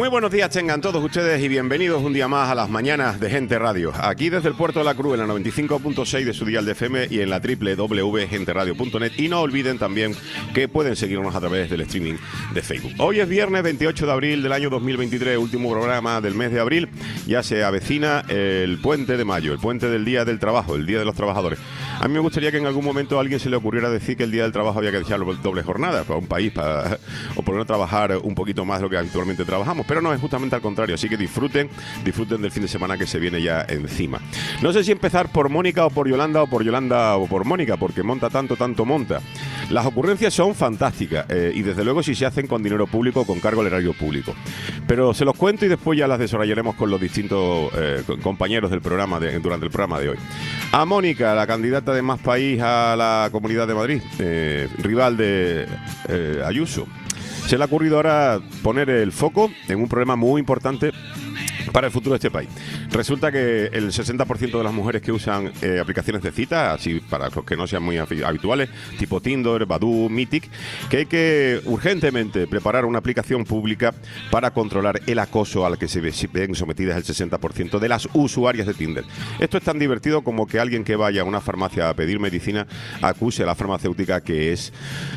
Muy buenos días tengan todos ustedes y bienvenidos un día más a las mañanas de Gente Radio. Aquí desde el Puerto de la Cruz en la 95.6 de su dial de FM y en la www.genteradio.net. Y no olviden también que pueden seguirnos a través del streaming de Facebook. Hoy es viernes 28 de abril del año 2023, último programa del mes de abril. Ya se avecina el puente de mayo, el puente del Día del Trabajo, el Día de los Trabajadores. A mí me gustaría que en algún momento a alguien se le ocurriera decir que el Día del Trabajo había que echarlo doble jornada para un país, o por no trabajar un poquito más de lo que habitualmente trabajamos. Pero no, es justamente al contrario, así que disfruten del fin de semana que se viene ya encima. No sé si empezar por Mónica o por Yolanda o por Mónica, porque monta tanto monta. Las ocurrencias son fantásticas y desde luego si se hacen con dinero público o con cargo al erario público. Pero se los cuento y después ya las desarrollaremos con los distintos compañeros del programa durante el programa de hoy. A Mónica, la candidata de Más País a la Comunidad de Madrid, rival de Ayuso. Se le ha ocurrido ahora poner el foco en un problema muy importante para el futuro de este país. Resulta que el 60% de las mujeres que usan aplicaciones de cita, así para los que no sean muy habituales, tipo Tinder, Badoo, Mythic, que hay que urgentemente preparar una aplicación pública para controlar el acoso al que se ven sometidas el 60% de las usuarias de Tinder. Esto es tan divertido como que alguien que vaya a una farmacia a pedir medicina acuse a la farmacéutica que es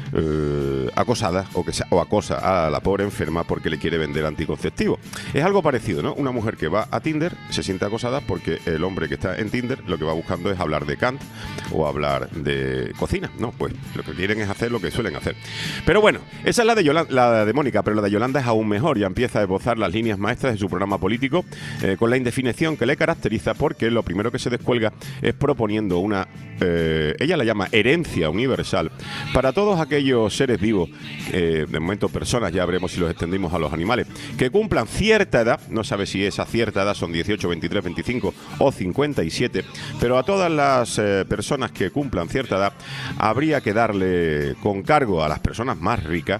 acosada o acosa a la pobre enferma porque le quiere vender anticonceptivo. Es algo parecido, ¿no? Una mujer que va a Tinder se siente acosada porque el hombre que está en Tinder lo que va buscando es hablar de Kant o hablar de cocina, ¿no? Pues lo que quieren es hacer lo que suelen hacer. Pero bueno, esa es la de Mónica, pero la de Yolanda es aún mejor. Ya empieza a esbozar las líneas maestras de su programa político con la indefinición que le caracteriza, porque lo primero que se descuelga es proponiendo una, ella la llama herencia universal para todos aquellos seres vivos, de momento personas, ya veremos si los extendimos a los animales, que cumplan cierta edad, no sabe si esa cierta edad son 18, 23, 25 o 57, pero a todas las personas que cumplan cierta edad habría que darle con cargo a las personas más ricas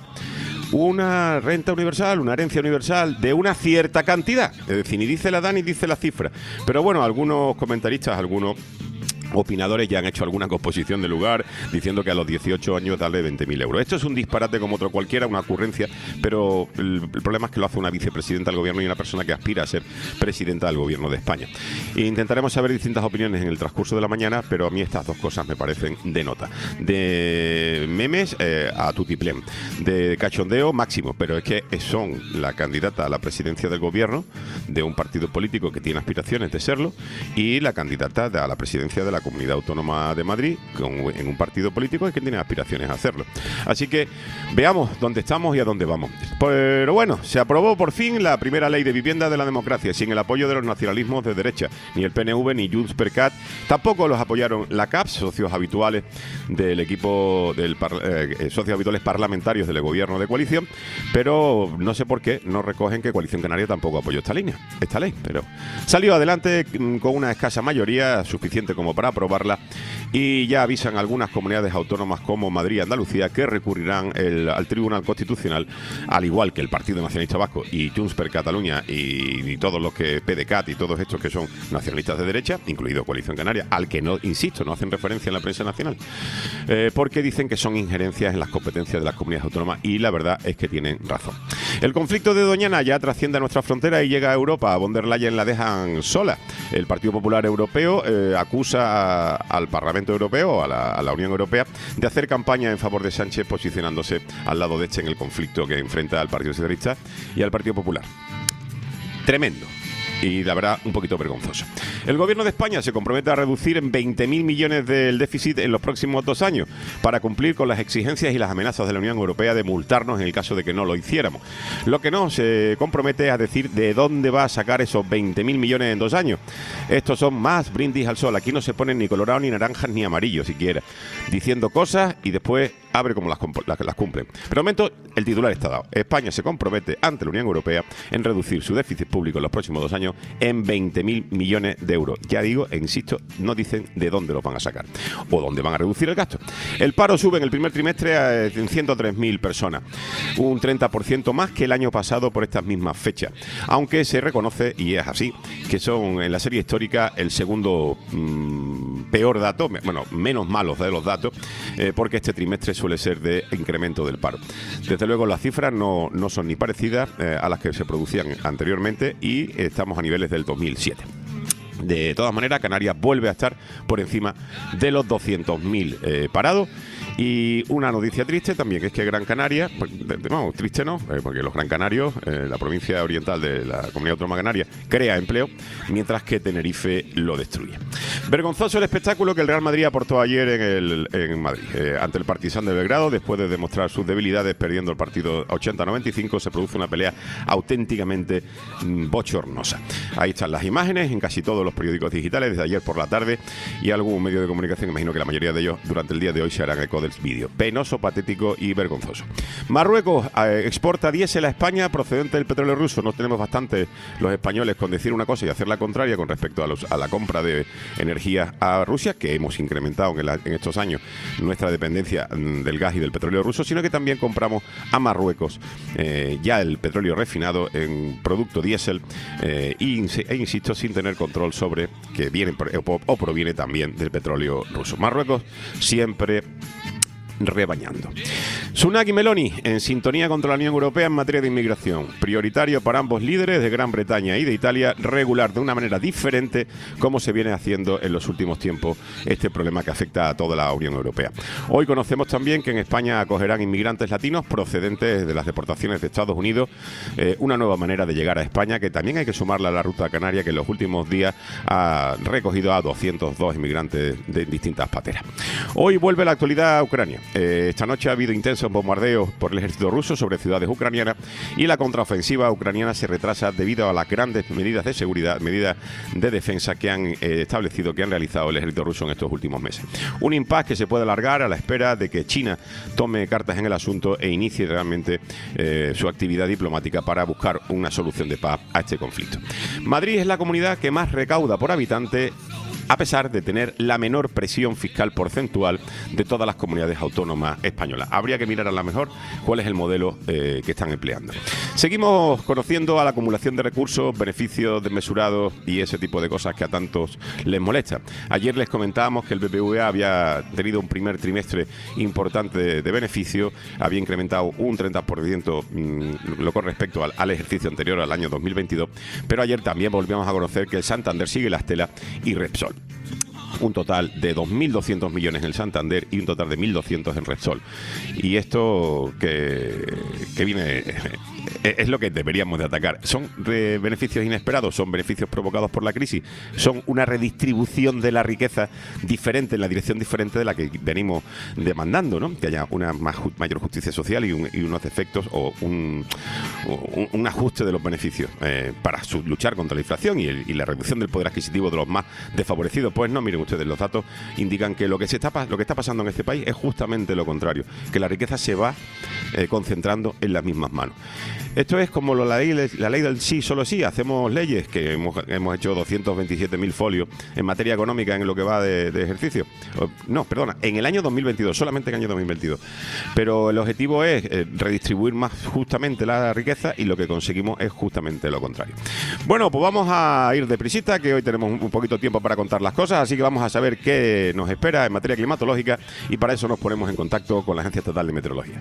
una renta universal, una herencia universal de una cierta cantidad. Es decir, ni dice la edad ni dice la cifra. Pero bueno, algunos comentaristas, algunos opinadores ya han hecho alguna composición de lugar diciendo que a los 18 años darle 20.000 euros. Esto es un disparate como otro cualquiera, una ocurrencia, pero el problema es que lo hace una vicepresidenta del gobierno y una persona que aspira a ser presidenta del gobierno de España. Intentaremos saber distintas opiniones en el transcurso de la mañana, pero a mí estas dos cosas me parecen de nota. De memes a tutiplén, de cachondeo máximo, pero es que son la candidata a la presidencia del gobierno de un partido político que tiene aspiraciones de serlo y la candidata a la presidencia de la Comunidad Autónoma de Madrid en un partido político que tiene aspiraciones a hacerlo. Así que veamos dónde estamos y a dónde vamos. Pero bueno, se aprobó por fin la primera ley de vivienda de la democracia, sin el apoyo de los nacionalismos de derecha, ni el PNV ni Junts per Cat. Tampoco los apoyaron la CAP, socios habituales del equipo socios habituales parlamentarios del gobierno de coalición, pero no sé por qué no recogen que Coalición Canaria tampoco apoyó esta ley, pero salió adelante con una escasa mayoría suficiente como para aprobarla, y ya avisan algunas comunidades autónomas como Madrid y Andalucía que recurrirán al Tribunal Constitucional, al igual que el Partido Nacionalista Vasco y Junts per Catalunya y todos los que PDeCAT y todos estos que son nacionalistas de derecha, incluido Coalición Canaria, al que no, insisto, no hacen referencia en la prensa nacional, porque dicen que son injerencias en las competencias de las comunidades autónomas, y la verdad es que tienen razón. El conflicto de Doñana ya trasciende a nuestra frontera y llega a Europa. A von der Leyen la dejan sola. El Partido Popular Europeo acusa al Parlamento Europeo, a la Unión Europea, de hacer campaña en favor de Sánchez, posicionándose al lado de este en el conflicto que enfrenta al Partido Socialista y al Partido Popular. Tremendo. Y la verdad, un poquito vergonzoso. El gobierno de España se compromete a reducir en 20.000 millones del déficit en los próximos 2 años para cumplir con las exigencias y las amenazas de la Unión Europea de multarnos en el caso de que no lo hiciéramos. Lo que no se compromete es a decir de dónde va a sacar esos 20.000 millones en 2 años. Estos son más brindis al sol. Aquí no se ponen ni colorado, ni naranjas, ni amarillo siquiera. Diciendo cosas y después abre como las cumplen. Pero de momento el titular está dado. España se compromete ante la Unión Europea en reducir su déficit público en los próximos 2 años en 20.000 millones de euros. Ya digo, e insisto, no dicen de dónde lo van a sacar o dónde van a reducir el gasto. El paro sube en el primer trimestre en 103.000 personas, un 30% más que el año pasado por estas mismas fechas, aunque se reconoce, y es así, que son en la serie histórica el segundo peor dato, bueno, menos malos de los datos, porque este trimestre suele ser de incremento del paro. Desde luego las cifras no son ni parecidas a las que se producían anteriormente y estamos a niveles del 2007. De todas maneras, Canarias vuelve a estar por encima de los 200.000 parados. Y una noticia triste también, que es que Gran Canaria, no, triste no, porque los Gran Canarios, la provincia oriental de la Comunidad Autónoma Canaria, crea empleo, mientras que Tenerife lo destruye. Vergonzoso el espectáculo que el Real Madrid aportó ayer en Madrid. Ante el Partizan de Belgrado, después de demostrar sus debilidades perdiendo el partido 80-95, se produce una pelea auténticamente bochornosa. Ahí están las imágenes en casi todos los periódicos digitales desde ayer por la tarde, y algún medio de comunicación, imagino que la mayoría de ellos durante el día de hoy se harán eco del vídeo. Penoso, patético y vergonzoso. Marruecos exporta diésel a España procedente del petróleo ruso. No tenemos bastante los españoles con decir una cosa y hacer la contraria con respecto a la compra de energía a Rusia, que hemos incrementado en estos años nuestra dependencia del gas y del petróleo ruso, sino que también compramos a Marruecos ya el petróleo refinado en producto diésel e insisto, sin tener control sobre que viene o proviene también del petróleo ruso. Marruecos siempre rebañando. Sunak y Meloni en sintonía contra la Unión Europea en materia de inmigración. Prioritario para ambos líderes de Gran Bretaña y de Italia regular de una manera diferente como se viene haciendo en los últimos tiempos este problema que afecta a toda la Unión Europea. Hoy conocemos también que en España acogerán inmigrantes latinos procedentes de las deportaciones de Estados Unidos, una nueva manera de llegar a España que también hay que sumarla a la ruta canaria, que en los últimos días ha recogido a 202 inmigrantes de distintas pateras. Hoy vuelve la actualidad a Ucrania. Esta noche ha habido intensos bombardeos por el ejército ruso sobre ciudades ucranianas y la contraofensiva ucraniana se retrasa debido a las grandes medidas de seguridad, medidas de defensa que han establecido, que han realizado el ejército ruso en estos últimos meses. Un impasse que se puede alargar a la espera de que China tome cartas en el asunto e inicie realmente su actividad diplomática para buscar una solución de paz a este conflicto. Madrid es la comunidad que más recauda por habitante, a pesar de tener la menor presión fiscal porcentual de todas las comunidades autónomas españolas. Habría que mirar a lo mejor cuál es el modelo que están empleando. Seguimos conociendo a la acumulación de recursos, beneficios desmesurados y ese tipo de cosas que a tantos les molesta. Ayer les comentábamos que el BBVA había tenido un primer trimestre importante de beneficio, había incrementado un 30% lo con respecto al ejercicio anterior, al año 2022, pero ayer también volvíamos a conocer que el Santander sigue la estela y Repsol. Un total de 2.200 millones en el Santander y un total de 1.200 en Repsol. Y esto que viene es lo que deberíamos de atacar. ¿Son beneficios inesperados? ¿Son beneficios provocados por la crisis? ¿Son una redistribución de la riqueza diferente, en la dirección diferente de la que venimos demandando, ¿no? Que haya una mayor justicia social y unos efectos o un ajuste de los beneficios para luchar contra la inflación y la reducción del poder adquisitivo de los más desfavorecidos. Pues no, miren ustedes, los datos indican que lo que está pasando en este país es justamente lo contrario, que la riqueza se va concentrando en las mismas manos. Esto es como la ley del sí, solo sí. Hacemos leyes, que hemos hecho 227.000 folios en materia económica en lo que va de ejercicio. No, perdona, en el año 2022, solamente en el año 2022. Pero el objetivo es redistribuir más justamente la riqueza y lo que conseguimos es justamente lo contrario. Bueno, pues vamos a ir deprisita, que hoy tenemos un poquito de tiempo para contar las cosas, así que vamos a saber qué nos espera en materia climatológica y para eso nos ponemos en contacto con la Agencia Estatal de Meteorología.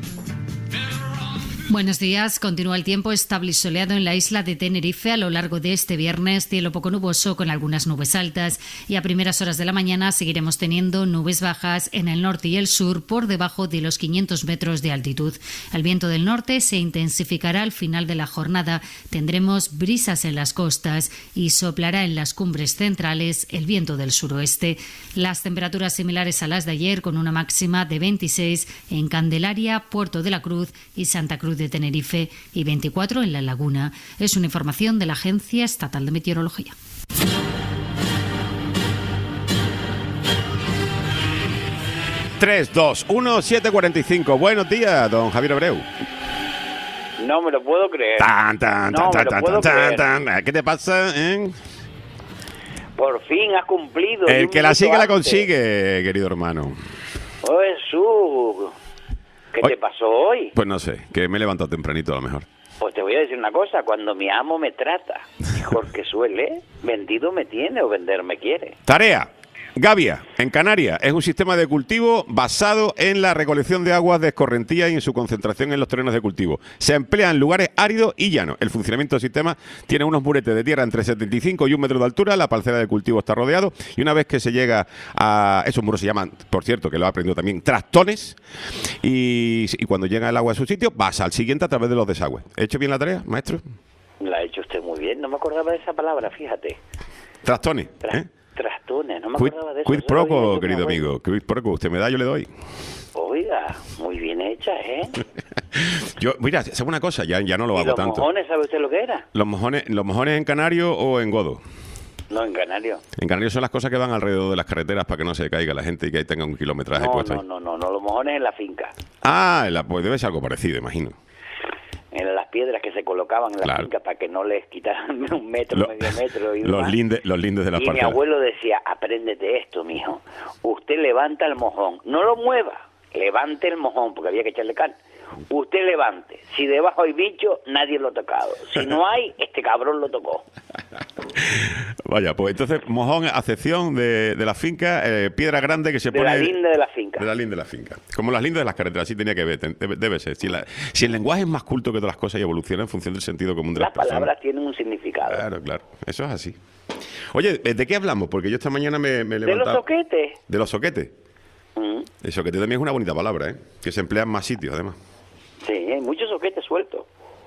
Buenos días. Continúa el tiempo estable y soleado en la isla de Tenerife a lo largo de este viernes. Cielo poco nuboso con algunas nubes altas y a primeras horas de la mañana seguiremos teniendo nubes bajas en el norte y el sur por debajo de los 500 metros de altitud. El viento del norte se intensificará al final de la jornada. Tendremos brisas en las costas y soplará en las cumbres centrales el viento del suroeste. Las temperaturas similares a las de ayer, con una máxima de 26 en Candelaria, Puerto de la Cruz y Santa Cruz de Tenerife y 24 en La Laguna. Es una información de la Agencia Estatal de Meteorología. Tres, dos, uno, 7:45. Buenos días, don Javier Abreu. No me lo puedo creer. ¿Qué te pasa, Por fin has cumplido. El que la sigue la consigue, querido hermano. Oh, Jesús. ¿Qué te pasó hoy? Pues no sé, que me he levantado tempranito a lo mejor. Pues te voy a decir una cosa, cuando mi amo me trata mejor que suele, vendido me tiene o vender me quiere. Tarea. Gavia, en Canarias, es un sistema de cultivo basado en la recolección de aguas de escorrentía y en su concentración en los terrenos de cultivo. Se emplea en lugares áridos y llanos. El funcionamiento del sistema tiene unos muretes de tierra entre 75 y 1 metro de altura. La parcela de cultivo está rodeado y una vez que se llega a... Esos muros se llaman, por cierto, que lo he aprendido también, trastones. Y cuando llega el agua a su sitio, pasa al siguiente a través de los desagües. ¿He hecho bien la tarea, maestro? La ha hecho usted muy bien. No me acordaba de esa palabra, fíjate. Trastones, Trastones, no me acordaba de eso. Quid pro quo, querido amigo. Quid pro quo. Usted me da, yo le doy. Oiga, muy bien hecha, ¿eh? Yo, mira, ¿sabe una cosa? Ya no lo hago tanto. ¿Los mojones, sabe usted lo que era? ¿Los mojones en canario o en godo? No, en canario. En canario son las cosas que van alrededor de las carreteras para que no se caiga la gente y que ahí tenga un kilometraje puesto ahí. No, los mojones en la finca. Ah, pues debe ser algo parecido, imagino. En las piedras que se colocaban en la finca para que no les quitaran un metro, medio metro. Y los lindes de las parcelas. Y mi abuelo decía, apréndete esto, mijo. Usted levanta el mojón, no lo mueva, levante el mojón, porque había que echarle cal. Usted levante. Si debajo hay bicho, nadie lo ha tocado. Si no hay, este cabrón lo tocó. Vaya, pues entonces, mojón, acepción de la finca, piedra grande que se pone... De la linde de la finca. De la linde de la finca. Como las lindes de las carreteras, así tenía que ver, debe ser. Si el lenguaje es más culto que todas las cosas y evoluciona en función del sentido común de las personas. Las palabras tienen un significado. Claro. Eso es así. Oye, ¿de qué hablamos? Porque yo esta mañana me he levantado... ¿De los soquetes? ¿De los soquetes? El soquete también es una bonita palabra, ¿eh? Que se emplea en más sitios, además. Sí, hay muchos soquetes sueltos.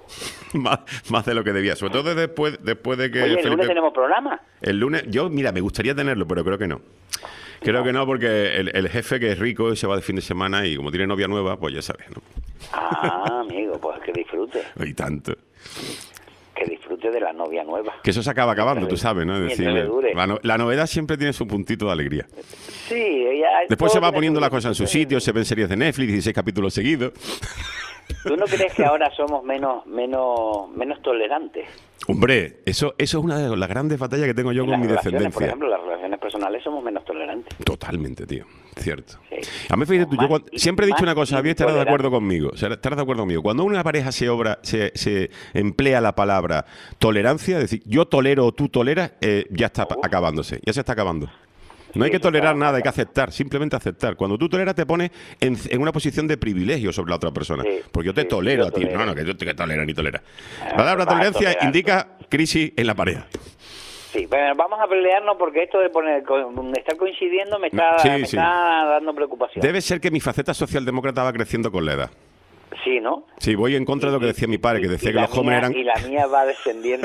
más de lo que debía. Sobre todo después de que... Oye, ¿el lunes tenemos programa? El lunes, mira, me gustaría tenerlo, pero creo que no. Creo que no, porque el jefe que es rico se va de fin de semana y como tiene novia nueva, pues ya sabes, ¿no? Ah, amigo, pues que disfrute. Y tanto. Que disfrute de la novia nueva. Que eso se acaba acabando, tú sabes, ¿no? Es decir, la novedad siempre tiene su puntito de alegría. Sí, ella... Después se va poniendo las cosas en su sitio, se ven series de Netflix, 16 capítulos seguidos. ¿Tú no crees que ahora somos menos tolerantes? Hombre, eso es una de las grandes batallas que tengo yo con mi descendencia. Por ejemplo, las relaciones personales somos menos tolerantes. Totalmente, tío. Cierto. Sí. A mí, fíjate tú, yo siempre he dicho una cosa, Javier, estarás de acuerdo conmigo. Cuando una pareja se emplea la palabra tolerancia, es decir, yo tolero o tú toleras, ya está acabándose, ya se está acabando. No hay que tolerar nada, hay que aceptar, simplemente aceptar. Cuando tú toleras te pones en una posición de privilegio sobre la otra persona. Porque yo te tolero a ti. No, que yo te tolero ni tolera. La palabra tolerancia indica crisis en la pareja. Sí, pero vamos a pelearnos porque esto de estar coincidiendo me está dando preocupación. Debe ser que mi faceta socialdemócrata va creciendo con la edad. Sí, ¿no? Sí, voy en contra de lo que decía mi padre, que decía que los jóvenes eran... Y la mía va descendiendo.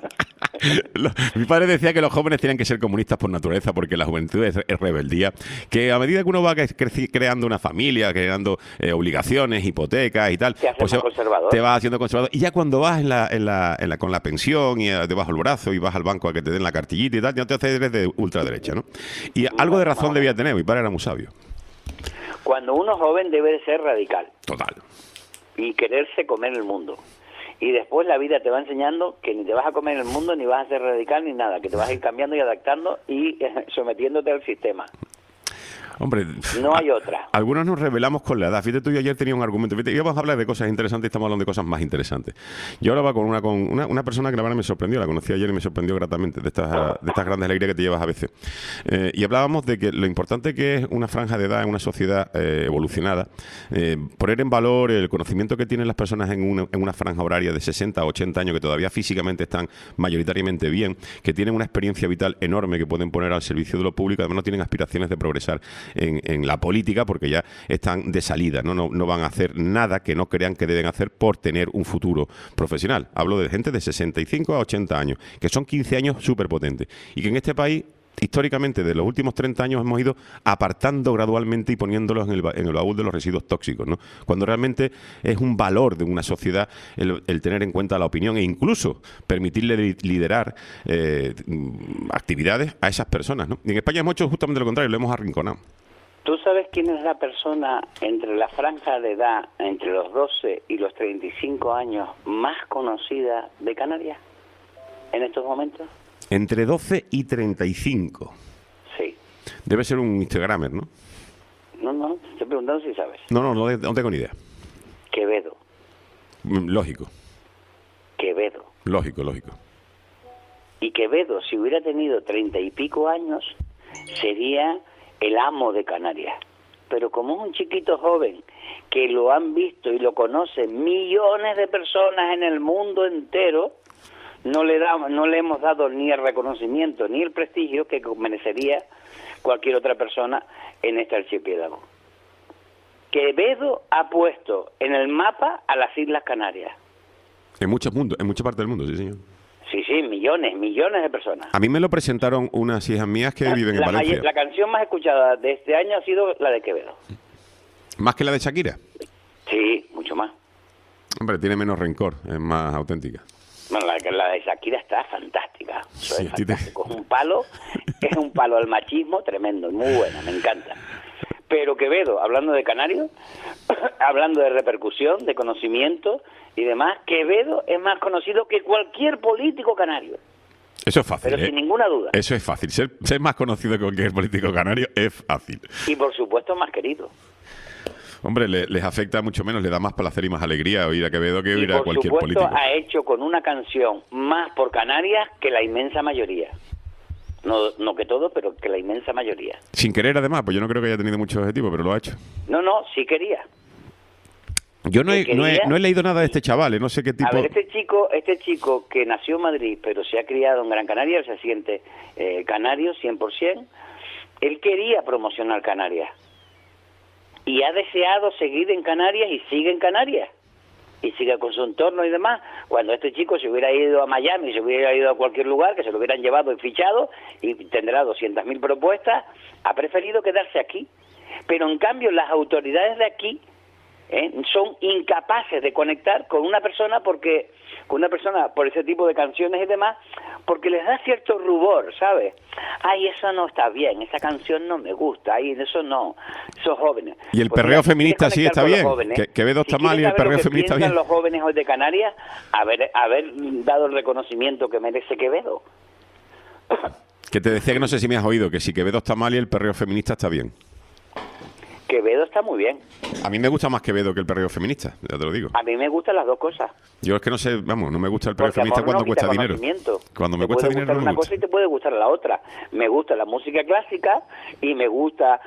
Mi padre decía que los jóvenes tenían que ser comunistas por naturaleza porque la juventud es rebeldía, que a medida que uno va creando una familia, creando obligaciones, hipotecas y tal, pues te vas haciendo conservador. Y ya cuando vas con la pensión y te vas al brazo y vas al banco a que te den la cartillita y tal, ya te haces de ultraderecha, ¿no? Y algo de razón debía tener, mi padre era muy sabio. Cuando uno es joven debe de ser radical. Total. Y quererse comer el mundo. Y después la vida te va enseñando que ni te vas a comer el mundo, ni vas a ser radical, ni nada, que te vas a ir cambiando y adaptando y sometiéndote al sistema. Hombre, no hay otra. Algunos nos rebelamos con la edad. Fíjate, tú y ayer tenía un argumento. Fíjate, íbamos a hablar de cosas interesantes y estamos hablando de cosas más interesantes. Yo hablaba con una persona que la verdad me sorprendió, la conocí ayer y me sorprendió gratamente, de estas grandes alegrías que te llevas a veces. Y hablábamos de que lo importante que es una franja de edad en una sociedad evolucionada, poner en valor el conocimiento que tienen las personas en una franja horaria de 60 a 80 años, que todavía físicamente están mayoritariamente bien, que tienen una experiencia vital enorme que pueden poner al servicio de lo público, además no tienen aspiraciones de progresar en la política porque ya están de salida, no van a hacer nada que no crean que deben hacer por tener un futuro profesional. Hablo de gente de 65 a 80 años, que son 15 años súper potentes y que en este país históricamente de los últimos 30 años hemos ido apartando gradualmente y poniéndolos en el baúl de los residuos tóxicos, ¿no? Cuando realmente es un valor de una sociedad el tener en cuenta la opinión e incluso permitirle liderar actividades a esas personas, ¿no? Y en España hemos hecho justamente lo contrario, lo hemos arrinconado. ¿Tú sabes quién es la persona entre la franja de edad, entre los 12 y los 35 años, más conocida de Canarias en estos momentos? Entre 12 y 35. Sí. Debe ser un Instagramer, ¿no? No, te estoy preguntando si sabes. No tengo ni idea. Quevedo. Lógico. Quevedo. Lógico. Y Quevedo, si hubiera tenido 30 y pico años, sería el amo de Canarias. Pero como es un chiquito joven que lo han visto y lo conocen millones de personas en el mundo entero, no le hemos dado ni el reconocimiento ni el prestigio que merecería cualquier otra persona en este archipiélago. Quevedo ha puesto en el mapa a las Islas Canarias. En muchas partes del mundo, sí, señor. Sí, millones de personas. A mí me lo presentaron unas hijas mías que viven en Valencia. La canción más escuchada de este año ha sido la de Quevedo. ¿Más que la de Shakira? Sí, mucho más. Hombre, tiene menos rencor, es más auténtica. Bueno, la de Shakira está fantástica. Eso Sí, es fantástico. Es un palo al machismo tremendo, muy buena, me encanta. Pero Quevedo, hablando de Canarios, hablando de repercusión, de conocimiento y demás, Quevedo es más conocido que cualquier político canario. Eso es fácil, Pero sin ninguna duda. Eso es fácil. Ser más conocido que cualquier político canario es fácil. Y por supuesto más querido. Hombre, les afecta mucho menos, le da más placer y más alegría oír a Quevedo que oír a cualquier por político. supuesto ha hecho con una canción más por Canarias que la inmensa mayoría. No que todo, pero que la inmensa mayoría. Sin querer, además, pues yo no creo que haya tenido mucho objetivo, pero lo ha hecho. No, sí quería. Yo no he leído nada de este chaval, no sé qué tipo... A ver, este chico que nació en Madrid, pero se ha criado en Gran Canaria, se siente canario 100%, él quería promocionar Canarias. Y ha deseado seguir en Canarias y sigue en Canarias. Y sigue con su entorno y demás. Cuando este chico se hubiera ido a Miami, se hubiera ido a cualquier lugar, que se lo hubieran llevado y fichado, y tendrá 200.000 propuestas, ha preferido quedarse aquí. Pero en cambio las autoridades de aquí son incapaces de conectar con una persona por ese tipo de canciones y demás, porque les da cierto rubor, ¿sabes? Ay, eso no está bien, esa canción no me gusta, ay, eso no, esos jóvenes. ¿Y el Pues perreo mira, feminista sí está bien? Jóvenes, Quevedo está mal y el perreo feminista bien. Los jóvenes hoy de Canarias, haber dado el reconocimiento que merece Quevedo. Que te decía que no sé si me has oído, que si Quevedo está mal y el perreo feminista está bien. Quevedo está muy bien. A mí me gusta más Quevedo que el perreo feminista, ya te lo digo. A mí me gustan las dos cosas. Yo es que no sé, no me gusta el perreo Porque feminista amor cuando no quita cuesta dinero. conocimiento. Cuando me Te cuesta puede dinero gustar no me una gusta. cosa y te puede gustar la otra. Me gusta la música clásica y me gusta,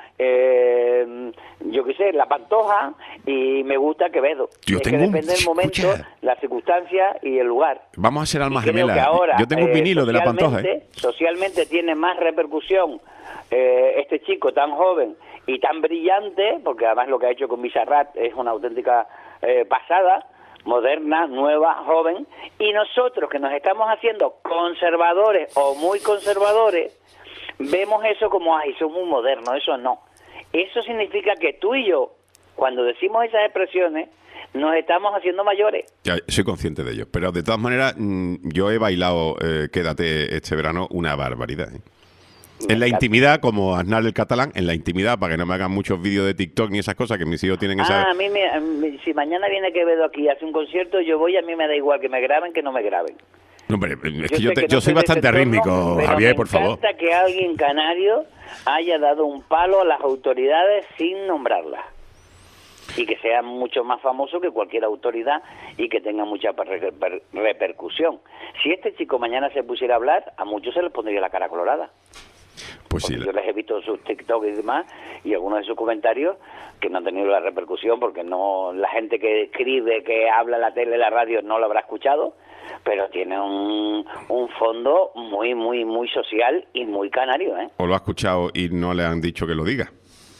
yo qué sé, la Pantoja y me gusta Quevedo. Es que depende del momento, la circunstancia y el lugar. Vamos a ser almas creo gemelas. que ahora, Yo tengo un vinilo de la Pantoja, Socialmente tiene más repercusión este chico tan joven y tan brillante, porque además lo que ha hecho con Bizarrap es una auténtica pasada, moderna, nueva, joven, y nosotros que nos estamos haciendo conservadores o muy conservadores, vemos eso como, ay, eso es muy moderno, eso no. Eso significa que tú y yo, cuando decimos esas expresiones, nos estamos haciendo mayores. Ya, soy consciente de ello, pero de todas maneras yo he bailado Quédate este verano una barbaridad, En la intimidad, como Aznar el catalán, en la intimidad, para que no me hagan muchos vídeos de TikTok ni esas cosas, que mis hijos tienen esa... A mí, si mañana viene Quevedo aquí y hace un concierto, yo voy, a mí me da igual que me graben que no me graben. No, hombre, es que yo soy bastante rítmico, Javier, por favor. Me encanta que alguien canario haya dado un palo a las autoridades sin nombrarlas. Y que sea mucho más famoso que cualquier autoridad y que tenga mucha repercusión. Si este chico mañana se pusiera a hablar, a muchos se les pondría la cara colorada. Pues sí. Yo les he visto sus TikTok y demás, y algunos de sus comentarios que no han tenido la repercusión porque no, la gente que escribe, que habla en la tele, en la radio, no lo habrá escuchado, pero tiene un fondo muy, muy, muy social y muy canario, O lo ha escuchado y no le han dicho que lo diga.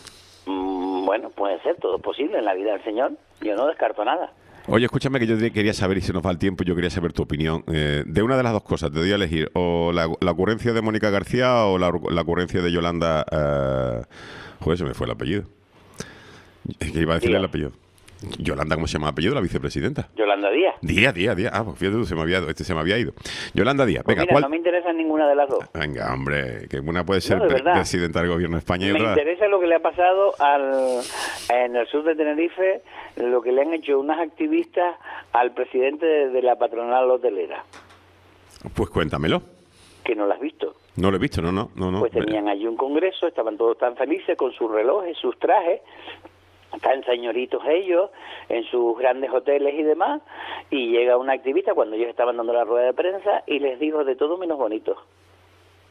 Bueno, puede ser, todo posible en la vida del Señor. Yo no descarto nada. Oye, escúchame, que yo quería saber, y se nos va el tiempo, yo quería saber tu opinión. De una de las dos cosas, te doy a elegir, o la ocurrencia de Mónica García o la ocurrencia de Yolanda... Joder, se me fue el apellido. Es que iba a decirle el apellido. Yolanda, ¿cómo se llama el apellido? La vicepresidenta. Yolanda Díaz. Díaz. Ah, pues fíjate tú, se me había ido. Yolanda Díaz, pues venga, mira, ¿cuál? no me interesa ninguna de las dos. Venga, hombre, que una puede ser de presidenta del gobierno de España y me otra... interesa lo que le ha pasado en el sur de Tenerife, lo que le han hecho unas activistas al presidente de la patronal hotelera. Pues cuéntamelo. Que no lo has visto. No lo he visto, no. Pues tenían allí un congreso, estaban todos tan felices con sus relojes, sus trajes, tan señoritos ellos, en sus grandes hoteles y demás, y llega una activista cuando ellos estaban dando la rueda de prensa y les dijo de todo menos bonito.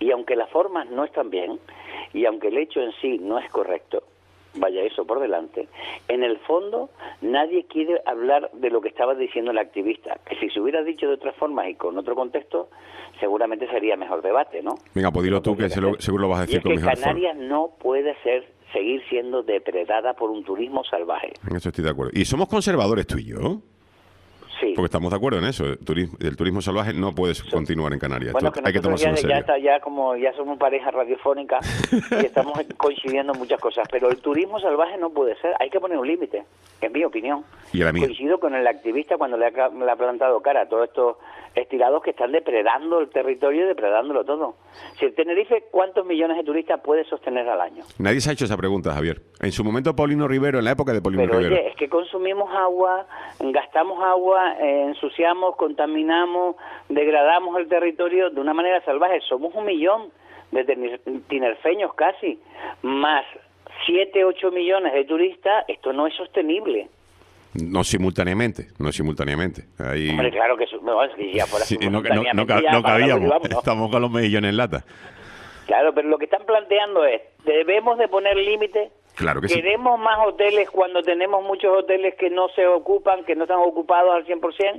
Y aunque las formas no están bien, y aunque el hecho en sí no es correcto, vaya eso por delante, en el fondo nadie quiere hablar de lo que estaba diciendo el activista, que si se hubiera dicho de otras formas y con otro contexto, seguramente sería mejor debate, ¿no? Venga, pues dilo tú, que seguro lo vas a decir con mejor forma. Canarias no puede seguir siendo depredada por un turismo salvaje. En eso estoy de acuerdo. ¿Y somos conservadores tú y yo? Sí. Porque estamos de acuerdo en eso. El turismo salvaje no puede continuar en Canarias. Bueno, hay que tomarse en serio. Ya somos pareja radiofónica y estamos coincidiendo en muchas cosas, pero el turismo salvaje no puede ser. Hay que poner un límite, en mi opinión. Y a la mía. Coincido con el activista cuando le ha plantado cara a todos estos estirados que están depredando el territorio y depredándolo todo. Si el Tenerife, ¿cuántos millones de turistas puede sostener al año? Nadie se ha hecho esa pregunta, Javier. En su momento Paulino Rivero, en la época de Paulino Rivero. Pero oye, es que consumimos agua, gastamos agua, ensuciamos, contaminamos, degradamos el territorio de una manera salvaje. Somos 1 millón de tinerfeños casi, más 7, 8 millones de turistas. Esto no es sostenible. No simultáneamente. Ahí... Hombre, claro que si ya fuera sí, no cabíamos. Estamos con los millones en lata. Claro, pero lo que están planteando es, ¿debemos de poner límites? Claro que ¿Queremos más hoteles cuando tenemos muchos hoteles que no se ocupan, que no están ocupados al 100%?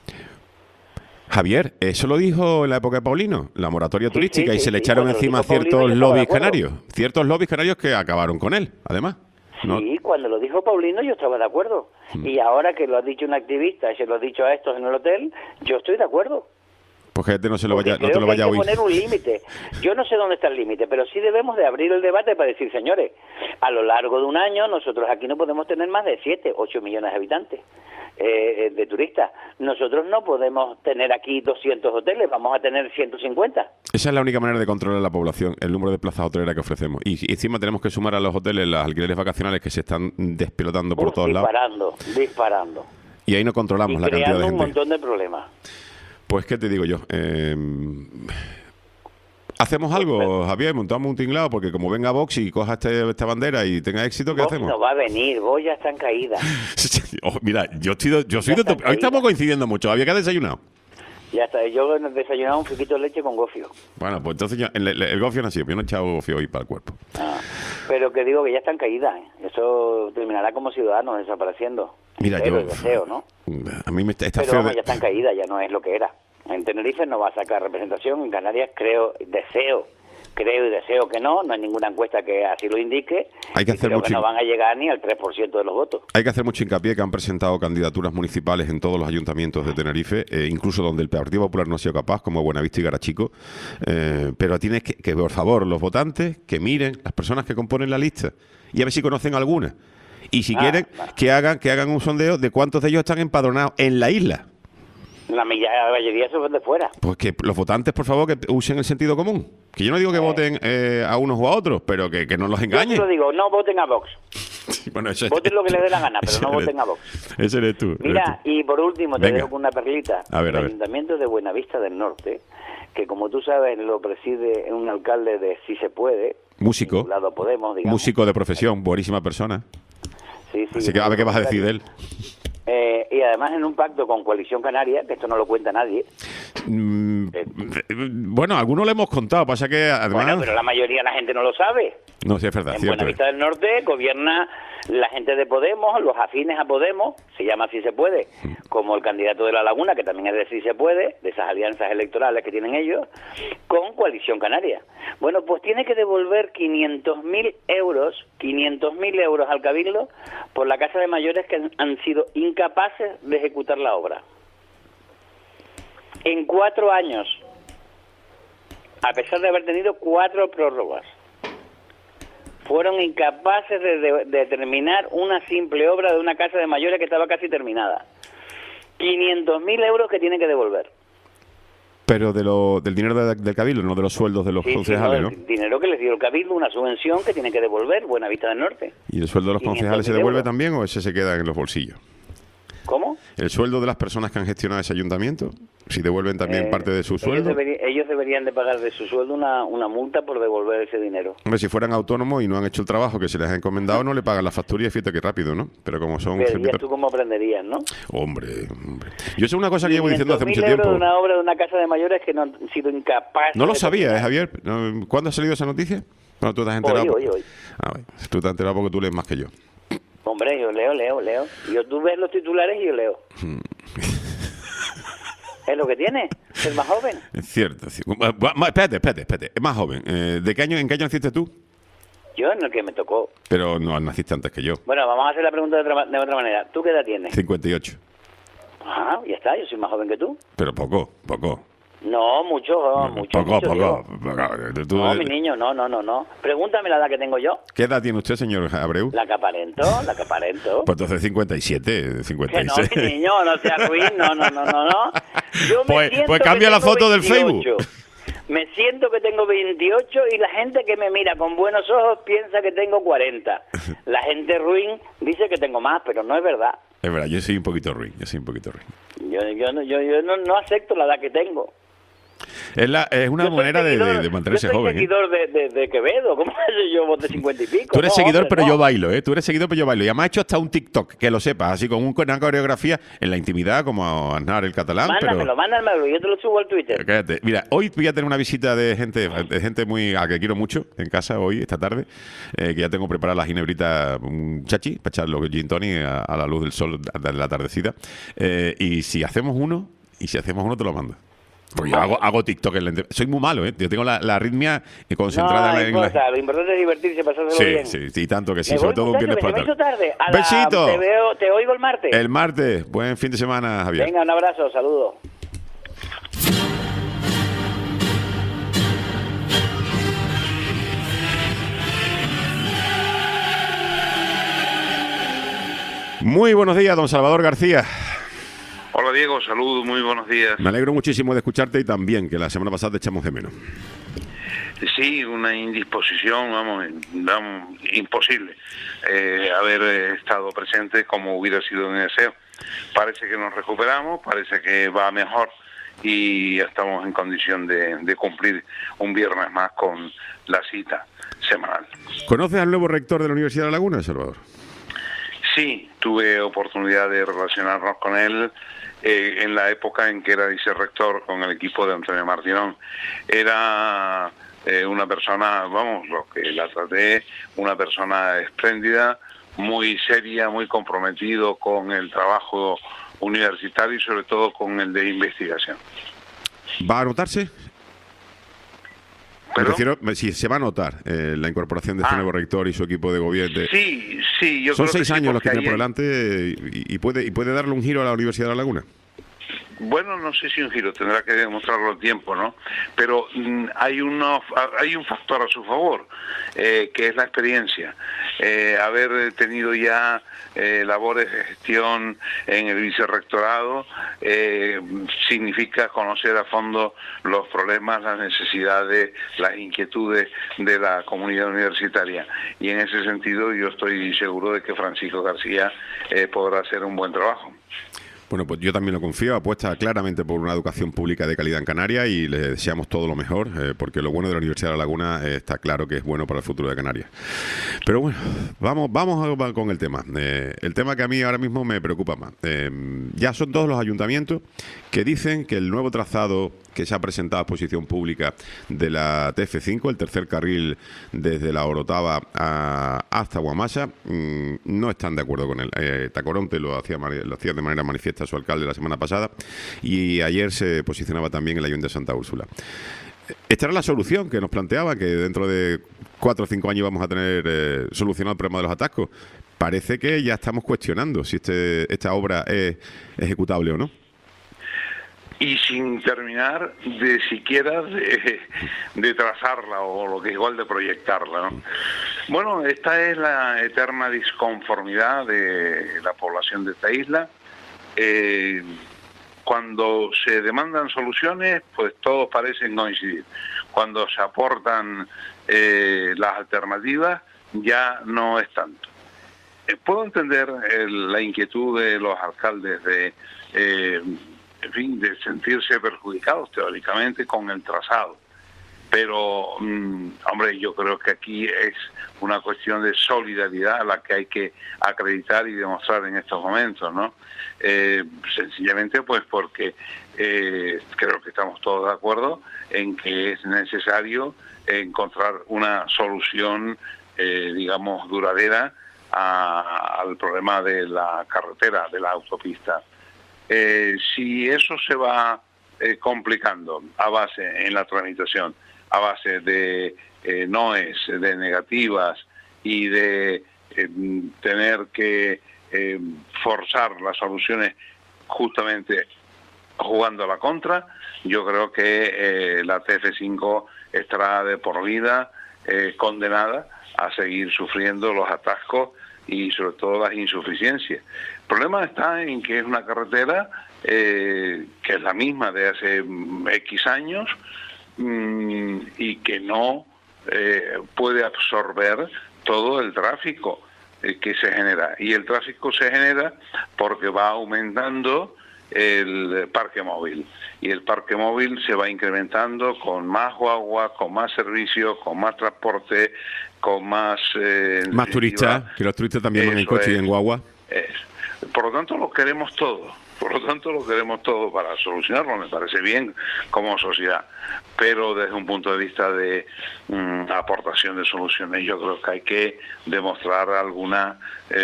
Javier, eso lo dijo en la época de Paulino, la moratoria turística, y se le echaron encima Paulino, ciertos lobbies canarios. Ciertos lobbies canarios que acabaron con él, además. Sí, cuando lo dijo Paulino yo estaba de acuerdo. Y ahora que lo ha dicho un activista y se lo ha dicho a estos en el hotel, yo estoy de acuerdo. Pues gente no te lo vaya a oír. Hay que poner un límite. Yo no sé dónde está el límite, pero sí debemos de abrir el debate para decir, señores, a lo largo de un año nosotros aquí no podemos tener más de 7, 8 millones de habitantes de turistas. Nosotros no podemos tener aquí 200 hoteles, vamos a tener 150. Esa es la única manera de controlar la población, el número de plazas hoteleras que ofrecemos. Y encima tenemos que sumar a los hoteles los alquileres vacacionales que se están despelotando por todos lados. Disparando. Y ahí no controlamos la cantidad de gente. Creando un montón de problemas. Pues, ¿qué te digo yo? ¿Hacemos algo, Javier? ¿Montamos un tinglado? Porque como venga Vox y coja esta bandera y tenga éxito, ¿qué Vox hacemos? No va a venir, Vox ya está en caída. Mira, yo soy de tu... Hoy estamos coincidiendo mucho. ¿Había que desayunado? Ya está, yo he desayunado un poquito de leche con gofio. Bueno, pues entonces ya, el gofio no ha sido, yo no he echado gofio hoy para el cuerpo. Pero que digo que ya está en caída, ¿eh? Eso terminará como ciudadanos desapareciendo. Mira, el deseo, ¿no? A mí me está pero feo. Vamos, ya está en caída, ya no es lo que era. En Tenerife no va a sacar representación, en Canarias creo y deseo que no hay ninguna encuesta que así lo indique. Hay que hacer creo mucho que no van a llegar ni al 3% de los votos. Hay que hacer mucho hincapié que han presentado candidaturas municipales en todos los ayuntamientos de Tenerife, incluso donde el Partido Popular no ha sido capaz, como Buenavista y Garachico. Pero tienes que, por favor, los votantes que miren las personas que componen la lista y a ver si conocen alguna. Y si quieren, que hagan un sondeo de cuántos de ellos están empadronados en la isla. La mayoría son de fuera. Pues que los votantes, por favor, que usen el sentido común. Que yo no digo que voten a unos o a otros, pero que no los engañen. Yo te lo digo, no voten a Vox. Bueno, voten lo que les dé la gana, pero no voten a Vox. Ese eres tú. Mira, y por último, te dejo con una perlita. El Ayuntamiento de Buenavista del Norte, que como tú sabes, lo preside un alcalde de Si Se Puede. Músico. Lado Podemos, digamos. Músico de profesión, buenísima persona. Sí. Así que a ver qué vas a decir de él. Y además en un pacto con Coalición Canaria, que esto no lo cuenta nadie. Bueno, algunos lo hemos contado, pasa que además... Bueno, pero la mayoría de la gente no lo sabe. No, sí, es verdad. En Buenavista del Norte gobierna la gente de Podemos, los afines a Podemos, se llama Si Se Puede, como el candidato de La Laguna, que también es de Si Se Puede, de esas alianzas electorales que tienen ellos, con Coalición Canaria. Bueno, pues tiene que devolver 500.000 euros al Cabildo por la Casa de Mayores que han sido incapaces de ejecutar la obra. En 4 años, a pesar de haber tenido 4 prórrogas, fueron incapaces de terminar una simple obra de una casa de mayores que estaba casi terminada. 500.000 euros que tienen que devolver. Pero del dinero del Cabildo, no de los sueldos de los concejales, ¿no? El dinero que les dio el Cabildo, una subvención que tienen que devolver Buenavista del Norte. ¿Y el sueldo de los concejales se devuelve también o ese se queda en los bolsillos? ¿Cómo? el sueldo de las personas que han gestionado ese ayuntamiento? Si devuelven también parte de su sueldo. Ellos deberían de pagar de su sueldo una multa por devolver ese dinero. Hombre, si fueran autónomos y no han hecho el trabajo que se les ha encomendado, no le pagan la factura y fíjate que rápido, ¿no? Pero como son... Verías tú cómo aprenderías, ¿no? Hombre. Yo sé una cosa que llevo diciendo hace mucho tiempo. De una obra de una casa de mayores que no han sido incapaces... No lo sabía, Javier. ¿Cuándo ha salido esa noticia? Bueno, tú te has enterado. Hoy. Tú te has enterado porque tú lees más que yo. Hombre, yo leo. Tú ves los titulares y yo leo. Es lo que tiene, el más joven. Es cierto. Espérate. Es más joven. ¿En qué año naciste tú? Yo en el que me tocó. Pero no naciste antes que yo. Bueno, vamos a hacer la pregunta de otra manera. ¿Tú qué edad tienes? 58. Ah, ya está, yo soy más joven que tú. Pero poco. No, mucho. Poco. No, mi niño, no. Pregúntame la edad que tengo yo. ¿Qué edad tiene usted, señor Abreu? La que aparento. Pues entonces 57, 56. Que no, mi niño, no seas ruin, no. Yo pues cambia la foto 28. Del Facebook. Me siento que tengo 28 y la gente que me mira con buenos ojos piensa que tengo 40. La gente ruin dice que tengo más, pero no es verdad. Es verdad, yo soy un poquito ruin. Yo no acepto la edad que tengo. Es una manera de mantenerse joven. Yo soy seguidor de Quevedo. ¿Cómo es? Yo voté 50 y pico. Tú eres seguidor, pero yo bailo, ¿eh? Tú eres seguidor, pero yo bailo. Y además he hecho hasta un TikTok, que lo sepas, así con una coreografía en la intimidad, como Aznar el catalán. Mándamelo, yo te lo subo al Twitter. Cállate. Mira, hoy voy a tener una visita de gente a que quiero mucho en casa hoy, esta tarde, que ya tengo preparada la ginebrita, un chachi, para echar los gin tonic a la luz del sol de la tardecita. Y si hacemos uno te lo mando. Porque yo hago TikTok en la soy muy malo, ¿eh? Yo tengo la arritmia concentrada en la... Lo importante es divertirse, pasárselo bien. Sí, tanto que sí, sobre todo un viernes por la tarde. ¡Besito! Te oigo el martes. El martes. Buen fin de semana, Javier. Venga, un abrazo, saludos. Muy buenos días, don Salvador García. Hola Diego, saludos, muy buenos días. Me alegro muchísimo de escucharte y también que la semana pasada te echamos de menos. Sí, una indisposición, imposible haber estado presente como hubiera sido mi deseo. Parece que nos recuperamos, parece que va mejor y estamos en condición de cumplir un viernes más con la cita semanal. ¿Conoces al nuevo rector de la Universidad de La Laguna, Salvador? Sí, tuve oportunidad de relacionarnos con él en la época en que era vicerrector con el equipo de Antonio Martinón. Era una persona, lo que la traté, una persona espléndida, muy seria, muy comprometido con el trabajo universitario y sobre todo con el de investigación. ¿Va a notarse? Me refiero, si se va a notar la incorporación de este nuevo rector y su equipo de gobierno. Sí, yo son creo 6 que años los que tiene por hay... delante y puede darle un giro a la Universidad de La Laguna. Bueno, no sé si un giro, tendrá que demostrarlo el tiempo, ¿no? Pero hay un factor a su favor, que es la experiencia. Haber tenido ya labores de gestión en el vicerrectorado significa conocer a fondo los problemas, las necesidades, las inquietudes de la comunidad universitaria. Y en ese sentido yo estoy seguro de que Francisco García podrá hacer un buen trabajo. Bueno, pues yo también lo confío, apuesta claramente por una educación pública de calidad en Canarias y le deseamos todo lo mejor, porque lo bueno de la Universidad de La Laguna está claro que es bueno para el futuro de Canarias. Pero bueno, vamos con el tema. El tema que a mí ahora mismo me preocupa más. Ya son todos los ayuntamientos que dicen que el nuevo trazado que se ha presentado a exposición pública de la TF5, el tercer carril desde la Orotava hasta Guamasa, no están de acuerdo con él. Tacoronte lo hacía de manera manifiesta su alcalde la semana pasada y ayer se posicionaba también el Ayuntamiento de Santa Úrsula. Esta era la solución que nos planteaba, que dentro de 4 o 5 años vamos a tener solucionado el problema de los atascos. Parece que ya estamos cuestionando si esta obra es ejecutable o no. Y sin terminar de siquiera de trazarla o lo que es igual de proyectarla, ¿no? Bueno, esta es la eterna disconformidad de la población de esta isla. Cuando se demandan soluciones, pues todos parecen coincidir. Cuando se aportan las alternativas, ya no es tanto. puedo entender la inquietud de los alcaldes de, en fin, de sentirse perjudicados teóricamente con el trazado. Pero, hombre, yo creo que aquí es una cuestión de solidaridad la que hay que acreditar y demostrar en estos momentos, ¿no? Sencillamente, pues porque creo que estamos todos de acuerdo en que es necesario encontrar una solución, digamos, duradera al problema de la carretera, de la autopista. Si eso se va complicando a base en la tramitación, a base de noes, de negativas y de tener que forzar las soluciones justamente jugando a la contra, yo creo que la TF5 estará de por vida condenada a seguir sufriendo los atascos y sobre todo las insuficiencias. El problema está en que es una carretera que es la misma de hace X años, y que no puede absorber todo el tráfico que se genera. Y el tráfico se genera porque va aumentando el parque móvil. Y el parque móvil se va incrementando con más guagua, con más servicios, con más transporte, con más... más turistas, que los turistas también van en coche y en guagua. Por lo tanto, lo queremos todo. Por lo tanto, lo queremos todo para solucionarlo, me parece bien como sociedad. Pero desde un punto de vista de aportación de soluciones, yo creo que hay que demostrar alguna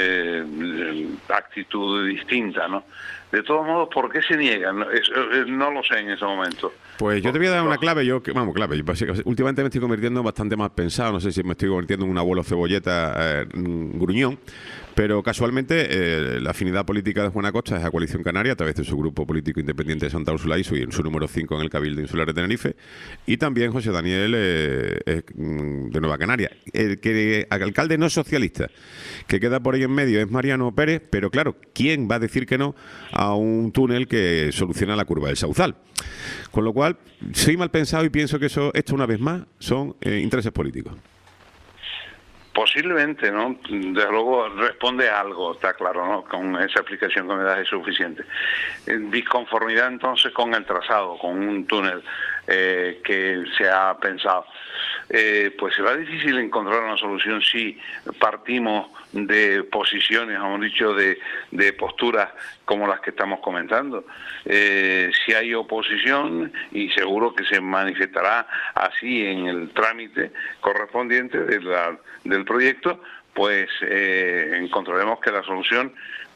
actitud distinta, ¿no? De todos modos, ¿por qué se niegan? No lo sé en ese momento. Pues yo te voy a dar una clave. Últimamente me estoy convirtiendo bastante más pensado. No sé si me estoy convirtiendo en un abuelo cebolleta gruñón. Pero casualmente la afinidad política de Juan Acosta es a Coalición Canaria a través de su grupo político independiente de Santa Úrsula y su número 5 en el Cabildo Insular de Tenerife. Y también José Daniel de Nueva Canaria. El alcalde no es socialista, que queda por ahí en medio, es Mariano Pérez. Pero claro, ¿quién va a decir que no a un túnel que soluciona la curva del Sauzal? Con lo cual, soy mal pensado y pienso que esto una vez más son intereses políticos. Posiblemente, ¿no? Desde luego responde a algo, está claro, ¿no? Con esa explicación que me das es suficiente. Disconformidad entonces con el trazado, con un túnel que se ha pensado. Pues será difícil encontrar una solución si partimos de posiciones, hemos dicho, de posturas como las que estamos comentando. Si hay oposición, y seguro que se manifestará así en el trámite correspondiente del proyecto, pues encontraremos que la solución,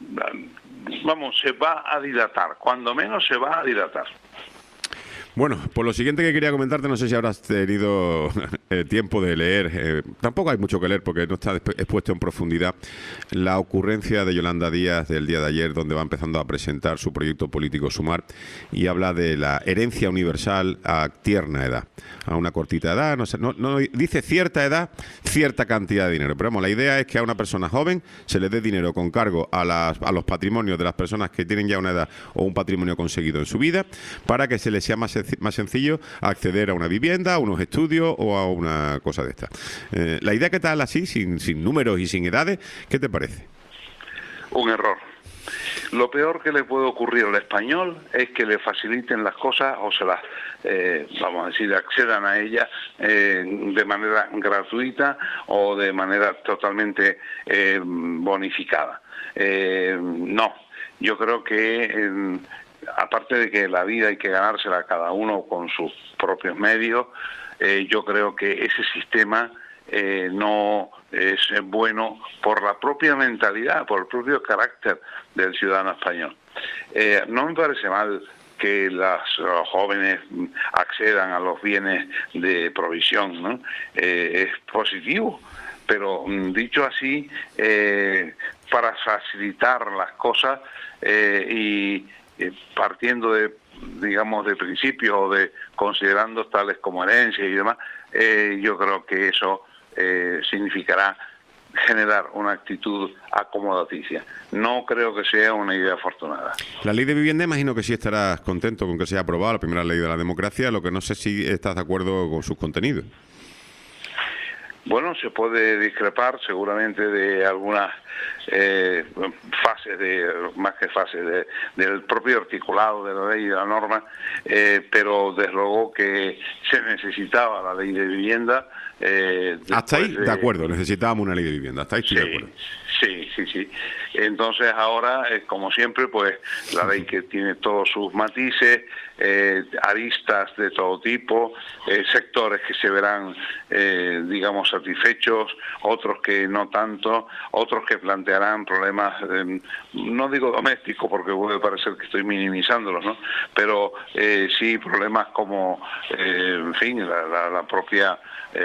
se va a dilatar, cuando menos se va a dilatar. Bueno, por lo siguiente que quería comentarte, no sé si habrás tenido tiempo de leer, tampoco hay mucho que leer porque no está expuesto en profundidad, la ocurrencia de Yolanda Díaz del día de ayer, donde va empezando a presentar su proyecto político Sumar y habla de la herencia universal a tierna edad, a una cortita edad, no dice cierta edad, cierta cantidad de dinero, pero vamos, la idea es que a una persona joven se le dé dinero con cargo a los patrimonios de las personas que tienen ya una edad o un patrimonio conseguido en su vida, para que se les sea más sencillo acceder a una vivienda, a unos estudios o a una cosa de esta. La idea, ¿qué tal así, sin números y sin edades? ¿Qué te parece? Un error. Lo peor que le puede ocurrir al español es que le faciliten las cosas o se las, accedan a ellas de manera gratuita o de manera totalmente bonificada. No, yo creo que... aparte de que la vida hay que ganársela cada uno con sus propios medios, yo creo que ese sistema no es bueno por la propia mentalidad, por el propio carácter del ciudadano español. No me parece mal que los jóvenes accedan a los bienes de provisión, ¿no? Es positivo, pero dicho así, para facilitar las cosas y partiendo de principios o de considerando tales como herencia y demás, yo creo que eso significará generar una actitud acomodaticia. No creo que sea una idea afortunada. La ley de vivienda, imagino que sí estarás contento con que sea aprobada, la primera ley de la democracia, lo que no sé si estás de acuerdo con sus contenidos. Bueno, se puede discrepar seguramente de algunas fases, más que fases, del propio articulado de la ley y de la norma, pero desde luego que se necesitaba la ley de vivienda. Hasta ahí, de acuerdo, necesitábamos una ley de vivienda, hasta ahí estoy de acuerdo. Sí. Entonces ahora, como siempre, pues la ley que tiene todos sus matices, aristas de todo tipo, sectores que se verán, digamos, satisfechos, otros que no tanto, otros que plantearán problemas, no digo domésticos porque puede parecer que estoy minimizándolos, ¿no? Pero sí problemas como, en fin, la propia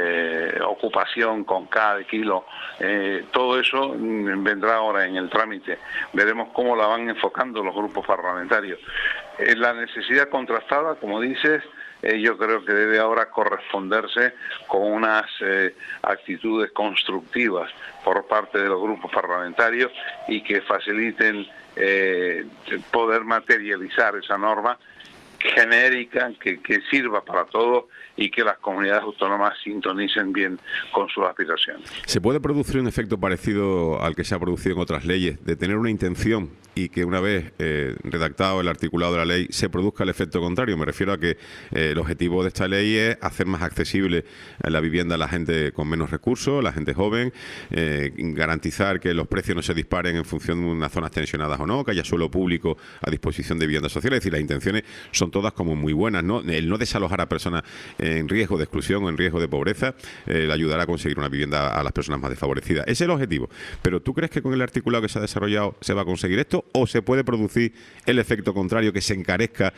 ocupación con cada kilo, todo eso vendrá ahora en el trámite. Veremos cómo la van enfocando los grupos parlamentarios. La necesidad contrastada, como dices, yo creo que debe ahora corresponderse con unas actitudes constructivas por parte de los grupos parlamentarios y que faciliten poder materializar esa norma genérica que sirva para todos y que las comunidades autónomas sintonicen bien con sus aspiraciones. ¿Se puede producir un efecto parecido al que se ha producido en otras leyes, de tener una intención y que una vez redactado el articulado de la ley se produzca el efecto contrario? Me refiero a que el objetivo de esta ley es hacer más accesible la vivienda a la gente con menos recursos, la gente joven, garantizar que los precios no se disparen en función de unas zonas tensionadas o no, que haya suelo público a disposición de vivienda social. Es decir, las intenciones son todas como muy buenas, ¿no? El no desalojar a personas en riesgo de exclusión o en riesgo de pobreza le ayudará a conseguir una vivienda a las personas más desfavorecidas. Ese es el objetivo. Pero ¿tú crees que con el articulado que se ha desarrollado se va a conseguir esto o se puede producir el efecto contrario, que se encarezca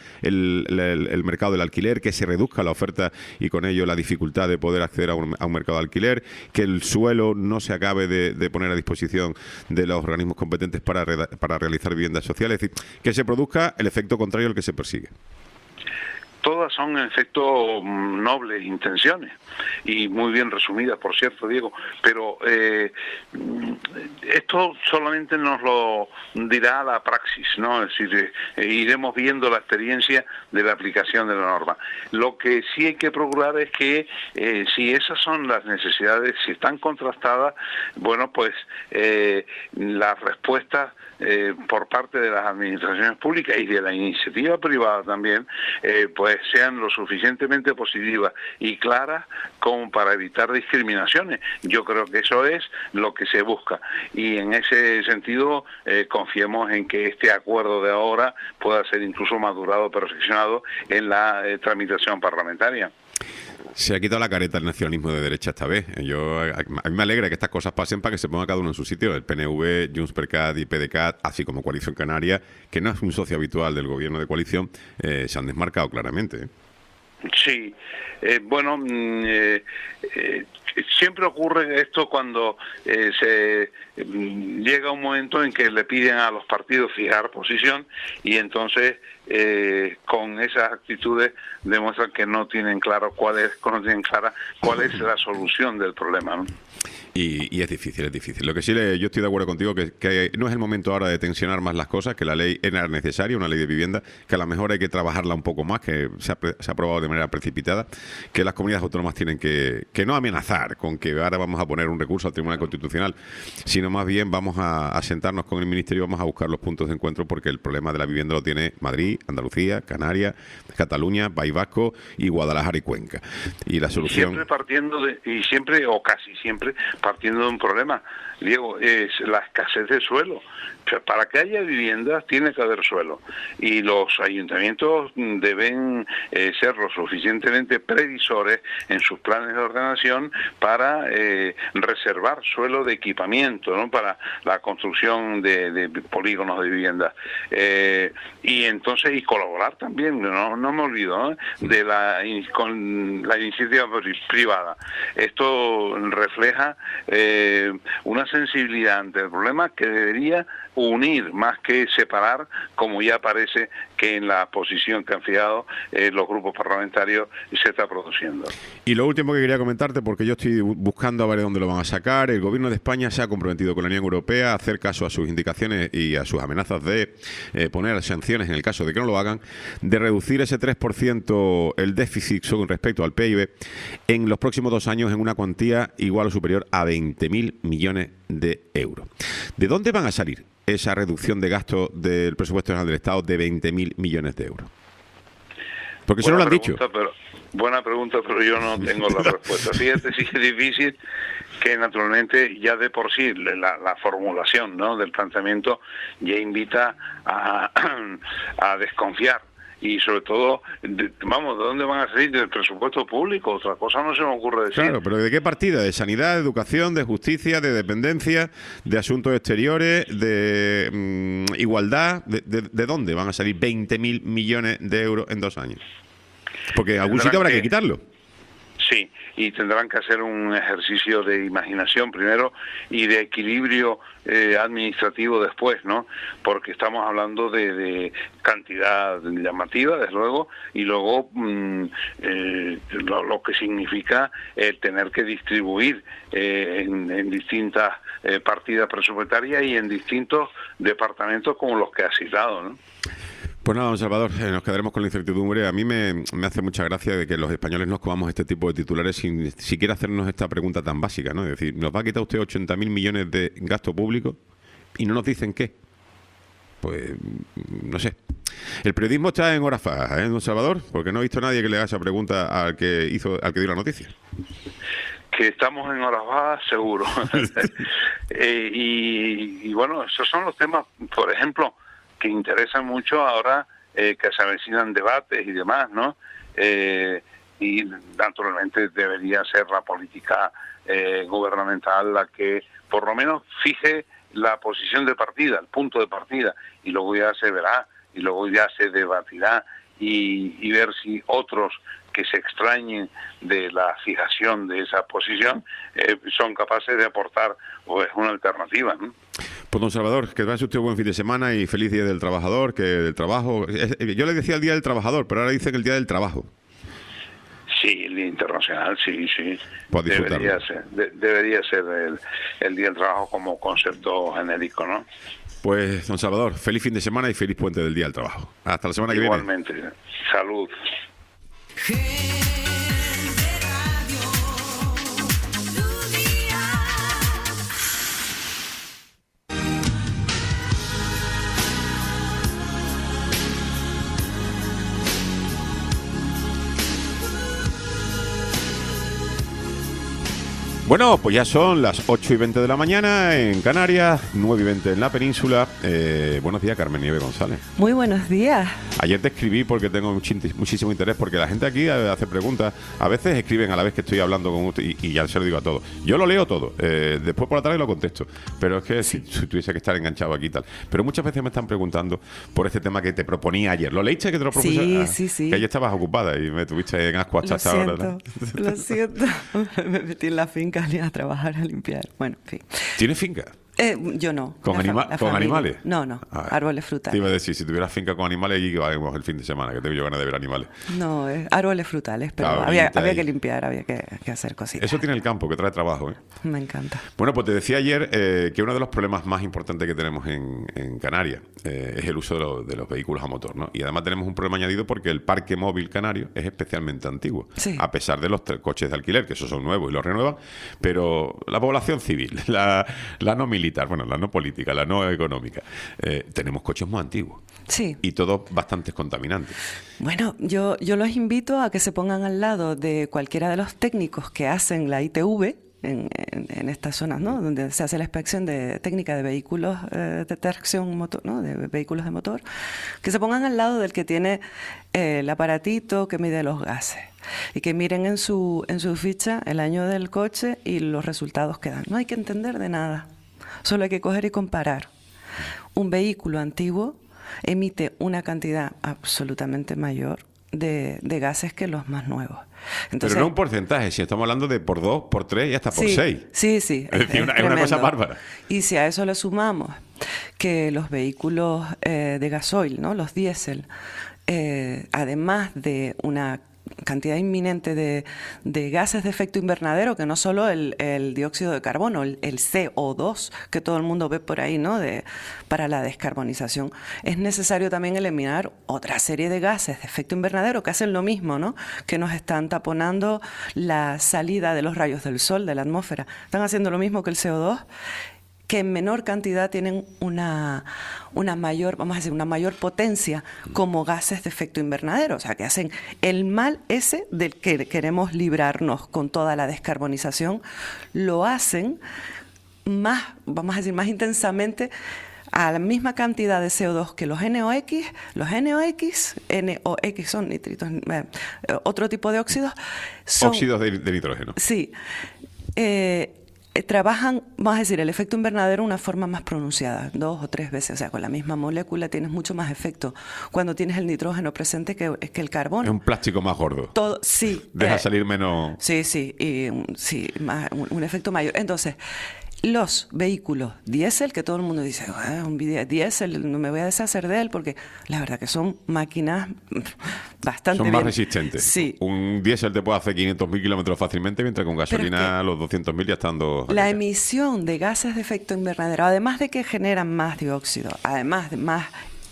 el mercado del alquiler, que se reduzca la oferta y con ello la dificultad de poder acceder a un mercado de alquiler, que el suelo no se acabe de poner a disposición de los organismos competentes para realizar viviendas sociales? Es decir, que se produzca el efecto contrario al que se persigue. Todas son en efecto nobles intenciones y muy bien resumidas, por cierto, Diego, pero esto solamente nos lo dirá la praxis, ¿no? Es decir, iremos viendo la experiencia de la aplicación de la norma. Lo que sí hay que procurar es que si esas son las necesidades, si están contrastadas, bueno, pues las respuestas por parte de las administraciones públicas y de la iniciativa privada también, pues sean lo suficientemente positivas y claras como para evitar discriminaciones. Yo creo que eso es lo que se busca y en ese sentido confiemos en que este acuerdo de ahora pueda ser incluso madurado, perfeccionado en la tramitación parlamentaria. Se ha quitado la careta el nacionalismo de derecha esta vez. A mí me alegra que estas cosas pasen para que se ponga cada uno en su sitio. El PNV, Junts per Cat y PDeCAT, así como Coalición Canaria, que no es un socio habitual del gobierno de coalición, se han desmarcado claramente. Sí, bueno, siempre ocurre esto cuando se llega un momento en que le piden a los partidos fijar posición y entonces con esas actitudes demuestran que no tienen claro cuál es la solución del problema, ¿no? Y es difícil. Lo que sí, yo estoy de acuerdo contigo que no es el momento ahora de tensionar más las cosas, que la ley era necesaria, una ley de vivienda, que a lo mejor hay que trabajarla un poco más, que se ha aprobado de manera precipitada, que las comunidades autónomas tienen que no amenazar con que ahora vamos a poner un recurso al Tribunal Constitucional, sino más bien vamos a sentarnos con el Ministerio y vamos a buscar los puntos de encuentro, porque el problema de la vivienda lo tiene Madrid, Andalucía, Canarias, Cataluña, País Vasco y Guadalajara y Cuenca. Y la solución... Siempre o casi siempre partiendo de un problema, Diego, es la escasez de suelo. O sea, para que haya viviendas tiene que haber suelo y los ayuntamientos deben ser lo suficientemente previsores en sus planes de ordenación para reservar suelo de equipamiento, ¿no? Para la construcción de polígonos de vivienda y entonces y colaborar también, no me olvido, ¿no? Con la iniciativa privada. Esto refleja una sensibilidad ante el problema que debería unir más que separar, como ya parece que en la posición que han fijado los grupos parlamentarios se está produciendo. Y lo último que quería comentarte, porque yo estoy buscando a ver dónde lo van a sacar, el Gobierno de España se ha comprometido con la Unión Europea a hacer caso a sus indicaciones y a sus amenazas de poner sanciones en el caso de que no lo hagan, de reducir ese 3% el déficit con respecto al PIB en los próximos 2 años en una cuantía igual o superior a 20.000 millones de euros. ¿De dónde van a salir esa reducción de gasto del presupuesto general del Estado de 20.000 millones de euros? Porque eso no lo han dicho. Buena pregunta, pero yo no tengo la respuesta. Fíjate, sí es difícil, que naturalmente ya de por sí la formulación, ¿no?, del planteamiento ya invita a desconfiar. Y sobre todo, ¿de dónde van a salir? ¿Del presupuesto público? Otra cosa no se me ocurre decir. Claro, pero ¿de qué partida? ¿De sanidad, de educación, de justicia, de dependencia, de asuntos exteriores, de igualdad? ¿De dónde van a salir 20.000 millones de euros en 2 años? Porque en algún sitio habrá que quitarlo. Sí, y tendrán que hacer un ejercicio de imaginación primero y de equilibrio administrativo después, ¿no? Porque estamos hablando de cantidad llamativa, desde luego, y luego lo que significa tener que distribuir en distintas partidas presupuestarias y en distintos departamentos como los que ha citado, ¿no? Pues nada, don Salvador, nos quedaremos con la incertidumbre. A mí me hace mucha gracia de que los españoles nos comamos este tipo de titulares sin siquiera hacernos esta pregunta tan básica, ¿no? Es decir, ¿nos va a quitar usted 80.000 millones de gasto público y no nos dicen qué? Pues, no sé. El periodismo está en horas bajas, don Salvador, porque no he visto a nadie que le haga esa pregunta al que dio la noticia. Que estamos en horas bajas, seguro. Y bueno, esos son los temas, por ejemplo, que interesan mucho ahora, que se avecinan debates y demás, ¿no? Y naturalmente debería ser la política gubernamental la que por lo menos fije la posición de partida, el punto de partida, y luego ya se verá, y luego ya se debatirá y ver si otros que se extrañen de la fijación de esa posición son capaces de aportar pues una alternativa, ¿no? Pues don Salvador, que pase usted un buen fin de semana y feliz Día del Trabajador, que el trabajo... Yo le decía el Día del Trabajador, pero ahora dicen el Día del Trabajo. Sí, el Día Internacional, sí. Pues debería ser el Día del Trabajo como concepto genérico, ¿no? Pues, don Salvador, feliz fin de semana y feliz puente del Día del Trabajo. Hasta la semana que viene. Igualmente. Salud. Bueno, pues ya son las 8:20 de la mañana en Canarias, 9:20 en la península. Buenos días, Carmen Nieves González. Muy buenos días. Ayer te escribí porque tengo muchísimo interés, porque la gente aquí hace preguntas. A veces escriben a la vez que estoy hablando con usted y ya se lo digo a todos. Yo lo leo todo, después por la tarde lo contesto. Pero es que si tuviese que estar enganchado aquí y tal. Pero muchas veces me están preguntando por este tema que te proponía ayer. ¿Lo leíste que te lo propuse? Sí. Que ayer estabas ocupada y me tuviste en ascuas hasta esta hora, ¿no? Lo siento. Me metí en la finca a trabajar, a limpiar. Bueno, en fin. ¿Tienes finca? Yo no. ¿Con animales? No, árboles frutales. Te iba a decir, si tuvieras finca con animales, allí que vamos el fin de semana, que tengo yo ganas de ver animales. No, árboles frutales, pero había que limpiar, había que hacer cositas. Eso tiene el campo, que trae trabajo, ¿eh? Me encanta. Bueno, pues te decía ayer que uno de los problemas más importantes que tenemos en Canarias es el uso de los vehículos a motor, ¿no? Y además tenemos un problema añadido porque el parque móvil canario es especialmente antiguo, sí, a pesar de los coches de alquiler, que esos son nuevos y los renuevan, pero la población civil, la no militar, bueno, la no política, la no económica, tenemos coches muy antiguos. Sí. Y todos bastante contaminantes. Bueno, yo los invito a que se pongan al lado de cualquiera de los técnicos que hacen la ITV en estas zonas, ¿no?, donde se hace la inspección de técnica de vehículos de tracción motor, ¿no?, de vehículos de motor, que se pongan al lado del que tiene el aparatito que mide los gases y que miren en su ficha el año del coche y los resultados que dan. No hay que entender de nada, solo hay que coger y comparar. Un vehículo antiguo emite una cantidad absolutamente mayor de gases que los más nuevos. Entonces, pero no un porcentaje, si estamos hablando de por 2, por 3 y hasta por 6. Sí. Es decir, es una cosa bárbara. Y si a eso le sumamos que los vehículos de gasoil, ¿no? Los diésel, además de una cantidad inminente de gases de efecto invernadero, que no solo el dióxido de carbono, el CO2, que todo el mundo ve por ahí, ¿no? Para la descarbonización, es necesario también eliminar otra serie de gases de efecto invernadero que hacen lo mismo, ¿no? Que nos están taponando la salida de los rayos del sol, de la atmósfera. Están haciendo lo mismo que el CO2, que en menor cantidad tienen una mayor, vamos a decir, una mayor potencia como gases de efecto invernadero, o sea, que hacen el mal ese del que queremos librarnos con toda la descarbonización, lo hacen más, vamos a decir, más intensamente a la misma cantidad de CO2 que los NOx. Los NOx son nitritos, otro tipo de óxidos. Son, óxidos de nitrógeno. Sí. Trabajan, vamos a decir, el efecto invernadero de una forma más pronunciada, 2 o 3 veces, o sea, con la misma molécula tienes mucho más efecto cuando tienes el nitrógeno presente que el carbono. Es un plástico más gordo. Todo, sí. Deja salir menos... Sí, y un efecto mayor. Entonces, los vehículos diésel, que todo el mundo dice, un diésel, no me voy a deshacer de él, porque la verdad que son máquinas bastante son más bien resistentes. Sí. Un diésel te puede hacer 500.000 kilómetros fácilmente, mientras que con gasolina los 200.000 ya están La emisión de gases de efecto invernadero, además de que generan más dióxido, además de más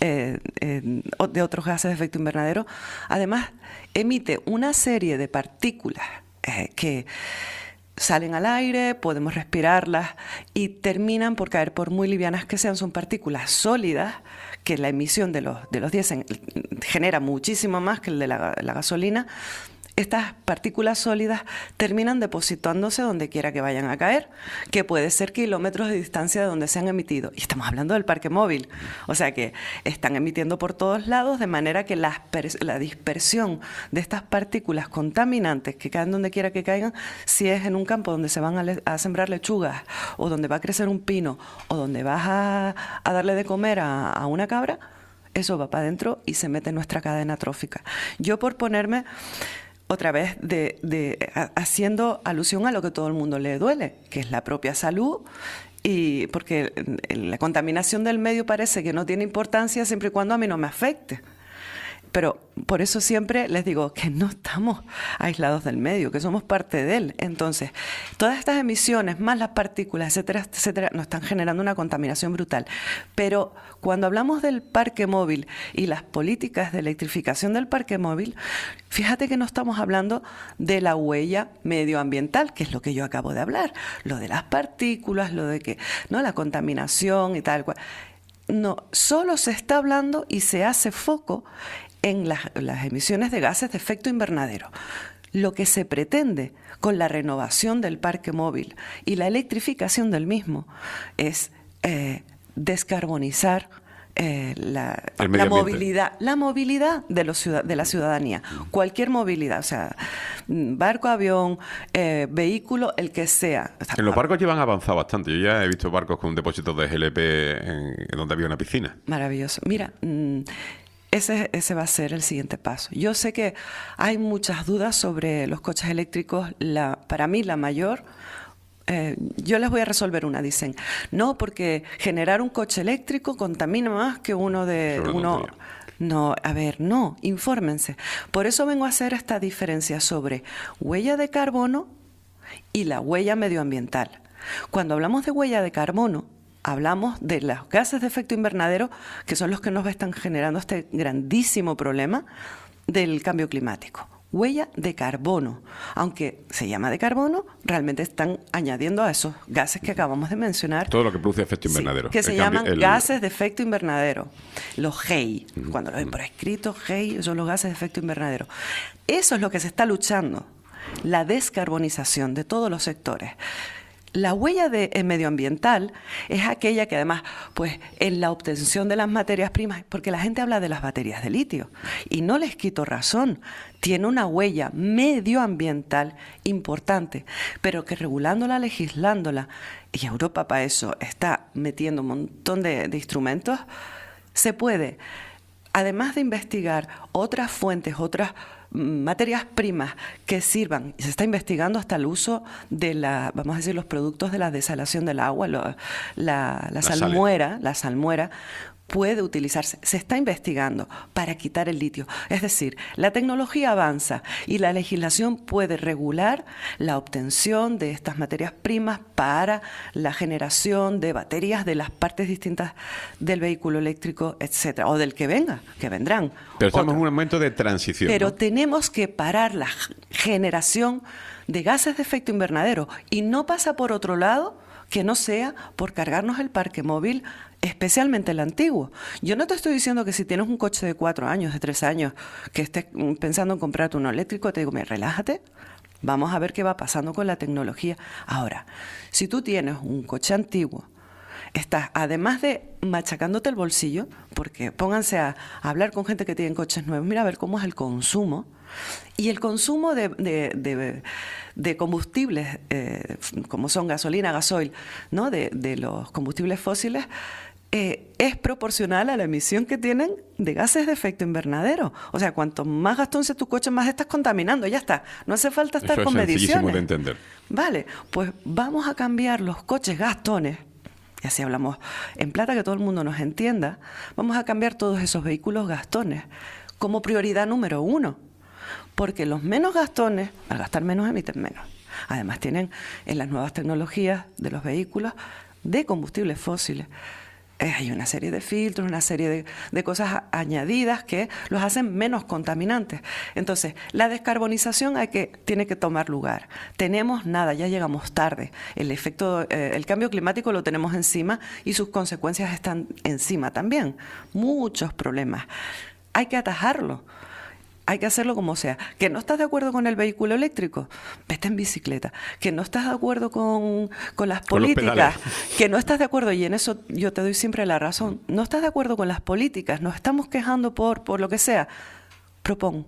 de otros gases de efecto invernadero, además emite una serie de partículas que salen al aire, podemos respirarlas y terminan por caer, por muy livianas que sean, son partículas sólidas, que la emisión de los diésel genera muchísimo más que el de la gasolina. Estas partículas sólidas terminan depositándose donde quiera que vayan a caer, que puede ser kilómetros de distancia de donde se han emitido. Y estamos hablando del parque móvil. O sea que están emitiendo por todos lados, de manera que la dispersión de estas partículas contaminantes que caen donde quiera que caigan, si es en un campo donde se van a sembrar lechugas, o donde va a crecer un pino, o donde vas a darle de comer a una cabra, eso va para adentro y se mete en nuestra cadena trófica. Yo, por ponerme otra vez haciendo alusión a lo que todo el mundo le duele, que es la propia salud, y porque la contaminación del medio parece que no tiene importancia siempre y cuando a mí no me afecte. Pero por eso siempre les digo que no estamos aislados del medio, que somos parte de él. Entonces, todas estas emisiones, más las partículas, etcétera, etcétera, nos están generando una contaminación brutal. Pero cuando hablamos del parque móvil y las políticas de electrificación del parque móvil, fíjate que no estamos hablando de la huella medioambiental, que es lo que yo acabo de hablar, lo de las partículas, lo de que, ¿no?, la contaminación y tal cual. No, solo se está hablando y se hace foco en las emisiones de gases de efecto invernadero. Lo que se pretende con la renovación del parque móvil y la electrificación del mismo es descarbonizar la movilidad de la ciudadanía. Cualquier movilidad, o sea, barco, avión, vehículo, el que sea. En los barcos llevan avanzado bastante. Yo ya he visto barcos con depósitos de GLP en donde había una piscina. Maravilloso. Mira, ese va a ser el siguiente paso. Yo sé que hay muchas dudas sobre los coches eléctricos. Para mí la mayor, yo les voy a resolver una. Dicen, no, porque generar un coche eléctrico contamina más que uno de... No, a ver, no, infórmense. Por eso vengo a hacer esta diferencia sobre huella de carbono y la huella medioambiental. Cuando hablamos de huella de carbono, hablamos de los gases de efecto invernadero, que son los que nos están generando este grandísimo problema del cambio climático. Huella de carbono. Aunque se llama de carbono, realmente están añadiendo a esos gases que acabamos de mencionar. Todo lo que produce efecto invernadero. Sí, que se llaman gases de efecto invernadero. Los GEI. Cuando lo ven por escrito, GEI son los gases de efecto invernadero. Eso es lo que se está luchando. La descarbonización de todos los sectores. La huella medioambiental es aquella que además, pues, en la obtención de las materias primas, porque la gente habla de las baterías de litio, y no les quito razón, tiene una huella medioambiental importante, pero que regulándola, legislándola, y Europa para eso está metiendo un montón de instrumentos, se puede además de investigar otras fuentes, otras materias primas que sirvan, se está investigando hasta el uso de vamos a decir, los productos de la desalación del agua, la salmuera, puede utilizarse. Se está investigando para quitar el litio. Es decir, la tecnología avanza y la legislación puede regular la obtención de estas materias primas para la generación de baterías de las partes distintas del vehículo eléctrico, etcétera, o del que venga, que vendrán. Pero estamos en un momento de transición. Pero ¿no? tenemos que parar la generación de gases de efecto invernadero y no pasa por otro lado que no sea por cargarnos el parque móvil, especialmente el antiguo. Yo no te estoy diciendo que si tienes un coche de 4 años, de 3 años, que estés pensando en comprarte uno eléctrico, te digo, mira, relájate, vamos a ver qué va pasando con la tecnología. Ahora, si tú tienes un coche antiguo, estás, además de machacándote el bolsillo, porque pónganse a hablar con gente que tiene coches nuevos, mira a ver cómo es el consumo. Y el consumo de combustibles, como son gasolina, gasoil, ¿no? de los combustibles fósiles, es proporcional a la emisión que tienen de gases de efecto invernadero. O sea, cuanto más gastón sea tu coche, más estás contaminando. Ya está. No hace falta estar con mediciones. Eso es sencillísimo de entender. Vale, pues vamos a cambiar los coches gastones, y así hablamos en plata que todo el mundo nos entienda, vamos a cambiar todos esos vehículos gastones como prioridad número 1. Porque los menos gastones, al gastar menos, emiten menos. Además tienen en las nuevas tecnologías de los vehículos de combustibles fósiles. Hay una serie de filtros, una serie de cosas añadidas que los hacen menos contaminantes. Entonces, la descarbonización tiene que tomar lugar. Tenemos nada, ya llegamos tarde. El cambio climático lo tenemos encima y sus consecuencias están encima también. Muchos problemas. Hay que atajarlo. Hay que hacerlo como sea. ¿Que no estás de acuerdo con el vehículo eléctrico? Vete en bicicleta. ¿Que no estás de acuerdo con las políticas? ¿Que no estás de acuerdo? Y en eso yo te doy siempre la razón. No estás de acuerdo con las políticas. Nos estamos quejando por lo que sea. Propón,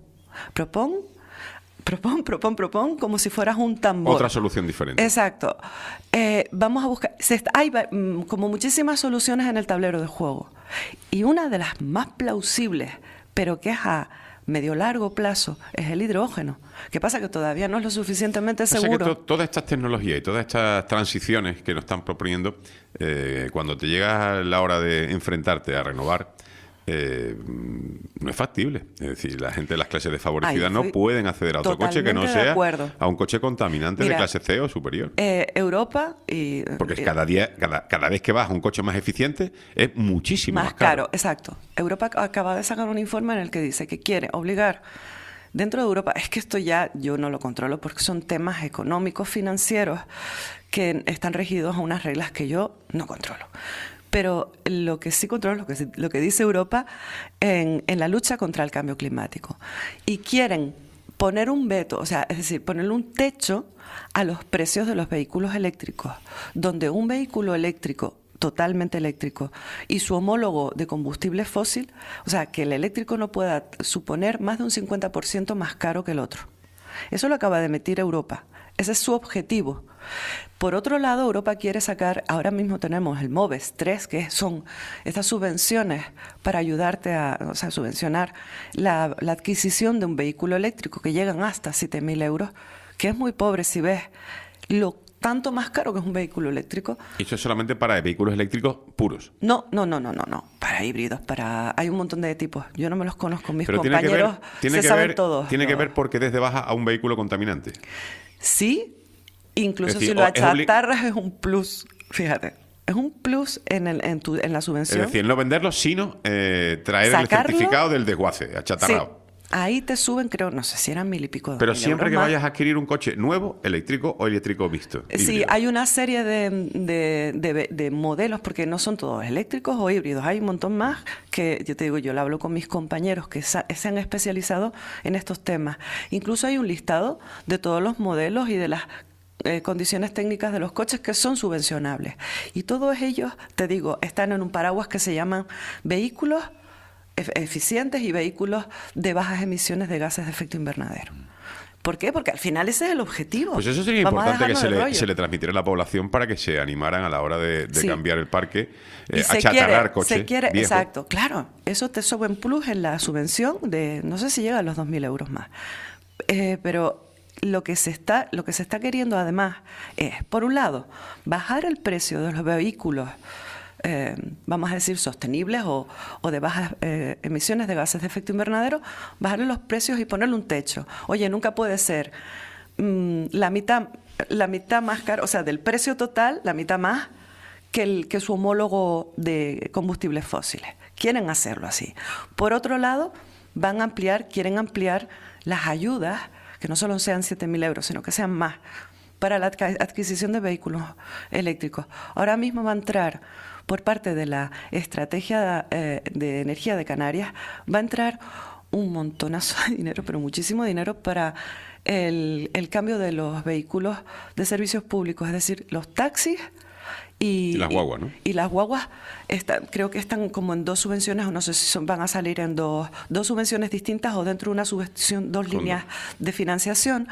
como si fueras un tambor. Otra solución diferente. Exacto. Vamos a buscar... Hay como muchísimas soluciones en el tablero de juego. Y una de las más plausibles, pero que es a medio largo plazo, es el hidrógeno. ¿Qué pasa? Que todavía no es lo suficientemente seguro. Que todas estas tecnologías y todas estas transiciones que nos están proponiendo, cuando te llega la hora de enfrentarte a renovar, no es factible. Es decir, la gente de las clases desfavorecidas no pueden acceder a otro coche que no sea a un coche contaminante. Mira, de clase C o superior. Europa porque cada vez que vas a un coche más eficiente es muchísimo más caro. Exacto. Europa acaba de sacar un informe en el que dice que quiere obligar dentro de Europa, es que esto ya yo no lo controlo porque son temas económicos, financieros que están regidos a unas reglas que yo no controlo. Pero lo que sí controla, lo que dice Europa en la lucha contra el cambio climático. Y quieren poner un veto, o sea, es decir, ponerle un techo a los precios de los vehículos eléctricos, donde un vehículo eléctrico, totalmente eléctrico, y su homólogo de combustible fósil, o sea, que el eléctrico no pueda suponer más de un 50% más caro que el otro. Eso lo acaba de emitir Europa. Ese es su objetivo. Por otro lado, Europa quiere sacar, ahora mismo tenemos el MOVES 3, que son estas subvenciones para ayudarte subvencionar la adquisición de un vehículo eléctrico que llegan hasta 7.000 euros, que es muy pobre si ves lo tanto más caro que es un vehículo eléctrico. ¿Y eso es solamente para vehículos eléctricos puros? No. Para híbridos, hay un montón de tipos. Yo no me los conozco, mis compañeros saben todos. ¿Tiene que ver porque des de baja a un vehículo contaminante? Sí, incluso si lo achatarras es un plus, fíjate. Es un plus en la subvención. Es decir, no venderlo, sino traer el certificado del desguace, achatarrado. Sí. Ahí te suben, creo, no sé si eran 1.000 y pico. Pero siempre que vayas a adquirir un coche nuevo, eléctrico o eléctrico mixto. Sí, híbrido. Hay una serie de modelos, porque no son todos eléctricos o híbridos. Hay un montón más que, yo te digo, yo lo hablo con mis compañeros que se han especializado en estos temas. Incluso hay un listado de todos los modelos y de las condiciones técnicas de los coches que son subvencionables. Y todos ellos, te digo, están en un paraguas que se llaman vehículos eficientes y vehículos de bajas emisiones de gases de efecto invernadero. ¿Por qué? Porque al final ese es el objetivo. Pues eso sería Vamos a importante que dejarnos de rollo. se le transmitiera a la población para que se animaran a la hora de Sí. cambiar el parque, Y achatarrar coches se quiere, viejos. exacto, claro. Eso te sube en plus en la subvención de, no sé si llega a los 2.000 euros más. Pero lo que se está queriendo además es, por un lado, bajar el precio de los vehículos, vamos a decir, sostenibles o de bajas emisiones de gases de efecto invernadero, bajarle los precios y ponerle un techo. Oye, nunca puede ser la mitad más caro, o sea, del precio total, la mitad más que su homólogo de combustibles fósiles. Quieren hacerlo así. Por otro lado, quieren ampliar las ayudas, que no solo sean 7.000 euros, sino que sean más, para la adquisición de vehículos eléctricos. Ahora mismo va a entrar, por parte de la Estrategia de Energía de Canarias, va a entrar un montonazo de dinero, pero muchísimo dinero, para el cambio de los vehículos de servicios públicos, es decir, los taxis y las guaguas, ¿no? Y las guaguas creo que están como en 2 subvenciones, o no sé si van a salir en dos subvenciones distintas o dentro de una subvención, 2 líneas de financiación.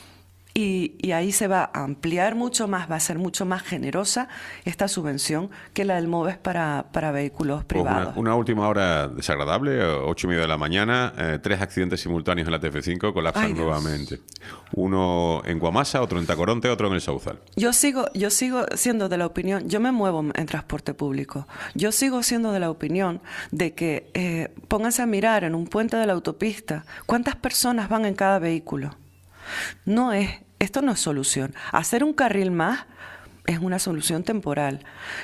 Y ahí se va a ampliar mucho más, va a ser mucho más generosa esta subvención que la del MOVES para vehículos privados. Pues una última hora desagradable, 8:30 de la mañana, 3 accidentes simultáneos en la TF5, colapsan nuevamente. Uno en Guamasa, otro en Tacoronte, otro en el Sauzal. Yo sigo siendo de la opinión, yo me muevo en transporte público, yo sigo siendo de la opinión de que pónganse a mirar en un puente de la autopista cuántas personas van en cada vehículo. Esto no es solución. Hacer un carril más es una solución temporal.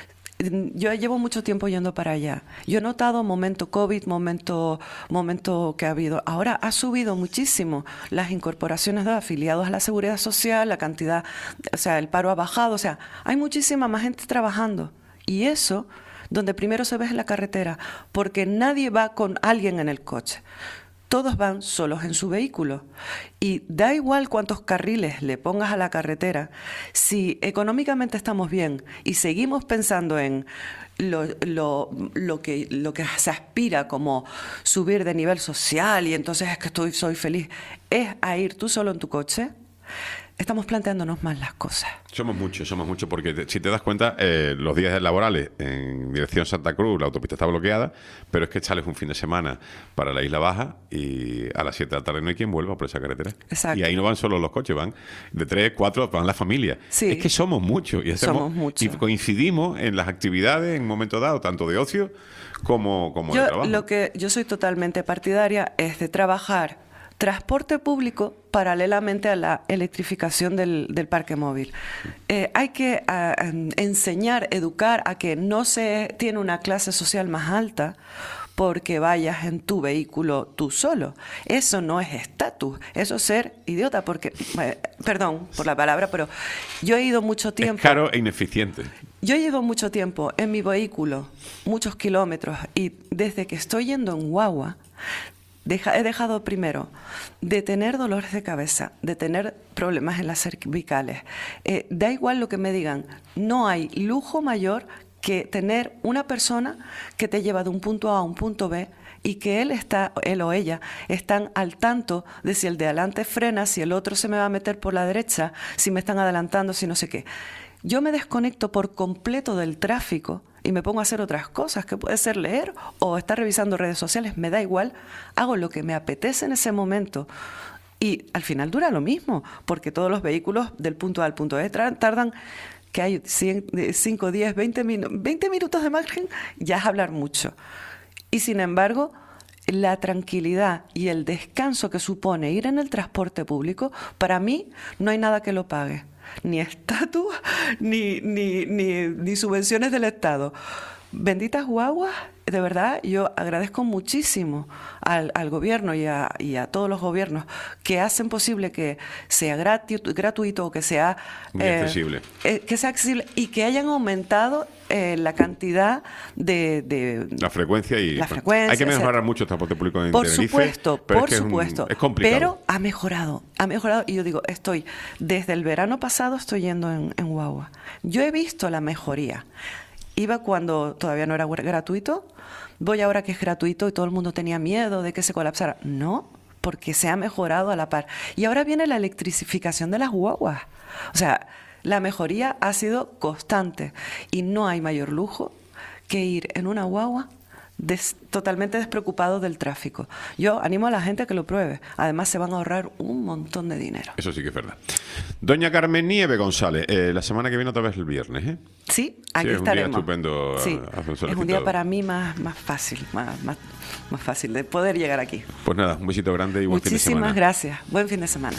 Yo llevo mucho tiempo yendo para allá. Yo he notado momento COVID, momento que ha habido. Ahora ha subido muchísimo las incorporaciones de afiliados a la Seguridad Social, la cantidad, o sea, el paro ha bajado, o sea, hay muchísima más gente trabajando. Y eso, donde primero se ve en la carretera, porque nadie va con alguien en el coche. Todos van solos en su vehículo y da igual cuántos carriles le pongas a la carretera, si económicamente estamos bien y seguimos pensando en lo que se aspira como subir de nivel social y entonces es que soy feliz, es a ir tú solo en tu coche. Estamos planteándonos mal las cosas. Somos muchos, porque si te das cuenta, los días laborales en dirección Santa Cruz, la autopista está bloqueada, pero es que sales un fin de semana para la Isla Baja y a las 7 de la tarde no hay quien vuelva por esa carretera. Exacto. Y ahí no van solo los coches, van de 3, 4, van las familias. Sí. Es que somos muchos. Somos muchos. Y coincidimos en las actividades en un momento dado, tanto de ocio como de trabajo. Lo que yo soy totalmente partidaria es de trabajar transporte público paralelamente a la electrificación del parque móvil. Hay que enseñar, educar a que no se tiene una clase social más alta porque vayas en tu vehículo tú solo. Eso no es estatus, eso es ser idiota, porque, perdón por la palabra, pero yo he ido mucho tiempo... Es caro e ineficiente. Yo he ido mucho tiempo en mi vehículo, muchos kilómetros, y desde que estoy yendo en guagua, he dejado primero de tener dolores de cabeza, de tener problemas en las cervicales. Da igual lo que me digan, no hay lujo mayor que tener una persona que te lleva de un punto A a un punto B y que él o ella están al tanto de si el de adelante frena, si el otro se me va a meter por la derecha, si me están adelantando, si no sé qué. Yo me desconecto por completo del tráfico y me pongo a hacer otras cosas, que puede ser leer o estar revisando redes sociales, me da igual, hago lo que me apetece en ese momento. Y al final dura lo mismo, porque todos los vehículos del punto A al punto B tardan, que hay 5, 10, 20 minutos de margen, ya es hablar mucho. Y sin embargo, la tranquilidad y el descanso que supone ir en el transporte público, para mí no hay nada que lo pague. Ni estatus, ni subvenciones del Estado. Benditas guaguas, de verdad, yo agradezco muchísimo al gobierno y a todos los gobiernos que hacen posible que sea gratuito o que sea accesible. Que sea accesible y que hayan aumentado la cantidad de la frecuencia y la frecuencia, hay que mejorar mucho el transporte público en por Tenerife, supuesto, pero por es que supuesto, es complicado. pero ha mejorado y yo digo, desde el verano pasado estoy yendo en guagua. Yo he visto la mejoría. Iba cuando todavía no era gratuito, voy ahora que es gratuito y todo el mundo tenía miedo de que se colapsara. No, porque se ha mejorado a la par. Y ahora viene la electrificación de las guaguas. O sea, la mejoría ha sido constante y no hay mayor lujo que ir en una guagua totalmente despreocupado del tráfico. Yo animo a la gente a que lo pruebe. Además, se van a ahorrar un montón de dinero. Eso sí que es verdad. Doña Carmen Nieve González, la semana que viene otra vez el viernes, ¿eh? Sí, aquí sí, estaremos. Es un día estupendo. Sí, es un día para mí más fácil, más fácil de poder llegar aquí. Pues nada, un besito grande y buen fin de semana. Muchísimas gracias. Buen fin de semana.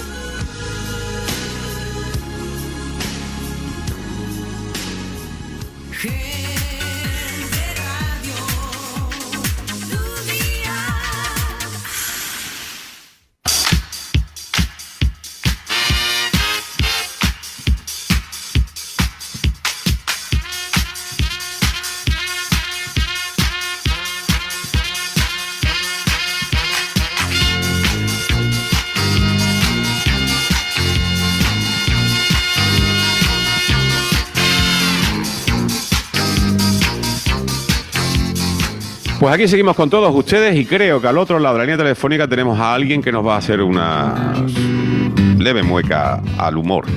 Pues aquí seguimos con todos ustedes y creo que al otro lado de la línea telefónica tenemos a alguien que nos va a hacer una leve mueca al humor.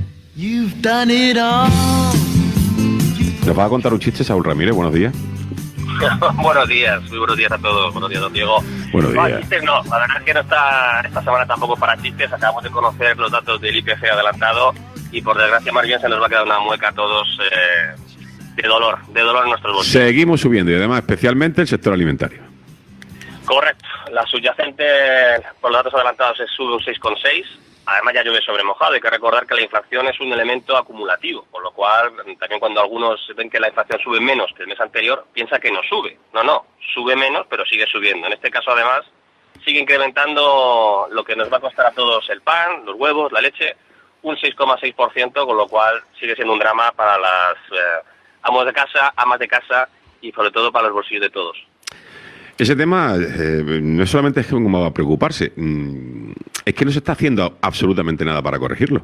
Nos va a contar un chiste Saúl Ramírez, buenos días. Buenos días, muy buenos días a todos. Buenos días, don Diego. Buenos días. Chistes no, la verdad es que no está esta semana tampoco para chistes. Acabamos de conocer los datos del IPC adelantado y por desgracia más bien se nos va a quedar una mueca a todos de dolor en nuestros bolsillos. Seguimos subiendo y además especialmente el sector alimentario. Correcto, la subyacente por los datos adelantados sube un 6,6. Además ya llueve sobre mojado. Hay que recordar que la inflación es un elemento acumulativo, con lo cual también cuando algunos ven que la inflación sube menos que el mes anterior, piensa que no sube. No, sube menos, pero sigue subiendo. En este caso, además, sigue incrementando lo que nos va a costar a todos el pan, los huevos, la leche, un 6,6%, con lo cual sigue siendo un drama para las amas de casa y sobre todo para los bolsillos de todos. Ese tema no solamente es que uno va a preocuparse, es que no se está haciendo absolutamente nada para corregirlo.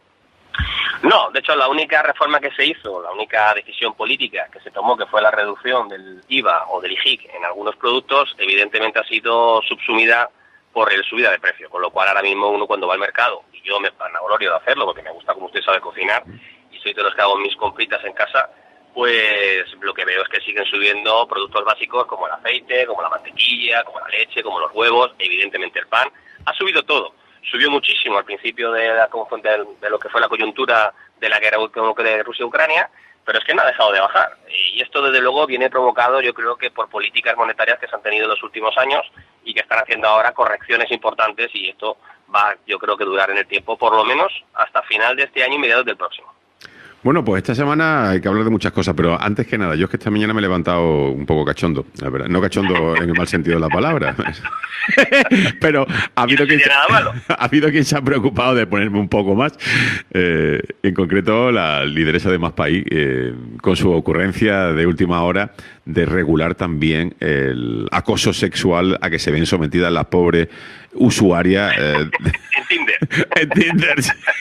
No, de hecho la única reforma que se hizo, la única decisión política que se tomó, que fue la reducción del IVA o del IGIC en algunos productos, evidentemente ha sido subsumida por el subida de precio, con lo cual ahora mismo uno cuando va al mercado, y yo me vanaglorio de hacerlo porque me gusta, como usted sabe, cocinar, y soy de los que hago mis compritas en casa, pues lo que veo es que siguen subiendo productos básicos como el aceite, como la mantequilla, como la leche, como los huevos, evidentemente el pan. Ha subido todo. Subió muchísimo al principio de lo que fue la coyuntura de la guerra de Rusia-Ucrania, pero es que no ha dejado de bajar. Y esto, desde luego, viene provocado, yo creo que por políticas monetarias que se han tenido en los últimos años y que están haciendo ahora correcciones importantes, y esto va, yo creo que durar en el tiempo, por lo menos hasta final de este año y mediados del próximo. Bueno, pues esta semana hay que hablar de muchas cosas, pero antes que nada, yo es que esta mañana me he levantado un poco cachondo, la verdad. No cachondo en el mal sentido de la palabra, pero ha habido quien se ha preocupado de ponerme un poco más, en concreto la lideresa de Más País, con su ocurrencia de última hora de regular también el acoso sexual a que se ven sometidas las pobres usuarias en Tinder. En Tinder.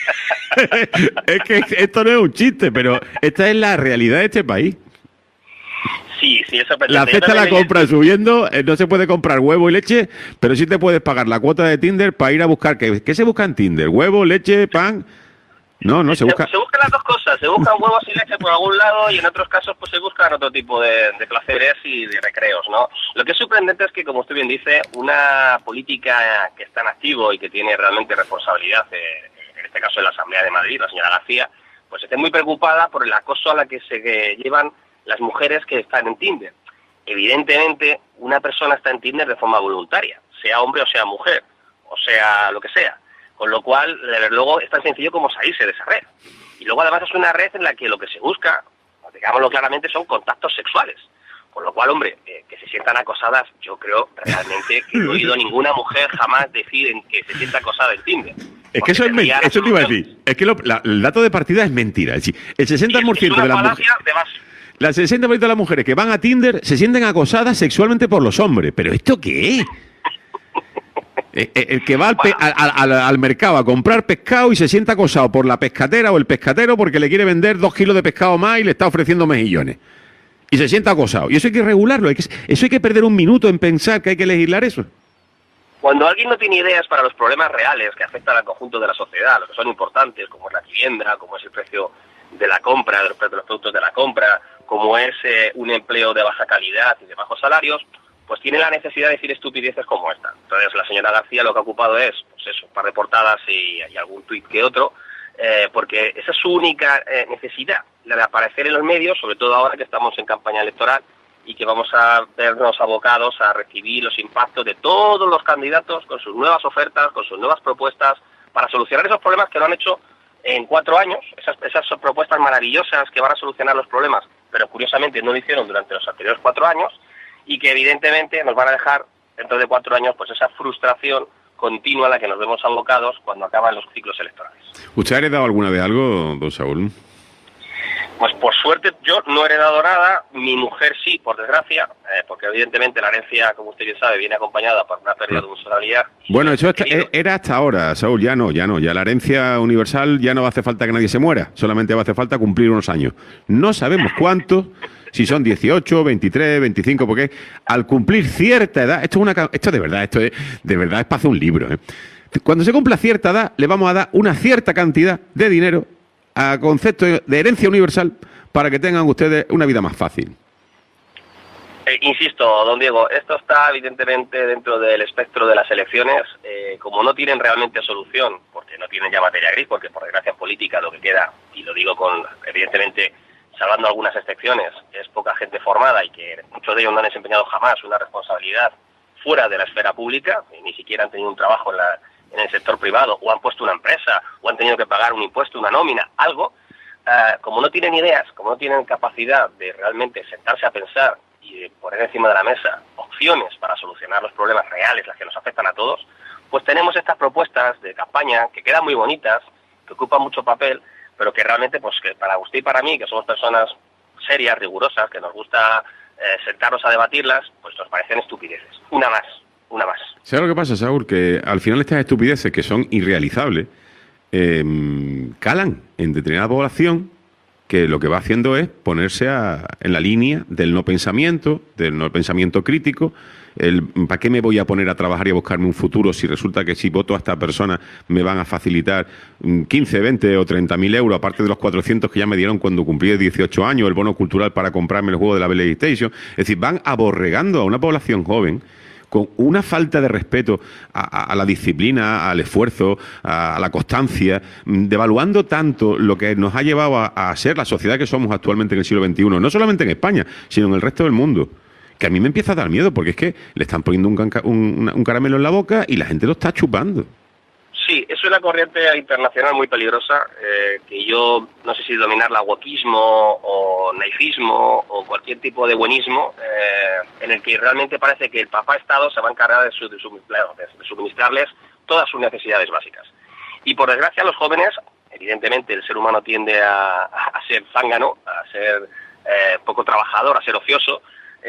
Es que esto no es un chiste, pero esta es la realidad de este país. Sí, eso pretende. La cesta de la compra subiendo, no se puede comprar huevo y leche, pero sí te puedes pagar la cuota de Tinder para ir a buscar. ¿Qué se busca en Tinder? ¿Huevo, leche, pan? No, se busca... Se buscan las dos cosas, se buscan huevos y leche por algún lado y en otros casos pues se buscan otro tipo de placeres y de recreos, ¿no? Lo que es sorprendente es que, como usted bien dice, una política que está en activo y que tiene realmente responsabilidad, en este caso en la Asamblea de Madrid, la señora García, pues esté muy preocupada por el acoso a la que se llevan las mujeres que están en Tinder. Evidentemente, una persona está en Tinder de forma voluntaria, sea hombre o sea mujer, o sea lo que sea. Con lo cual, luego es tan sencillo como salirse de esa red. Y luego además es una red en la que lo que se busca, digámoslo claramente, son contactos sexuales. Con lo cual, hombre, que se sientan acosadas, yo creo realmente que no he oído ninguna mujer jamás decir que se sienta acosada en Tinder. Es que eso es mentira, eso te iba a decir. Es que el dato de partida es mentira. Es decir, el 60% de las mujeres... Las 60% de las mujeres que van a Tinder se sienten acosadas sexualmente por los hombres. ¿Pero esto qué es? El que va al mercado a comprar pescado y se siente acosado por la pescatera o el pescatero porque le quiere vender 2 kilos de pescado más y le está ofreciendo mejillones. Y se siente acosado. Y eso hay que regularlo. Eso hay que perder un minuto en pensar que hay que legislar eso. Cuando alguien no tiene ideas para los problemas reales que afectan al conjunto de la sociedad, los que son importantes, como es la vivienda, como es el precio de la compra, de los productos de la compra, como es un empleo de baja calidad y de bajos salarios, pues tiene la necesidad de decir estupideces como esta. Entonces la señora García lo que ha ocupado es, pues eso, un par de portadas y algún tuit que otro, porque esa es su única necesidad, la de aparecer en los medios, sobre todo ahora que estamos en campaña electoral y que vamos a vernos abocados a recibir los impactos de todos los candidatos con sus nuevas ofertas, con sus nuevas propuestas, para solucionar esos problemas que lo han hecho en 4 años, esas son propuestas maravillosas que van a solucionar los problemas, pero curiosamente no lo hicieron durante los anteriores 4 años, y que evidentemente nos van a dejar dentro de 4 años pues esa frustración continua a la que nos vemos abocados cuando acaban los ciclos electorales. ¿Usted ha heredado alguna vez algo, don Saúl? Pues por suerte yo no he heredado nada, mi mujer sí, por desgracia, porque evidentemente la herencia, como usted bien sabe, viene acompañada por una pérdida de funcionalidad. Bueno, eso era hasta ahora, Saúl, ya no, ya la herencia universal ya no hace falta que nadie se muera, solamente va a hacer falta cumplir unos años. No sabemos cuántos, si son 18, 23, 25, porque al cumplir cierta edad, esto de verdad es para hacer un libro, ¿eh? Cuando se cumpla cierta edad, le vamos a dar una cierta cantidad de dinero a concepto de herencia universal para que tengan ustedes una vida más fácil. Insisto, don Diego, esto está evidentemente dentro del espectro de las elecciones, como no tienen realmente solución, porque no tienen ya materia gris, porque por desgracia en política lo que queda, y lo digo con, evidentemente, salvando algunas excepciones, es poca gente formada y que muchos de ellos no han desempeñado jamás una responsabilidad fuera de la esfera pública, ni siquiera han tenido un trabajo en el sector privado, o han puesto una empresa, o han tenido que pagar un impuesto, una nómina, algo, como no tienen ideas, como no tienen capacidad de realmente sentarse a pensar y de poner encima de la mesa opciones para solucionar los problemas reales, las que nos afectan a todos, pues tenemos estas propuestas de campaña que quedan muy bonitas, que ocupan mucho papel, pero que realmente, pues que para usted y para mí, que somos personas serias, rigurosas, que nos gusta sentarnos a debatirlas, pues nos parecen estupideces. Una más. ¿Sabes lo que pasa, Saúl? Que al final estas estupideces que son irrealizables calan en determinada población que lo que va haciendo es ponerse en la línea del no pensamiento crítico. ¿Para qué me voy a poner a trabajar y a buscarme un futuro si resulta que si voto a esta persona me van a facilitar 15, 20 o 30.000 euros, aparte de los 400 que ya me dieron cuando cumplí 18 años, el bono cultural para comprarme el juego de la PlayStation? Es decir, van aborregando a una población joven con una falta de respeto a la disciplina, al esfuerzo, a la constancia, devaluando tanto lo que nos ha llevado a ser la sociedad que somos actualmente en el siglo XXI, no solamente en España, sino en el resto del mundo. Que a mí me empieza a dar miedo, porque es que le están poniendo un caramelo en la boca y la gente lo está chupando. Sí, es una corriente internacional muy peligrosa, que yo no sé si dominarla wokismo o naifismo o cualquier tipo de buenismo, en el que realmente parece que el papá Estado se va a encargar de suministrarles todas sus necesidades básicas. Y por desgracia los jóvenes, evidentemente el ser humano tiende a ser zángano, a ser poco trabajador, a ser ocioso,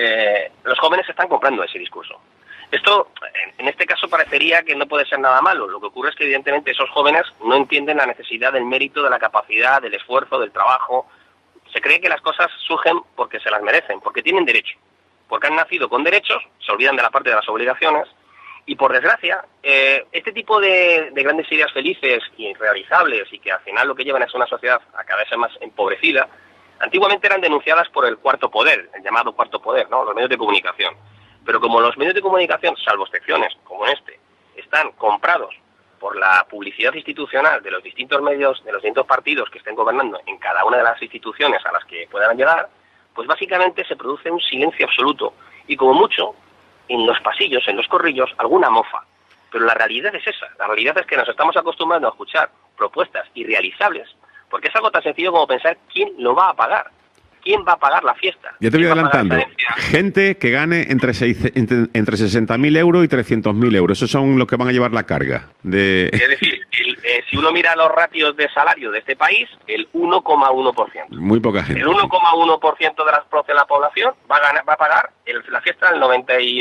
los jóvenes están comprando ese discurso. Esto, en este caso, parecería que no puede ser nada malo. Lo que ocurre es que, evidentemente, esos jóvenes no entienden la necesidad del mérito, de la capacidad, del esfuerzo, del trabajo. Se cree que las cosas surgen porque se las merecen, porque tienen derecho. Porque han nacido con derechos, se olvidan de la parte de las obligaciones, y, por desgracia, este tipo de grandes ideas felices y realizables, y que al final lo que llevan es una sociedad a cada vez más empobrecida, antiguamente eran denunciadas por el cuarto poder, el llamado cuarto poder, ¿no? Los medios de comunicación. Pero como los medios de comunicación, salvo excepciones como este, están comprados por la publicidad institucional de los distintos medios, de los distintos partidos que estén gobernando en cada una de las instituciones a las que puedan llegar, pues básicamente se produce un silencio absoluto y como mucho, en los pasillos, en los corrillos, alguna mofa. Pero la realidad es esa, la realidad es que nos estamos acostumbrando a escuchar propuestas irrealizables, porque es algo tan sencillo como pensar quién lo va a pagar. ¿Quién va a pagar la fiesta? Ya te voy adelantando. Gente que gane entre 60.000 euros y 300.000 euros. Esos son los que van a llevar la carga. Es decir, si uno mira los ratios de salario de este país, el 1,1%. Muy poca gente. El 1,1% de la población va a pagar la fiesta del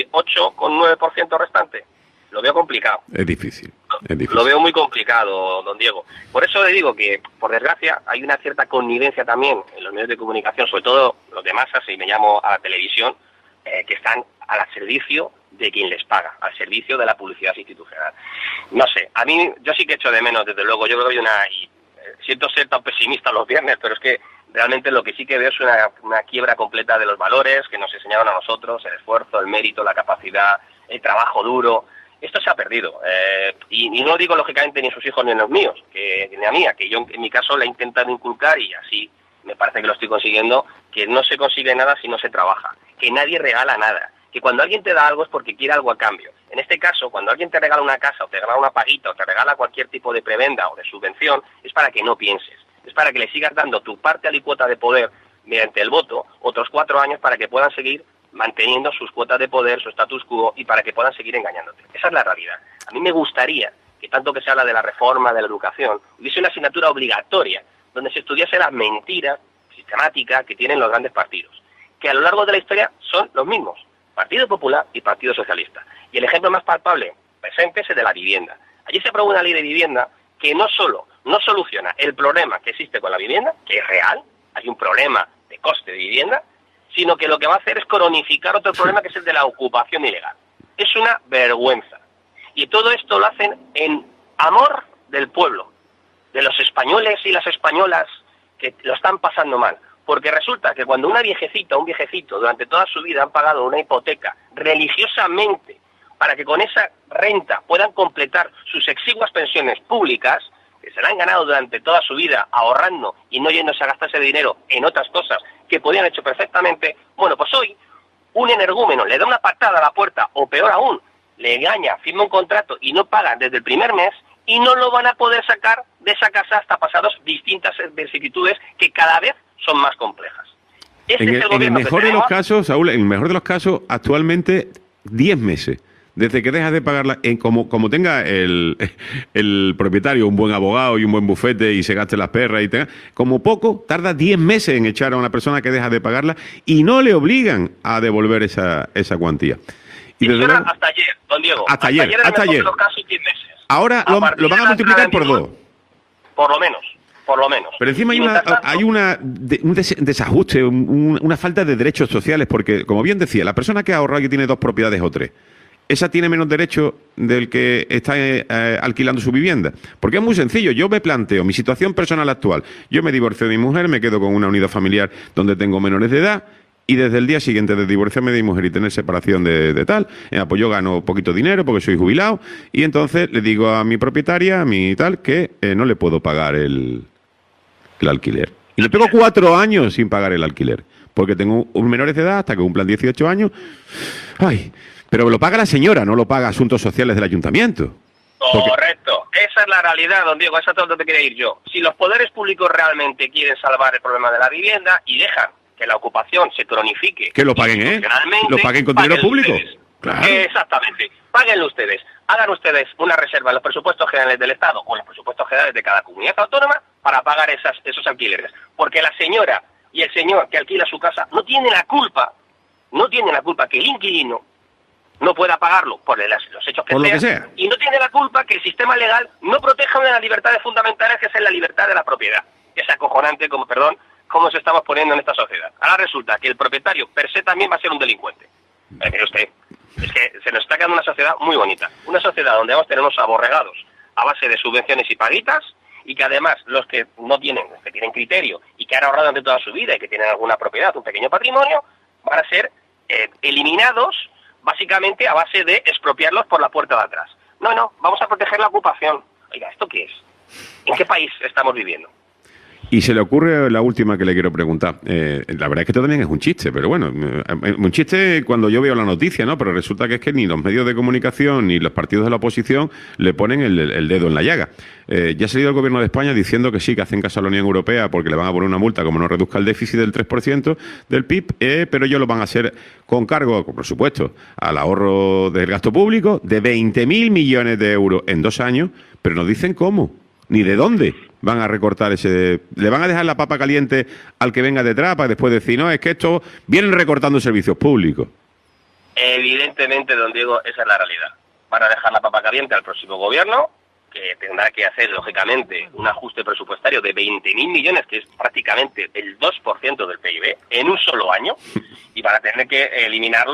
98,9% restante. Lo veo complicado. Es difícil. Lo veo muy complicado, don Diego. Por eso le digo que, por desgracia, hay una cierta connivencia también en los medios de comunicación, sobre todo los de masas, y me llamo a la televisión, que están al servicio de quien les paga, al servicio de la publicidad institucional. No sé, a mí, yo sí que echo de menos, desde luego, yo creo que hay siento ser tan pesimista los viernes, pero es que realmente lo que sí que veo es una quiebra completa de los valores que nos enseñaron a nosotros, el esfuerzo, el mérito, la capacidad, el trabajo duro. Esto se ha perdido. Y no lo digo lógicamente ni a sus hijos ni a los míos, ni a mía, que yo en mi caso la he intentado inculcar y así me parece que lo estoy consiguiendo, que no se consigue nada si no se trabaja, que nadie regala nada, que cuando alguien te da algo es porque quiere algo a cambio. En este caso, cuando alguien te regala una casa o te regala una paguita o te regala cualquier tipo de prebenda o de subvención, es para que no pienses, es para que le sigas dando tu parte alícuota de poder mediante el voto otros 4 años para que puedan seguir manteniendo sus cuotas de poder, su status quo y para que puedan seguir engañándote. Esa es la realidad. A mí me gustaría que tanto que se habla de la reforma de la educación, hubiese una asignatura obligatoria donde se estudiase la mentira sistemática que tienen los grandes partidos, que a lo largo de la historia son los mismos, Partido Popular y Partido Socialista. Y el ejemplo más palpable presente es el de la vivienda. Allí se aprobó una ley de vivienda que no solo no soluciona el problema que existe con la vivienda, que es real, hay un problema de coste de vivienda, sino que lo que va a hacer es cronificar otro problema que es el de la ocupación ilegal. Es una vergüenza. Y todo esto lo hacen en amor del pueblo, de los españoles y las españolas que lo están pasando mal. Porque resulta que cuando una viejecita o un viejecito durante toda su vida han pagado una hipoteca religiosamente para que con esa renta puedan completar sus exiguas pensiones públicas, que se la han ganado durante toda su vida ahorrando y no yéndose a gastarse dinero en otras cosas que podían haber hecho perfectamente, bueno, pues hoy un energúmeno le da una patada a la puerta, o peor aún, le engaña, firma un contrato y no paga desde el primer mes, y no lo van a poder sacar de esa casa hasta pasados distintas vicisitudes que cada vez son más complejas. En el mejor de los casos, Saúl, en el mejor de los casos, actualmente 10 meses. Desde que dejas de pagarla, como tenga el propietario un buen abogado y un buen bufete y se gaste las perras y tenga, como poco, tarda 10 meses en echar a una persona que deja de pagarla y no le obligan a devolver esa cuantía. Y desde luego, hasta ayer, don Diego. Hasta ayer. De los casos, 10 meses. Ahora lo van a multiplicar por 2. Por lo menos. Pero encima hay un desajuste, una falta de derechos sociales, porque, como bien decía, la persona que ha ahorrado y que tiene 2 propiedades o 3, esa tiene menos derecho del que está alquilando su vivienda. Porque es muy sencillo. Yo me planteo mi situación personal actual. Yo me divorcio de mi mujer, me quedo con una unidad familiar donde tengo menores de edad, y desde el día siguiente de divorciarme de mi mujer y tener separación de tal, pues yo gano poquito dinero porque soy jubilado, y entonces le digo a mi propietaria, a mi tal, que no le puedo pagar el alquiler. Y le pego 4 años sin pagar el alquiler, porque tengo un menores de edad hasta que cumplan 18 años. ¡Ay! Pero lo paga la señora, no lo paga Asuntos Sociales del Ayuntamiento. Correcto. Esa es la realidad, don Diego. Esa es donde quería ir yo. Si los poderes públicos realmente quieren salvar el problema de la vivienda y dejan que la ocupación se cronifique... Que lo paguen, lo paguen con dinero público. Claro. Exactamente. Páguenlo ustedes. Hagan ustedes una reserva en los presupuestos generales del Estado o en los presupuestos generales de cada comunidad autónoma para pagar esos alquileres. Porque la señora y el señor que alquila su casa no tienen la culpa que el inquilino no pueda pagarlo por los hechos que sea, y no tiene la culpa que el sistema legal no proteja una de las libertades fundamentales, que es la libertad de la propiedad. Es acojonante, cómo nos estamos poniendo en esta sociedad. Ahora resulta que el propietario per se también va a ser un delincuente. Mire usted, es que se nos está quedando una sociedad muy bonita, una sociedad donde vamos a tener unos aborregados a base de subvenciones y paguitas, y que además los que tienen criterio y que han ahorrado durante toda su vida y que tienen alguna propiedad, un pequeño patrimonio, van a ser eliminados básicamente a base de expropiarlos por la puerta de atrás. No, vamos a proteger la ocupación. Oiga, ¿esto qué es? ¿En qué país estamos viviendo? Y se le ocurre la última que le quiero preguntar. La verdad es que esto también es un chiste, pero bueno, un chiste cuando yo veo la noticia, ¿no? Pero resulta que es que ni los medios de comunicación ni los partidos de la oposición le ponen el dedo en la llaga. Ya ha salido el gobierno de España diciendo que sí, que hacen caso a la Unión Europea porque le van a poner una multa como no reduzca el déficit del 3% del PIB, pero ellos lo van a hacer con cargo, por supuesto, al ahorro del gasto público de 20.000 millones de euros en 2 años, pero no dicen cómo, ni de dónde van a recortar ese... Le van a dejar la papa caliente al que venga detrás para después decir, no, es que esto vienen recortando servicios públicos. Evidentemente, don Diego, esa es la realidad. Van a dejar la papa caliente al próximo gobierno, que tendrá que hacer, lógicamente, un ajuste presupuestario de 20.000 millones, que es prácticamente el 2% del PIB, en un solo año, y van a tener que eliminarlo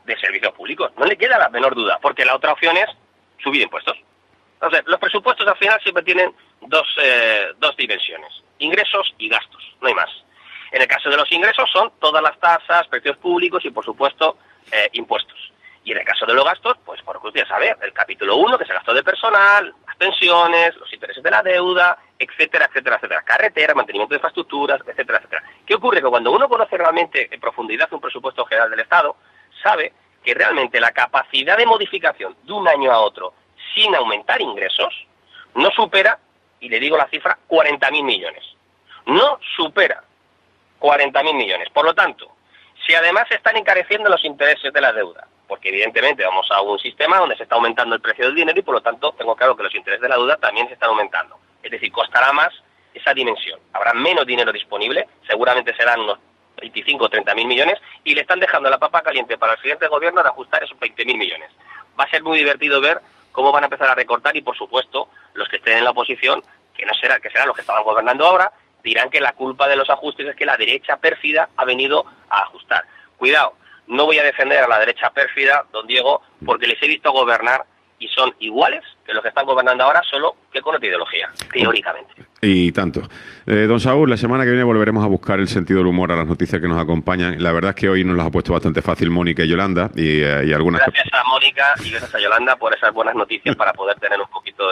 de servicios públicos. No le queda la menor duda, porque la otra opción es subir impuestos. Entonces, los presupuestos al final siempre tienen dos dimensiones, ingresos y gastos, no hay más. En el caso de los ingresos son todas las tasas, precios públicos y, por supuesto, impuestos. Y en el caso de los gastos, pues por lo que usted sabe, el capítulo 1, que es el gasto de personal, las pensiones, los intereses de la deuda, etcétera, etcétera, etcétera. Carretera, mantenimiento de infraestructuras, etcétera, etcétera. ¿Qué ocurre? Que cuando uno conoce realmente en profundidad un presupuesto general del Estado, sabe que realmente la capacidad de modificación de un año a otro sin aumentar ingresos no supera, y le digo la cifra, 40.000 millones. No supera 40.000 millones. Por lo tanto, si además se están encareciendo los intereses de la deuda, porque evidentemente vamos a un sistema donde se está aumentando el precio del dinero y por lo tanto tengo claro que los intereses de la deuda también se están aumentando. Es decir, costará más esa dimensión. Habrá menos dinero disponible, seguramente serán unos 25 o 30.000 millones y le están dejando la papa caliente para el siguiente gobierno de ajustar esos 20.000 millones. Va a ser muy divertido ver cómo van a empezar a recortar y por supuesto los que estén en la oposición, que serán los que estaban gobernando ahora, dirán que la culpa de los ajustes es que la derecha pérfida ha venido a ajustar. Cuidado, no voy a defender a la derecha pérfida, don Diego, porque les he visto gobernar y son iguales que los que están gobernando ahora, solo que con otra ideología, teóricamente. Y tanto. Don Saúl, la semana que viene volveremos a buscar el sentido del humor a las noticias que nos acompañan. La verdad es que hoy nos las ha puesto bastante fácil Mónica y Yolanda y algunas... Gracias a Mónica y gracias a Yolanda por esas buenas noticias para poder tener un poquito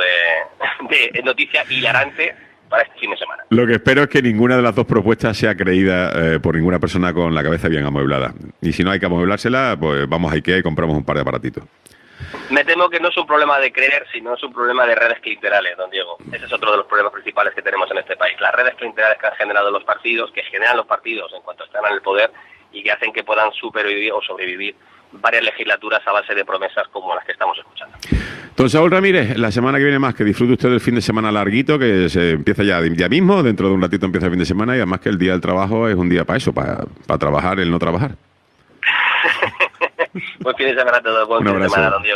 de noticia hilarante para este fin de semana. Lo que espero es que ninguna de las dos propuestas sea creída por ninguna persona con la cabeza bien amueblada. Y si no hay que amueblársela, pues vamos a IKEA y compramos un par de aparatitos. Me temo que no es un problema de creer, sino es un problema de redes clientelales, don Diego. Ese es otro de los problemas principales que tenemos en este país. Las redes clientelales que han generado los partidos, que generan los partidos en cuanto están en el poder y que hacen que puedan supervivir o sobrevivir varias legislaturas a base de promesas como las que estamos escuchando. Don Saúl Ramírez, la semana que viene más, que disfrute usted del fin de semana larguito, que se empieza ya mismo, dentro de un ratito empieza el fin de semana y además que el día del trabajo es un día para eso, para trabajar, el no trabajar. Buen fin de semana a todos, buen fin de semana, don Diego.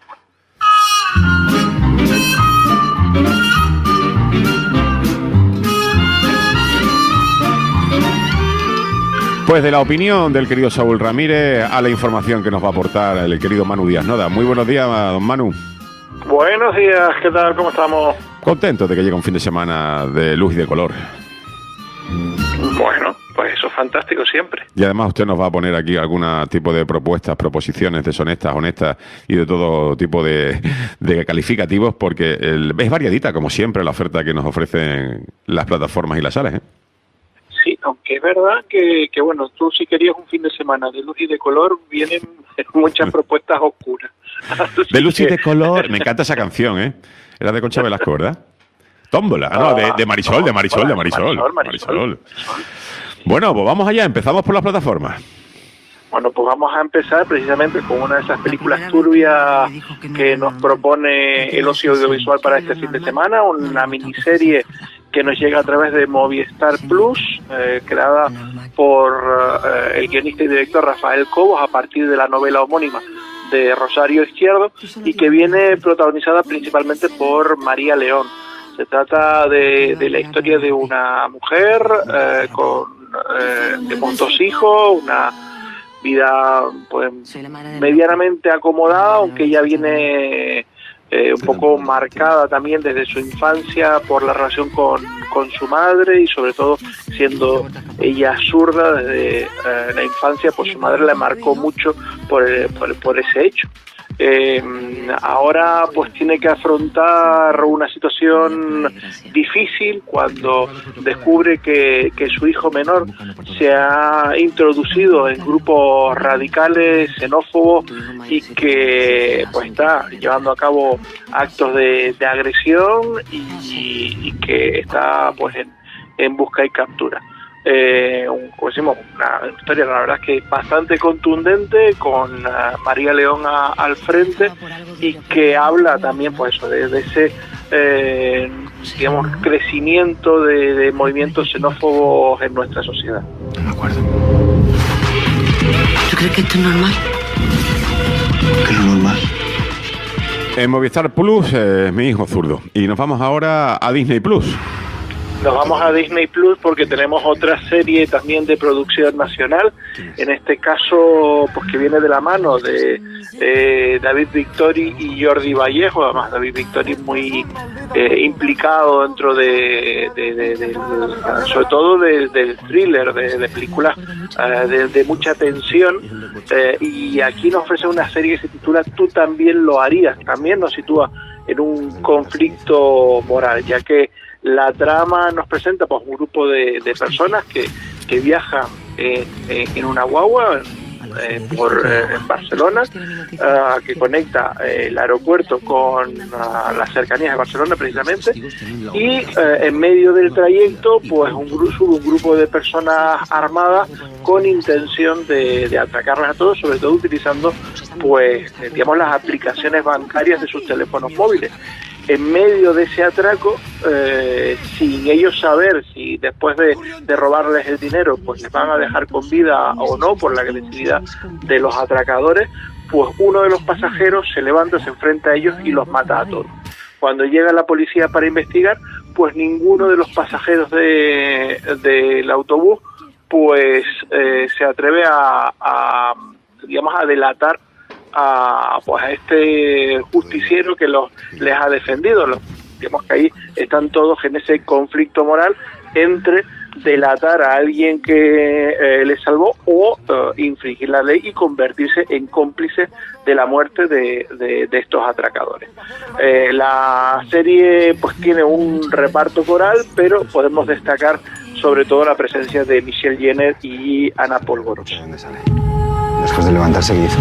Pues de la opinión del querido Saúl Ramírez a la información que nos va a aportar el querido Manu Díaz Noda. Muy buenos días, don Manu. Buenos días, ¿qué tal? ¿Cómo estamos? Contento de que llegue un fin de semana de luz y de color. Bueno, pues eso es fantástico siempre. Y además usted nos va a poner aquí algún tipo de propuestas, proposiciones deshonestas, honestas y de todo tipo de calificativos, porque es variadita, como siempre, la oferta que nos ofrecen las plataformas y las salas, ¿eh? Sí, aunque es verdad que bueno, tú si querías un fin de semana de luz y de color, vienen muchas propuestas oscuras. De luz y de color, me encanta esa canción, ¿eh? Era de Concha Velasco, ¿verdad? Tómbola, de Marisol. Bueno, pues vamos allá, empezamos por las plataformas. Bueno, pues vamos a empezar precisamente con una de esas películas turbias que nos propone el ocio audiovisual para este fin de semana, una miniserie que nos llega a través de Movistar Plus, creada por el guionista y director Rafael Cobos a partir de la novela homónima de Rosario Izquierdo y que viene protagonizada principalmente por María León. Se trata de la historia de una mujer con 2 hijos, una vida pues medianamente acomodada, aunque ella viene un poco marcada también desde su infancia por la relación con su madre y sobre todo siendo ella zurda desde la infancia, pues su madre la marcó mucho por ese hecho. Ahora pues tiene que afrontar una situación difícil cuando descubre que su hijo menor se ha introducido en grupos radicales, xenófobos y que pues está llevando a cabo actos de agresión y que está pues en busca y captura. Como decimos, una historia la verdad es que bastante contundente con María León al frente y que habla también pues eso de ese digamos crecimiento de movimientos xenófobos en nuestra sociedad. De acuerdo. ¿Tú crees que esto es normal? ¿Qué es lo normal? En Movistar Plus, mi hijo zurdo. Y nos vamos ahora a Disney Plus. nos vamos a Disney Plus porque tenemos otra serie también de producción nacional, en este caso pues que viene de la mano de David Victori y Jordi Vallejo. Además David Victori muy implicado dentro sobre todo del thriller, de películas de mucha tensión, y aquí nos ofrece una serie que se titula Tú también lo harías. También nos sitúa en un conflicto moral, ya que la trama nos presenta pues un grupo de personas que viajan en una guagua en Barcelona, que conecta el aeropuerto con las cercanías de Barcelona precisamente, y en medio del trayecto pues sube un grupo de personas armadas con intención de atracarlas a todos, sobre todo utilizando pues digamos las aplicaciones bancarias de sus teléfonos móviles. En medio de ese atraco, sin ellos saber si después de robarles el dinero pues les van a dejar con vida o no por la agresividad de los atracadores, pues uno de los pasajeros se levanta, se enfrenta a ellos y los mata a todos. Cuando llega la policía para investigar, pues ninguno de los pasajeros del autobús pues se atreve a delatar a este justiciero que les ha defendido. Digamos que ahí están todos en ese conflicto moral entre delatar a alguien que les salvó o infringir la ley y convertirse en cómplice de la muerte de estos atracadores. La serie pues tiene un reparto coral, pero podemos destacar sobre todo la presencia de Michelle Jenner y Ana Polvoros. ¿Dónde sale? Después de levantarse, ¿qué hizo?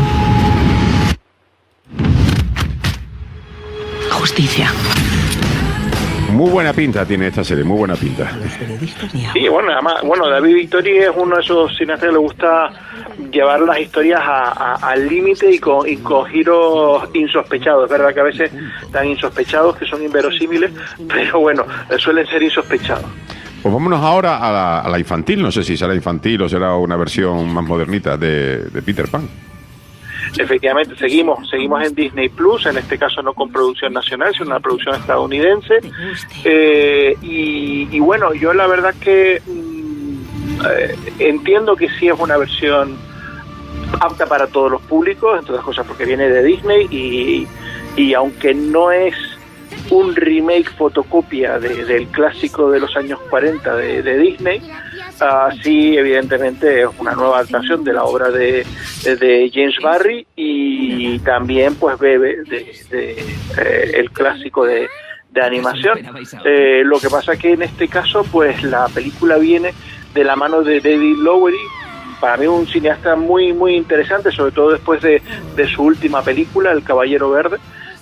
Justicia. Muy buena pinta tiene esta serie, muy buena pinta. Sí, además, David Victori es uno de esos cineastas que le gusta llevar las historias al límite y con giros insospechados. Es verdad que a veces tan insospechados que son inverosímiles, pero suelen ser insospechados. Pues vámonos ahora a la infantil. No sé si será infantil o será una versión más modernita de Peter Pan. Efectivamente, seguimos en Disney Plus, en este caso no con producción nacional, sino una producción estadounidense. Yo la verdad que entiendo que sí es una versión apta para todos los públicos, entre otras cosas porque viene de Disney y aunque no es un remake fotocopia del clásico de los años 40 de Disney, sí, evidentemente es una nueva adaptación de la obra de James Barrie y también pues bebe de el clásico de animación. Lo que pasa que en este caso pues la película viene de la mano de David Lowery, para mí un cineasta muy muy interesante, sobre todo después de su última película, El Caballero Verde.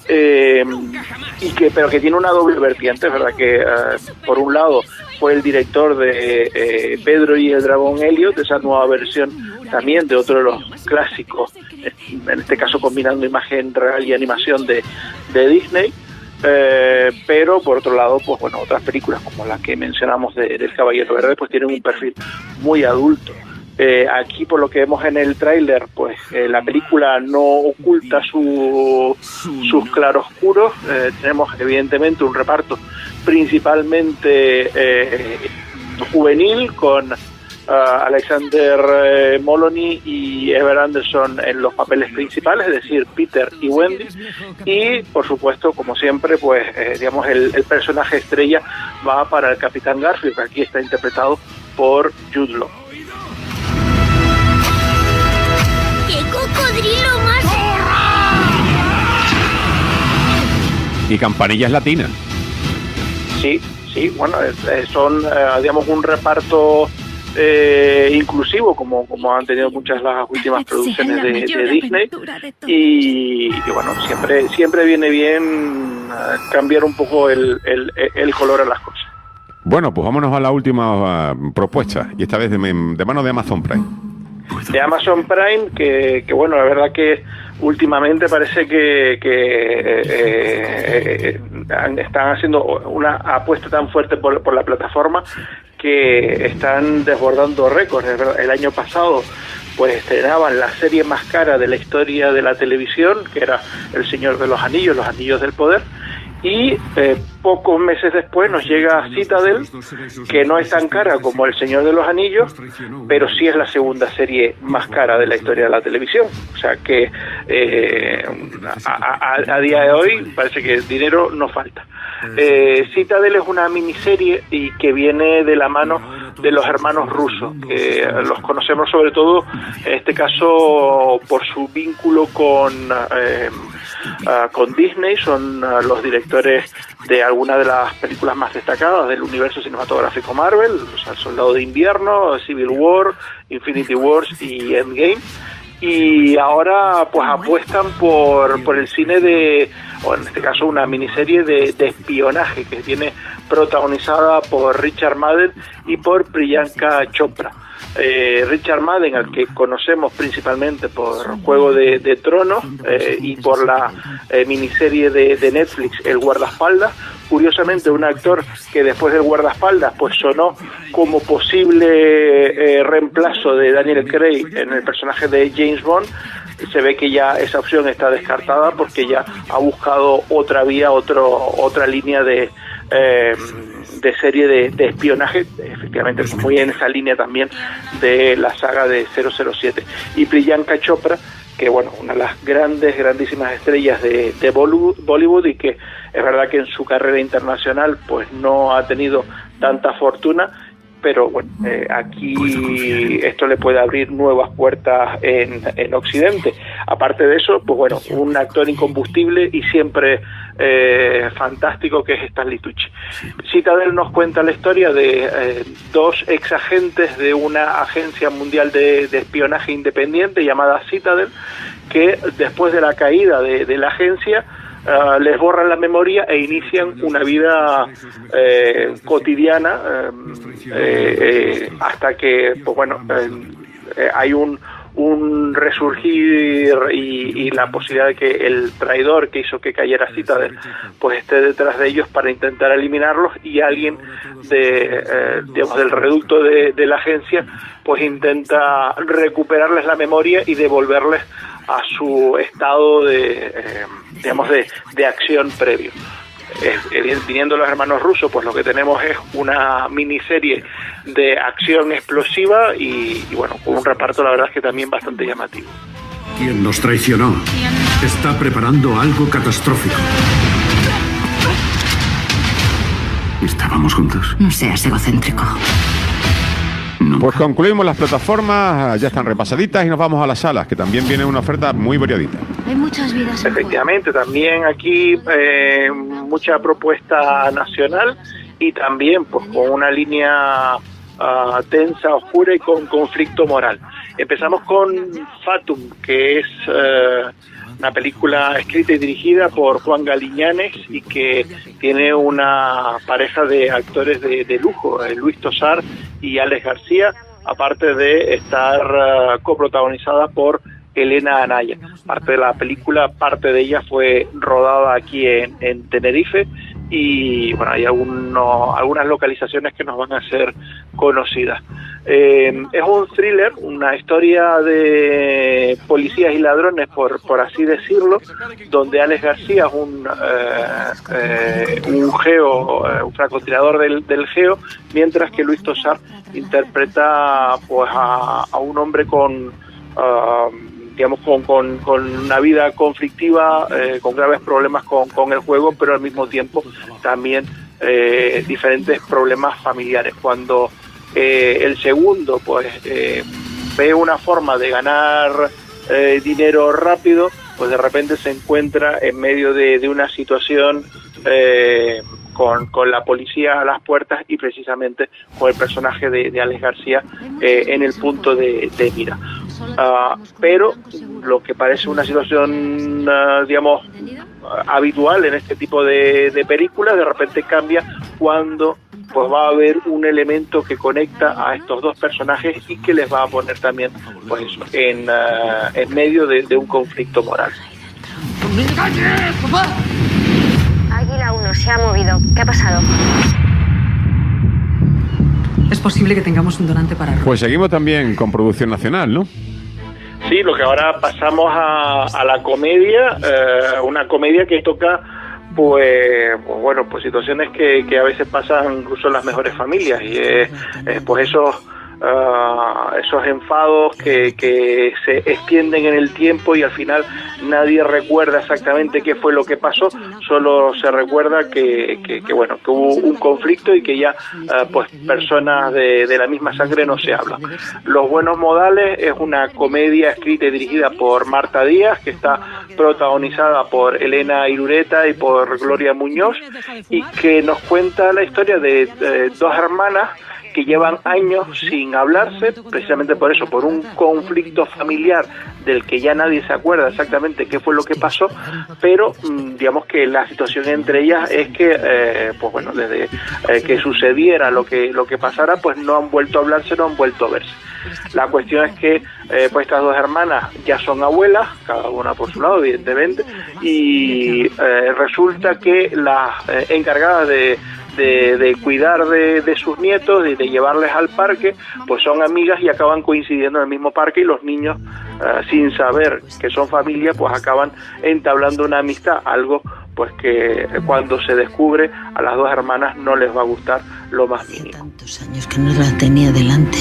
Pero que tiene una doble vertiente. Es verdad que por un lado fue el director de Pedro y el Dragón Elliot, esa nueva versión también de otro de los clásicos, en este caso combinando imagen real y animación de Disney, pero por otro lado pues otras películas como las que mencionamos del Caballero Verde pues tienen un perfil muy adulto. Aquí, por lo que vemos en el tráiler, pues la película no oculta sus claroscuros. Tenemos evidentemente un reparto principalmente juvenil, con Alexander Molony y Ever Anderson en los papeles principales, es decir, Peter y Wendy, y por supuesto, como siempre, pues el personaje estrella va para el Capitán Garfield, que aquí está interpretado por Jude Law. ¡Qué cocodrilo más! Y campanillas latinas. Sí, son un reparto inclusivo, como han tenido muchas las últimas producciones de Disney, y siempre viene bien cambiar un poco el color a las cosas. Bueno, pues vámonos a la última propuesta, y esta vez de mano de Amazon Prime. De Amazon Prime, que la verdad que últimamente parece que están haciendo una apuesta tan fuerte por la plataforma que están desbordando récords. El año pasado pues estrenaban la serie más cara de la historia de la televisión, que era El Señor de los Anillos, Los Anillos del Poder, y pocos meses después nos llega Citadel, que no es tan cara como El Señor de los Anillos, pero sí es la segunda serie más cara de la historia de la televisión. O sea que a día de hoy parece que dinero no falta. Citadel es una miniserie y que viene de la mano de los hermanos rusos, que los conocemos sobre todo en este caso por su vínculo con Disney. Son los directores de algunas de las películas más destacadas del universo cinematográfico Marvel, o sea, El Soldado de Invierno, Civil War, Infinity Wars y Endgame. Y ahora pues apuestan por el cine o en este caso una miniserie de espionaje que viene protagonizada por Richard Madden y por Priyanka Chopra. Richard Madden, al que conocemos principalmente por Juego de Tronos y por la miniserie de Netflix El Guardaespaldas. Curiosamente, un actor que después del Guardaespaldas pues sonó como posible reemplazo de Daniel Craig en el personaje de James Bond. Se ve que ya esa opción está descartada porque ya ha buscado otra vía, otra línea de serie de espionaje, efectivamente muy en esa línea también de la saga de 007. Y Priyanka Chopra, que bueno, una de las grandísimas estrellas de Bollywood, y que es verdad que en su carrera internacional pues no ha tenido tanta fortuna, pero bueno, aquí esto le puede abrir nuevas puertas en Occidente. Aparte de eso, pues bueno, un actor incombustible y siempre fantástico, que es Stanley Tucci. Citadel nos cuenta la historia de dos exagentes de una agencia mundial de espionaje independiente llamada Citadel, que después de la caída de la agencia les borran la memoria e inician una vida cotidiana hasta que pues bueno, hay un resurgir y la posibilidad de que el traidor que hizo que cayera Citadel pues esté detrás de ellos para intentar eliminarlos, y alguien del reducto de la agencia pues intenta recuperarles la memoria y devolverles a su estado de acción previo. Viniendo los hermanos rusos, pues lo que tenemos es una miniserie de acción explosiva y bueno, con un reparto la verdad es que también bastante llamativo. Quien nos traicionó está preparando algo catastrófico. ¿Estábamos juntos? No seas egocéntrico. Pues concluimos las plataformas, ya están repasaditas y nos vamos a las salas, que también viene una oferta muy variadita. Hay muchas vidas en Efectivamente, también aquí mucha propuesta nacional y también pues con una línea tensa, oscura y con conflicto moral. Empezamos con Fatum, que es una película escrita y dirigida por Juan Galiñanes y que tiene una pareja de actores de lujo, Luis Tosar y Alex García, aparte de estar coprotagonizada por Elena Anaya. Parte de la película, parte de ella fue rodada aquí en Tenerife, y bueno, hay algunas localizaciones que nos van a ser conocidas. Es un thriller, una historia de policías y ladrones, por así decirlo, donde Alex García es un francotirador del GEO, mientras que Luis Tosar interpreta pues a un hombre con una vida conflictiva, con graves problemas con el juego, pero al mismo tiempo también diferentes problemas familiares. Cuando el segundo pues ve una forma de ganar dinero rápido, pues de repente se encuentra en medio de una situación con la policía a las puertas y precisamente con el personaje de Alex García en el punto de mira. Pero lo que parece una situación habitual en este tipo de películas, de repente cambia cuando pues va a haber un elemento que conecta a estos dos personajes y que les va a poner también pues eso, en medio de un conflicto moral. Águila 1 se ha movido. ¿Qué ha pasado? Es posible que tengamos un donante para... Pues seguimos también con producción nacional, ¿no? Sí, lo que ahora pasamos a la comedia, una comedia que toca pues bueno, pues situaciones que a veces pasan incluso en las mejores familias, y pues esos enfados que se extienden en el tiempo y al final nadie recuerda exactamente qué fue lo que pasó, solo se recuerda que bueno, que hubo un conflicto y que ya pues personas de la misma sangre no se hablan. Los buenos modales es una comedia escrita y dirigida por Marta Díaz, que está protagonizada por Elena Irureta y por Gloria Muñoz, y que nos cuenta la historia de dos hermanas que llevan años sin hablarse, precisamente por eso, por un conflicto familiar del que ya nadie se acuerda exactamente qué fue lo que pasó, pero digamos que la situación entre ellas es que, pues bueno, desde que sucediera lo que pasara, pues no han vuelto a hablarse, no han vuelto a verse. La cuestión es que pues estas dos hermanas ya son abuelas, cada una por su lado, evidentemente, y resulta que las encargadas de cuidar de sus nietos y de llevarles al parque, pues son amigas y acaban coincidiendo en el mismo parque, y los niños, sin saber que son familia, pues acaban entablando una amistad, algo pues que cuando se descubre a las dos hermanas no les va a gustar lo más mínimo. Tantos años que no la tenía delante.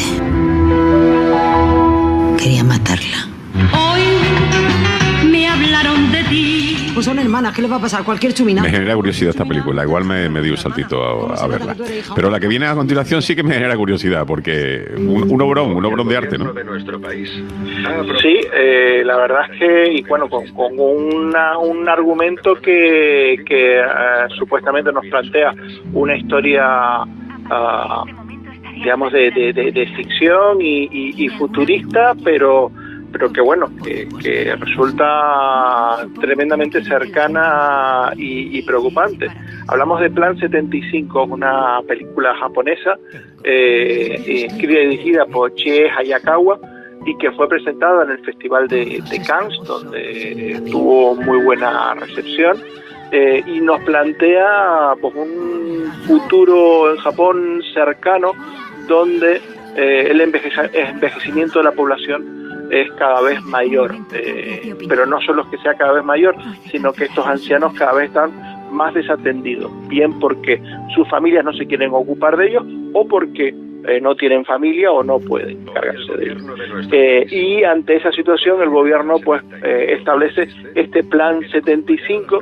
Quería matarla. Hoy me hablaron de ti. Pues son hermanas, ¿qué le va a pasar? Cualquier chumina. Me genera curiosidad esta película, igual me di un saltito a verla. Pero la que viene a continuación sí que me genera curiosidad, porque un obrón de arte, ¿no? Sí, la verdad es que, y bueno, con un argumento que supuestamente nos plantea una historia, digamos, de ficción y futurista, pero que bueno, que resulta tremendamente cercana y preocupante. Hablamos de Plan 75, una película japonesa escrita y dirigida por Chie Hayakawa, y que fue presentada en el Festival de Cannes, donde tuvo muy buena recepción, y nos plantea pues un futuro en Japón cercano, donde el envejecimiento de la población es cada vez mayor, pero no solo es que sea cada vez mayor, sino que estos ancianos cada vez están más desatendidos, bien porque sus familias no se quieren ocupar de ellos, o porque no tienen familia o no pueden encargarse de ellos. Y ante esa situación el gobierno pues establece este Plan 75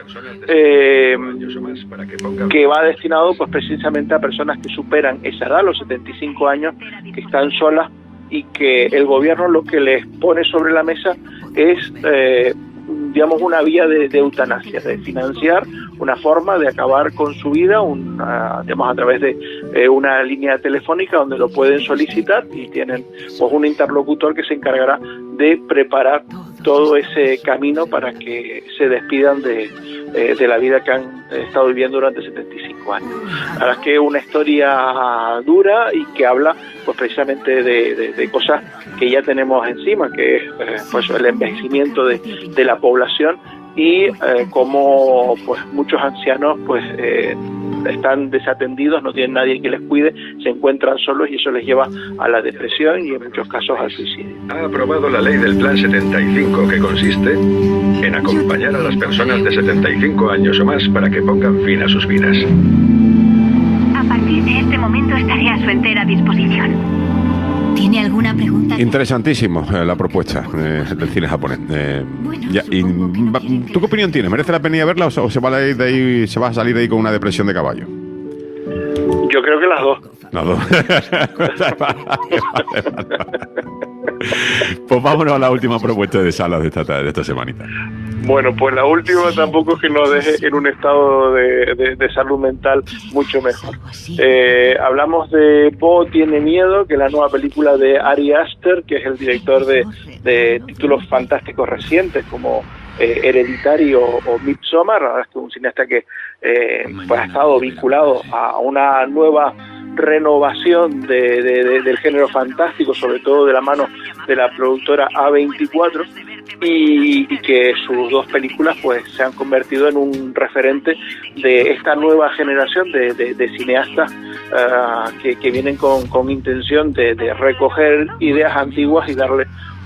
que va destinado pues precisamente a personas que superan esa edad, los 75 años, que están solas, y que el gobierno lo que les pone sobre la mesa es digamos una vía de eutanasia, de financiar una forma de acabar con su vida, digamos a través de una línea telefónica donde lo pueden solicitar, y tienen pues un interlocutor que se encargará de preparar todo ese camino para que se despidan de la vida que han estado viviendo durante 75 años. La verdad es que es una historia dura y que habla pues precisamente de cosas que ya tenemos encima, que es pues el envejecimiento de la población, y cómo pues muchos ancianos pues están desatendidos, no tienen nadie que les cuide, se encuentran solos, y eso les lleva a la depresión y en muchos casos al suicidio. Ha aprobado la ley del Plan 75, que consiste en acompañar a las personas de 75 años o más para que pongan fin a sus vidas. A partir de este momento estaré a su entera disposición. ¿Tiene alguna pregunta? Interesantísimo la propuesta del cine japonés. ¿Tú qué opinión tienes? ¿Merece la pena ir a verla o se va a salir de ahí con una depresión de caballo? Yo creo que las dos. Las dos. Pues vámonos a la última propuesta de salas de esta semanita. Bueno, pues la última tampoco es que nos deje en un estado de salud mental mucho mejor. Hablamos de Bo tiene miedo, que es la nueva película de Ari Aster, que es el director de títulos fantásticos recientes como Hereditario o Midsommar. La verdad es que es un cineasta que pues ha estado vinculado a una nueva renovación del género fantástico, sobre todo de la mano de la productora A24, y que sus dos películas pues se han convertido en un referente de esta nueva generación de cineastas que vienen con intención de recoger ideas antiguas y darle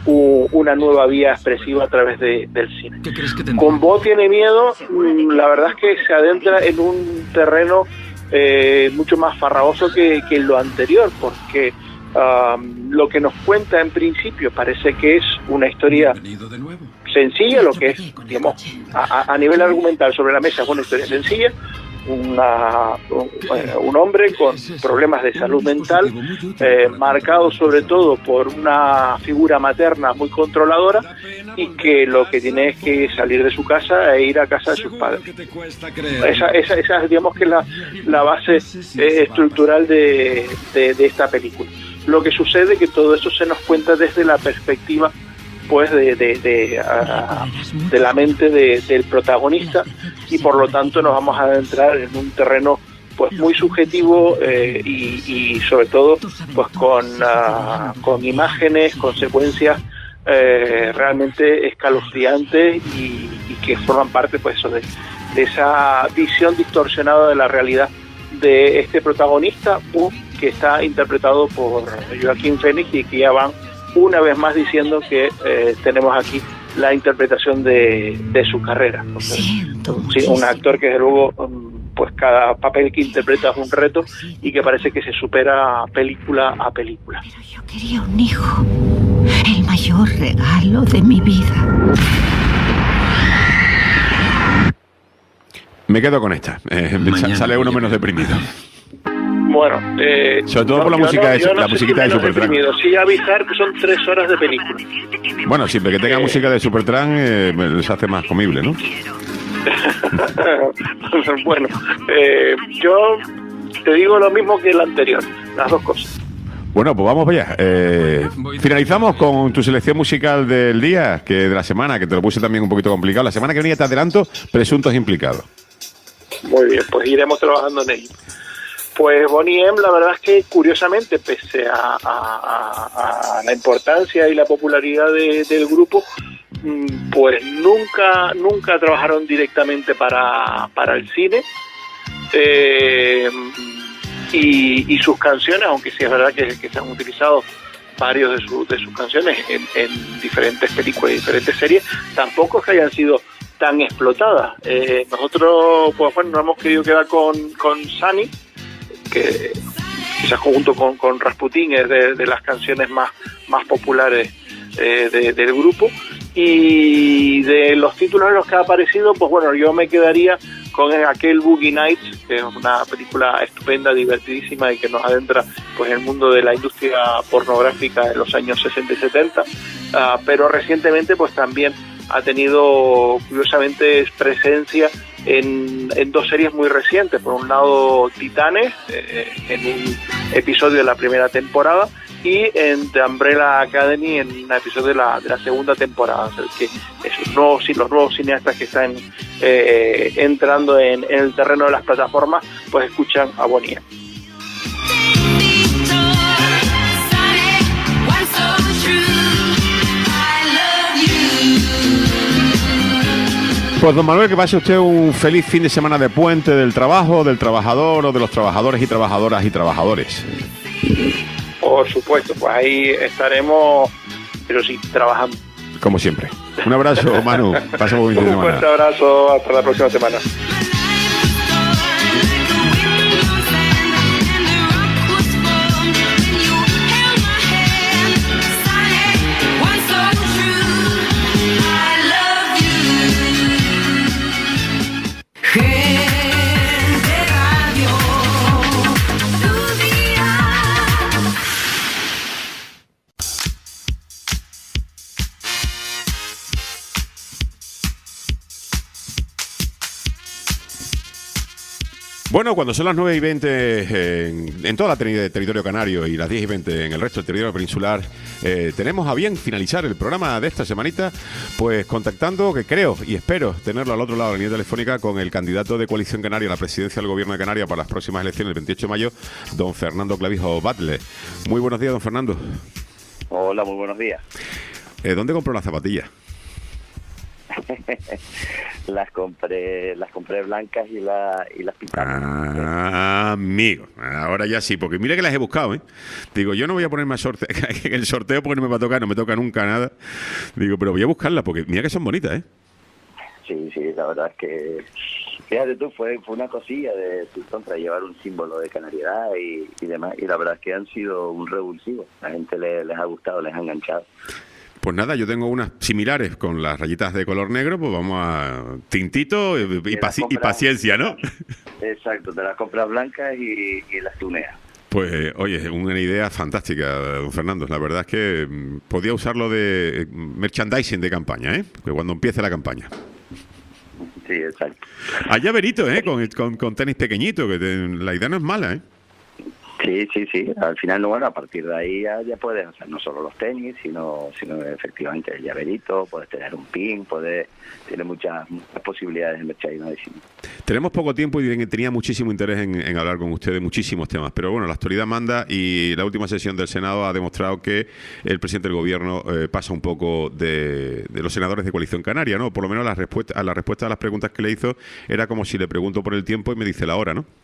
una nueva vía expresiva a través del cine. Con Bo tiene miedo, la verdad es que se adentra en un terreno mucho más farragoso que lo anterior, porque lo que nos cuenta en principio parece que es una historia sencilla, lo que es, digamos, a nivel argumental sobre la mesa es una historia sencilla. Un hombre con problemas de salud mental, marcado sobre todo por una figura materna muy controladora, y que lo que tiene es que salir de su casa e ir a casa de sus padres. Esa digamos que es la base estructural de esta película. Lo que sucede es que todo eso se nos cuenta desde la perspectiva pues de la mente del protagonista, y por lo tanto nos vamos a adentrar en un terreno pues muy subjetivo y sobre todo pues con imágenes, con secuencias realmente escalofriantes y que forman parte pues eso de esa visión distorsionada de la realidad de este protagonista, que está interpretado por Joaquín Phoenix, y que ya van una vez más diciendo que tenemos aquí la interpretación de su carrera. Sí, un actor que desde luego pues cada papel que interpreta es un reto y que parece que se supera película a película. Pero yo quería un hijo, el mayor regalo de mi vida. Me quedo con esta. Sale uno menos deprimido. Bueno, sobre todo por la música la musiquita de Supertramp. Sí, avisar que son 3 horas de película. Bueno, siempre que tenga música de Supertramp les hace más comible, ¿no? Bueno, yo te digo lo mismo que el anterior, las dos cosas. Bueno, pues vamos allá. Finalizamos con tu selección musical del día, que de la semana, que te lo puse también un poquito complicado. La semana que viene te adelanto, presuntos implicados. Muy bien, pues iremos trabajando en ello. Pues Boney M, la verdad es que curiosamente, pese a la importancia y la popularidad del grupo, pues nunca trabajaron directamente para el cine, y sus canciones, aunque sí es verdad que se han utilizado varios de sus canciones en diferentes películas y diferentes series, tampoco es que hayan sido tan explotadas. Nosotros pues bueno, nos hemos querido quedar con Sunny, que quizás junto con Rasputin es de las canciones más populares del grupo, y de los títulos en los que ha aparecido, pues bueno, yo me quedaría con aquel Boogie Nights, que es una película estupenda, divertidísima y que nos adentra pues en el mundo de la industria pornográfica en los años 60 y 70, pero recientemente pues también ha tenido curiosamente presencia en 2 series muy recientes. Por un lado Titanes, en un episodio de la primera temporada, y en The Umbrella Academy en un episodio de la segunda temporada. O sea, que los nuevos cineastas que están entrando en el terreno de las plataformas pues escuchan a Boney M. Pues don Manuel, que pase usted un feliz fin de semana de puente del trabajo, del trabajador o de los trabajadores y trabajadoras y trabajadores. Por supuesto, pues ahí estaremos, pero sí, trabajando. Como siempre. Un abrazo, Manu. Pasa un buen fin de semana. Un fuerte abrazo, hasta la próxima semana. Bueno, cuando son las 9:20 en toda la territorio canario y las 10:20 en el resto del territorio peninsular, tenemos a bien finalizar el programa de esta semanita, pues contactando, que creo y espero tenerlo al otro lado de la línea telefónica, con el candidato de Coalición Canaria a la presidencia del Gobierno de Canarias para las próximas elecciones el 28 de mayo, don Fernando Clavijo Batlle. Muy buenos días, don Fernando. Hola, muy buenos días. ¿Dónde compró la zapatilla? las compré blancas y las pintamos. Amigo, ahora ya sí, porque mira que las he buscado, ¿eh? Digo, yo no voy a ponerme en el sorteo porque no me va a tocar, no me toca nunca nada. Digo, pero voy a buscarlas porque mira que son bonitas, ¿eh? Sí, la verdad es que, fíjate tú, fue una cosilla de contra llevar un símbolo de canariedad y demás, y la verdad es que han sido un revulsivo. La gente les ha gustado, les ha enganchado. Pues nada, yo tengo unas similares con las rayitas de color negro, pues vamos a tintito y paciencia, ¿no? Exacto, te las compras blancas y las tuneas. Pues, oye, una idea fantástica, don Fernando. La verdad es que podía usarlo de merchandising de campaña, ¿eh? Que cuando empiece la campaña. Sí, exacto. Hay llaverito, ¿eh? Con tenis pequeñito, que la idea no es mala, ¿eh? Sí. Al final, bueno, a partir de ahí ya puedes hacer no solo los tenis, sino efectivamente el llaverito, puedes tener un pin, tiene muchas posibilidades de merchandising. Tenemos poco tiempo y tenía muchísimo interés en hablar con ustedes muchísimos temas, pero bueno, la actualidad manda y la última sesión del Senado ha demostrado que el presidente del Gobierno pasa un poco de los senadores de Coalición Canaria, ¿no? Por lo menos la respuesta a las preguntas que le hizo era como si le pregunto por el tiempo y me dice la hora, ¿no?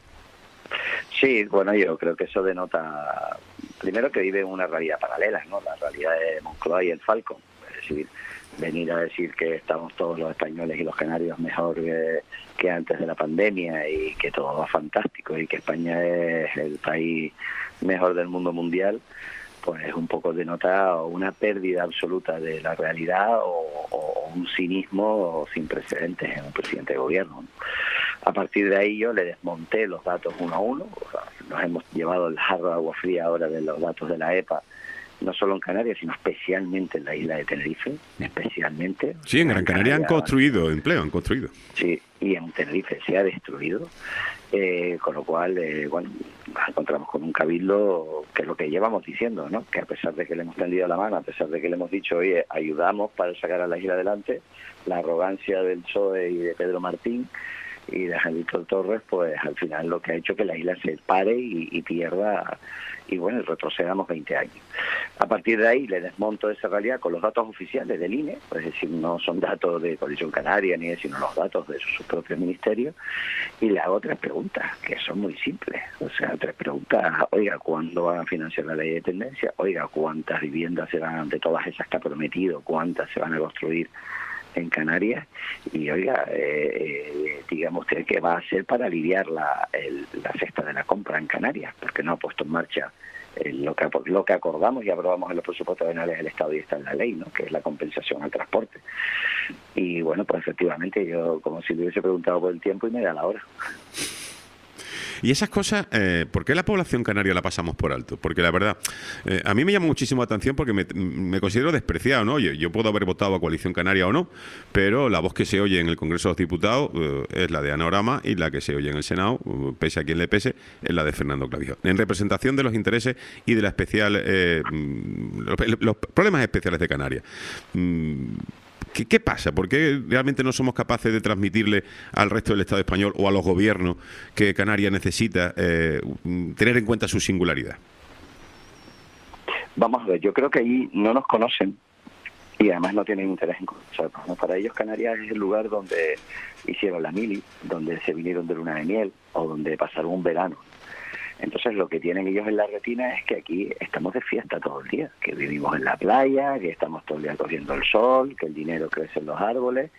Sí, bueno, yo creo que eso denota, primero, que vive una realidad paralela, ¿no? La realidad de Moncloa y el Falcon. Es decir, venir a decir que estamos todos los españoles y los canarios mejor que antes de la pandemia y que todo va fantástico y que España es el país mejor del mundo mundial, pues un poco denota una pérdida absoluta de la realidad o un cinismo sin precedentes en un presidente de gobierno, ¿no? A partir de ahí yo le desmonté los datos uno a uno. O sea, nos hemos llevado el jarro de agua fría ahora de los datos de la EPA, no solo en Canarias, sino especialmente en la isla de Tenerife, especialmente. Sí, en Gran Canaria han construido empleo, han construido. Sí, y en Tenerife se ha destruido, con lo cual, bueno, nos encontramos con un cabildo que es lo que llevamos diciendo, ¿no? Que a pesar de que le hemos tendido la mano, a pesar de que le hemos dicho, oye, ayudamos para sacar a la isla adelante, la arrogancia del PSOE y de Pedro Martín y de Angelito Torres, pues al final lo que ha hecho que la isla se pare y pierda, y bueno, retrocedamos 20 años. A partir de ahí le desmonto esa realidad con los datos oficiales del INE, es decir, no son datos de Coalición Canaria ni sino los datos de sus propios ministerios, y le hago 3 preguntas, que son muy simples. O sea, 3 preguntas: oiga, ¿cuándo van a financiar la ley de dependencia? Oiga, ¿cuántas viviendas se van, de todas esas que ha prometido, cuántas se van a construir en Canarias? Y oiga, digamos usted, ¿qué va a hacer para aliviar la cesta de la compra en Canarias? Porque no ha puesto en marcha lo que acordamos y aprobamos en los presupuestos anuales del Estado, y está en la ley, ¿no? Que es la compensación al transporte. Y bueno, pues efectivamente yo como si le hubiese preguntado por el tiempo y me da la hora. Y esas cosas, ¿por qué la población canaria la pasamos por alto? Porque la verdad, a mí me llama muchísimo la atención porque me considero despreciado, ¿no? Yo puedo haber votado a Coalición Canaria o no, pero la voz que se oye en el Congreso de los Diputados es la de Ana Orama, y la que se oye en el Senado, pese a quien le pese, es la de Fernando Clavijo. En representación de los intereses y de la especial los problemas especiales de Canarias. ¿Qué pasa? ¿Por qué realmente no somos capaces de transmitirle al resto del Estado español o a los gobiernos que Canarias necesita tener en cuenta su singularidad? Vamos a ver, yo creo que ahí no nos conocen y además no tienen interés en conocernos, ¿no? Para ellos Canarias es el lugar donde hicieron la mili, donde se vinieron de luna de miel o donde pasaron un verano. Entonces lo que tienen ellos en la retina es que aquí estamos de fiesta todo el día, que vivimos en la playa, que estamos todo el día cogiendo el sol, que el dinero crece en los árboles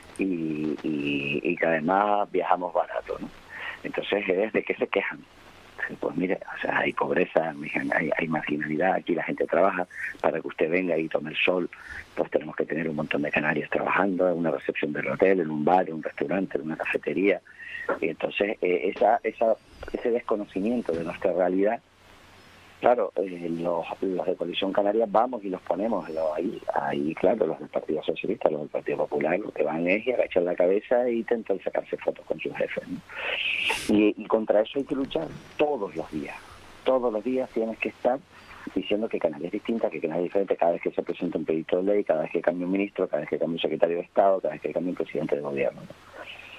y que además viajamos barato, ¿no? Entonces es de qué se quejan. Pues mire, o sea, hay pobreza, hay marginalidad, aquí la gente trabaja, para que usted venga y tome el sol, pues tenemos que tener un montón de canarios trabajando en una recepción del hotel, en un bar, en un restaurante, en una cafetería. Y entonces ese desconocimiento de nuestra realidad, claro, los de Coalición Canaria vamos y los ponemos ahí, claro, los del Partido Socialista, los del Partido Popular, lo que van es y agachan la cabeza e intentan sacarse fotos con sus jefes, ¿no? Y contra eso hay que luchar todos los días tienes que estar diciendo que Canarias es distinta, que Canarias es diferente cada vez que se presenta un proyecto de ley, cada vez que cambia un ministro, cada vez que cambia un secretario de Estado, cada vez que cambia un presidente de gobierno, ¿no?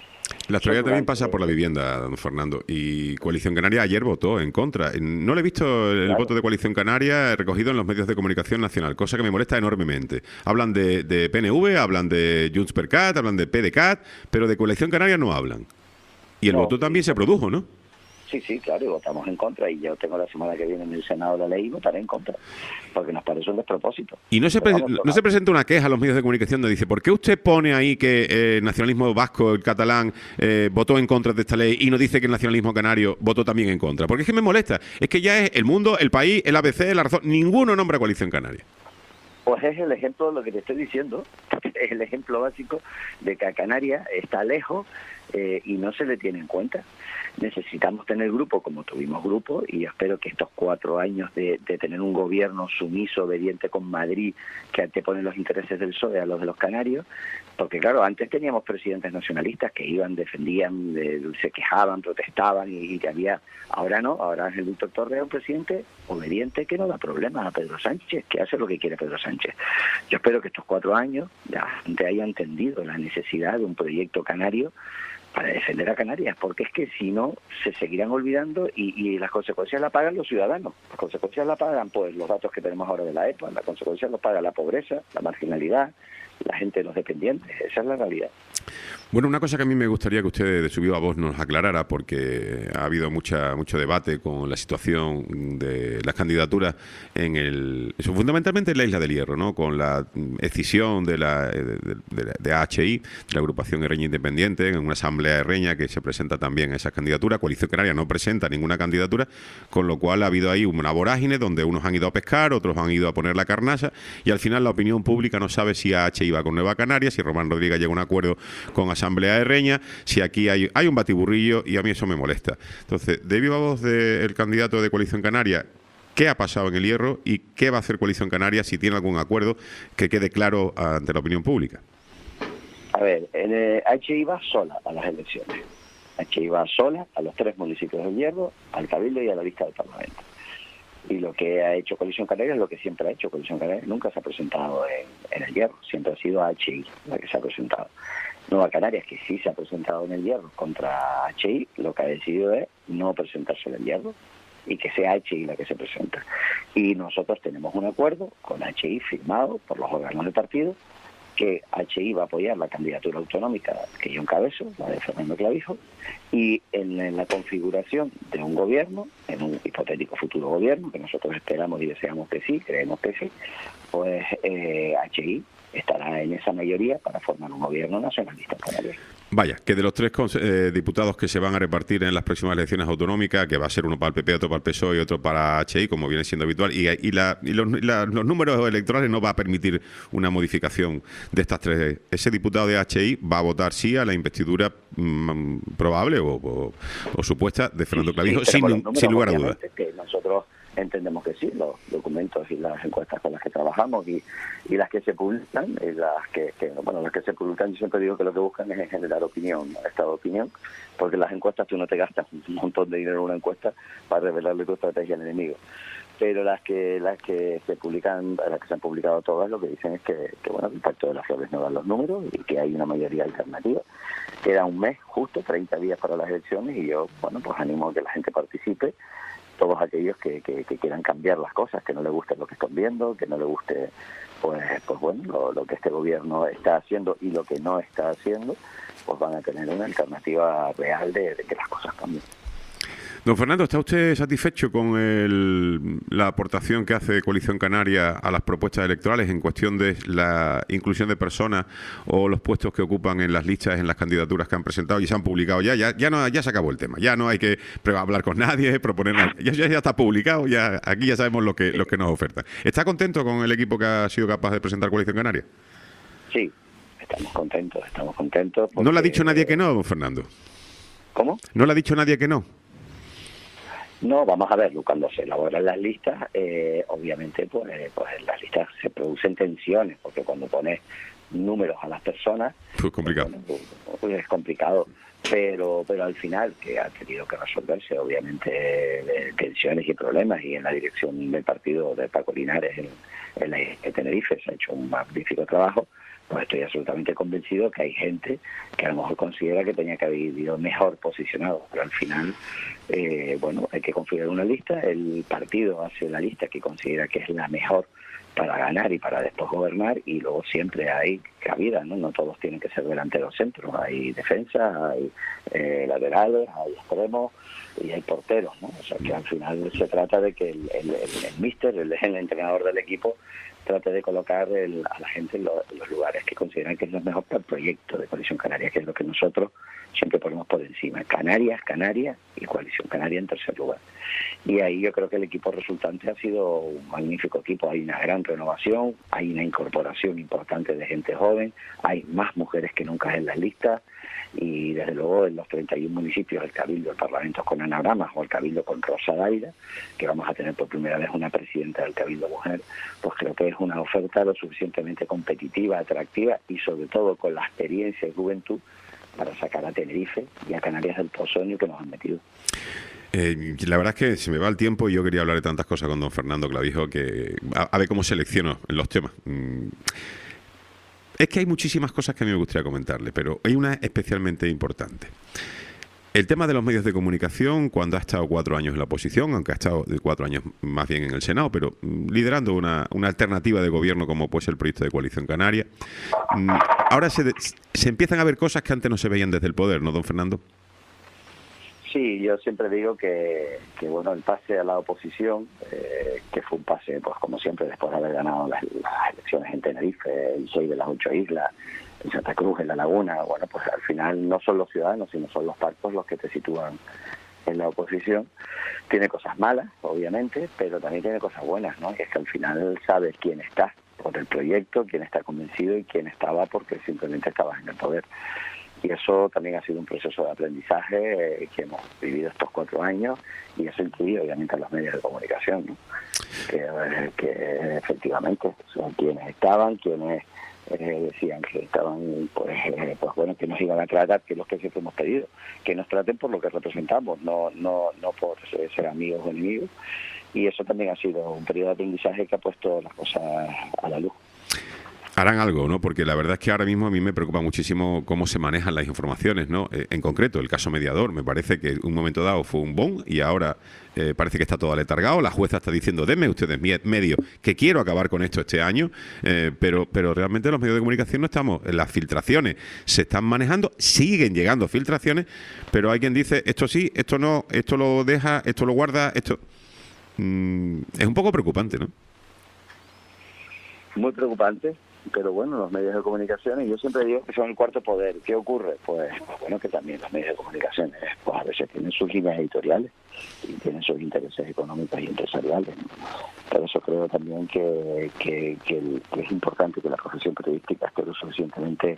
La actualidad también pasa por la vivienda, don Fernando. Y Coalición Canaria ayer votó en contra. No le he visto el voto de Coalición Canaria recogido en los medios de comunicación nacional, cosa que me molesta enormemente. Hablan de PNV, hablan de Junts per Cat, hablan de PDeCAT, pero de Coalición Canaria no hablan. Y el voto también se produjo, ¿no? Sí, claro, y votamos en contra, y yo tengo la semana que viene en el Senado la ley y votaré en contra, porque nos parece un despropósito. Y no se presenta una queja a los medios de comunicación donde dice, ¿por qué usted pone ahí que el nacionalismo vasco, el catalán, votó en contra de esta ley y no dice que el nacionalismo canario votó también en contra? Porque es que me molesta, es que ya es el mundo, el país, el ABC, la razón, ninguno nombra Coalición Canaria. Pues es el ejemplo de lo que te estoy diciendo, es el ejemplo básico de que a Canarias está lejos y no se le tiene en cuenta. Necesitamos tener grupo como tuvimos grupo, y espero que estos 4 años de tener un gobierno sumiso, obediente con Madrid, que antepone los intereses del PSOE a los de los canarios, porque claro, antes teníamos presidentes nacionalistas que iban, defendían, se quejaban, protestaban y que había... Ahora no, ahora es el Víctor Torres, un presidente obediente que no da problemas a Pedro Sánchez, que hace lo que quiere Pedro Sánchez. Yo espero que estos 4 años la gente haya entendido la necesidad de un proyecto canario para defender a Canarias, porque es que si no se seguirán olvidando y las consecuencias las pagan los ciudadanos. Las consecuencias las pagan pues los datos que tenemos ahora de la EPA, las consecuencias las paga la pobreza, la marginalidad, la gente de los dependientes. Esa es la realidad. Bueno, una cosa que a mí me gustaría que usted de su viva voz nos aclarara, porque ha habido mucho debate con la situación de las candidaturas fundamentalmente en la Isla del Hierro, ¿no? Con la escisión de AHI, de la agrupación herreña independiente, en una asamblea herreña que se presenta también a esa candidatura. Coalición Canaria no presenta ninguna candidatura, con lo cual ha habido ahí una vorágine donde unos han ido a pescar, otros han ido a poner la carnaza, y al final la opinión pública no sabe si AHI va con Nueva Canarias, si Román Rodríguez llega a un acuerdo con Asamblea herreña, si aquí hay un batiburrillo, y a mí eso me molesta. Entonces, de viva voz del candidato de Coalición Canaria, ¿qué ha pasado en el Hierro y qué va a hacer Coalición Canaria si tiene algún acuerdo que quede claro ante la opinión pública? A ver, HI va sola a las elecciones. HI va sola a los 3 municipios del Hierro, al Cabildo y a la lista del Parlamento. Y lo que ha hecho Coalición Canaria es lo que siempre ha hecho. Coalición Canaria nunca se ha presentado en el Hierro, siempre ha sido HI la que se ha presentado. Nueva Canarias, que sí se ha presentado en el Hierro contra HI, lo que ha decidido es no presentarse en el Hierro y que sea HI la que se presenta. Y nosotros tenemos un acuerdo con HI firmado por los órganos del partido, que HI va a apoyar la candidatura autonómica que yo encabezo, la de Fernando Clavijo, y en la configuración de un gobierno, en un hipotético futuro gobierno, que nosotros esperamos y deseamos que sí, creemos que sí, pues HI estará en esa mayoría para formar un gobierno nacionalista canario. Vaya, que de los 3 diputados que se van a repartir en las próximas elecciones autonómicas, que va a ser uno para el PP, otro para el PSOE y otro para HI, como viene siendo habitual, y los números electorales no va a permitir una modificación de estas 3. Ese diputado de HI va a votar sí a la investidura probable o supuesta de Fernando Clavijo, sin lugar a dudas. Que nosotros entendemos que sí, los documentos y las encuestas con las que trabajamos y las que se publican, las que se publican, yo siempre digo que lo que buscan es generar opinión, estado de opinión, porque las encuestas tú no te gastas un montón de dinero en una encuesta para revelarle tu estrategia al enemigo. Pero las que se publican, las que se han publicado todas, lo que dicen es que el Pacto de las Flores no da los números y que hay una mayoría alternativa. Queda un mes, justo 30 días para las elecciones, y yo, pues animo a que la gente participe, todos aquellos que quieran cambiar las cosas, que no les guste lo que están viendo, que no les guste lo que este gobierno está haciendo y lo que no está haciendo, pues van a tener una alternativa real de que las cosas cambien. Don Fernando, ¿está usted satisfecho con la aportación que hace Coalición Canaria a las propuestas electorales en cuestión de la inclusión de personas o los puestos que ocupan en las listas, en las candidaturas que han presentado y se han publicado? Ya se acabó el tema, ya no hay que hablar con nadie, proponer nada, ya está publicado, aquí ya sabemos lo que nos ofertan. ¿Está contento con el equipo que ha sido capaz de presentar Coalición Canaria? Sí, estamos contentos. ¿No le ha dicho nadie que no, don Fernando? ¿Cómo? ¿No le ha dicho nadie que no? No, vamos a ver, cuando se elaboran las listas, obviamente pues en las listas se producen tensiones, porque cuando pones números a las personas, pues complicado. Pues es complicado, pero al final, que ha tenido que resolverse obviamente tensiones y problemas, y en la dirección del partido de Paco Linares en Tenerife se ha hecho un magnífico trabajo, pues estoy absolutamente convencido que hay gente que a lo mejor considera que tenía que haber ido mejor posicionado, pero al final, hay que configurar una lista, el partido hace la lista que considera que es la mejor para ganar y para después gobernar, y luego siempre hay cabida, no todos tienen que ser delanteros centros, hay defensas, hay laterales, hay extremos y hay porteros, ¿no? O sea que al final se trata de que el míster, el entrenador del equipo, trate de colocar a la gente en los lugares que consideran que es lo mejor para el proyecto de Coalición Canaria, que es lo que nosotros siempre ponemos por encima. Canarias y Coalición Canaria en tercer lugar. Y ahí yo creo que el equipo resultante ha sido un magnífico equipo. Hay una gran renovación, hay una incorporación importante de gente joven, hay más mujeres que nunca en las listas, y desde luego en los 31 municipios el Cabildo, el Parlamento con Ana Bramas o el Cabildo con Rosa Daira, que vamos a tener por primera vez una presidenta del Cabildo mujer, pues creo que es una oferta lo suficientemente competitiva, atractiva y sobre todo con la experiencia y juventud para sacar a Tenerife y a Canarias del pozo en el que nos han metido. La verdad es que se me va el tiempo y yo quería hablar de tantas cosas con don Fernando Clavijo, que a ver cómo selecciono en los temas. Es que hay muchísimas cosas que a mí me gustaría comentarle, pero hay una especialmente importante. El tema de los medios de comunicación, cuando ha estado 4 años en la oposición, aunque ha estado 4 años más bien en el Senado, pero liderando una alternativa de gobierno como puede ser el proyecto de Coalición Canaria, ahora se empiezan a ver cosas que antes no se veían desde el poder, ¿no, don Fernando? Sí, yo siempre digo que el pase a la oposición, que fue un pase, pues como siempre, después de haber ganado las elecciones en Tenerife, en 6 de las 8 islas, en Santa Cruz, en La Laguna, pues al final no son los ciudadanos, sino son los pactos los que te sitúan en la oposición. Tiene cosas malas, obviamente, pero también tiene cosas buenas, ¿no? Y es que al final sabes quién está por el proyecto, quién está convencido y quién estaba porque simplemente estabas en el poder. Y eso también ha sido un proceso de aprendizaje que hemos vivido estos 4 años, y eso incluye obviamente a los medios de comunicación, ¿no? Que efectivamente son quienes estaban, quienes decían que estaban, que nos iban a tratar, que es lo que siempre hemos pedido, que nos traten por lo que representamos, no por ser amigos o enemigos. Y eso también ha sido un periodo de aprendizaje que ha puesto las cosas a la luz. Harán algo, ¿no? Porque la verdad es que ahora mismo a mí me preocupa muchísimo cómo se manejan las informaciones, ¿no? En concreto, el caso Mediador, me parece que en un momento dado fue un boom y ahora parece que está todo aletargado. La jueza está diciendo, denme ustedes medios, que quiero acabar con esto este año, pero realmente los medios de comunicación no estamos. Las filtraciones se están manejando, siguen llegando filtraciones, pero hay quien dice, esto sí, esto no, esto lo deja, esto lo guarda, esto... es un poco preocupante, ¿no? Muy preocupante. Pero bueno, los medios de comunicación, y yo siempre digo que son el cuarto poder. ¿Qué ocurre? Pues bueno, que también los medios de comunicación pues a veces tienen sus líneas editoriales y tienen sus intereses económicos y empresariales, ¿no? Por eso creo también que es importante que la profesión periodística esté lo suficientemente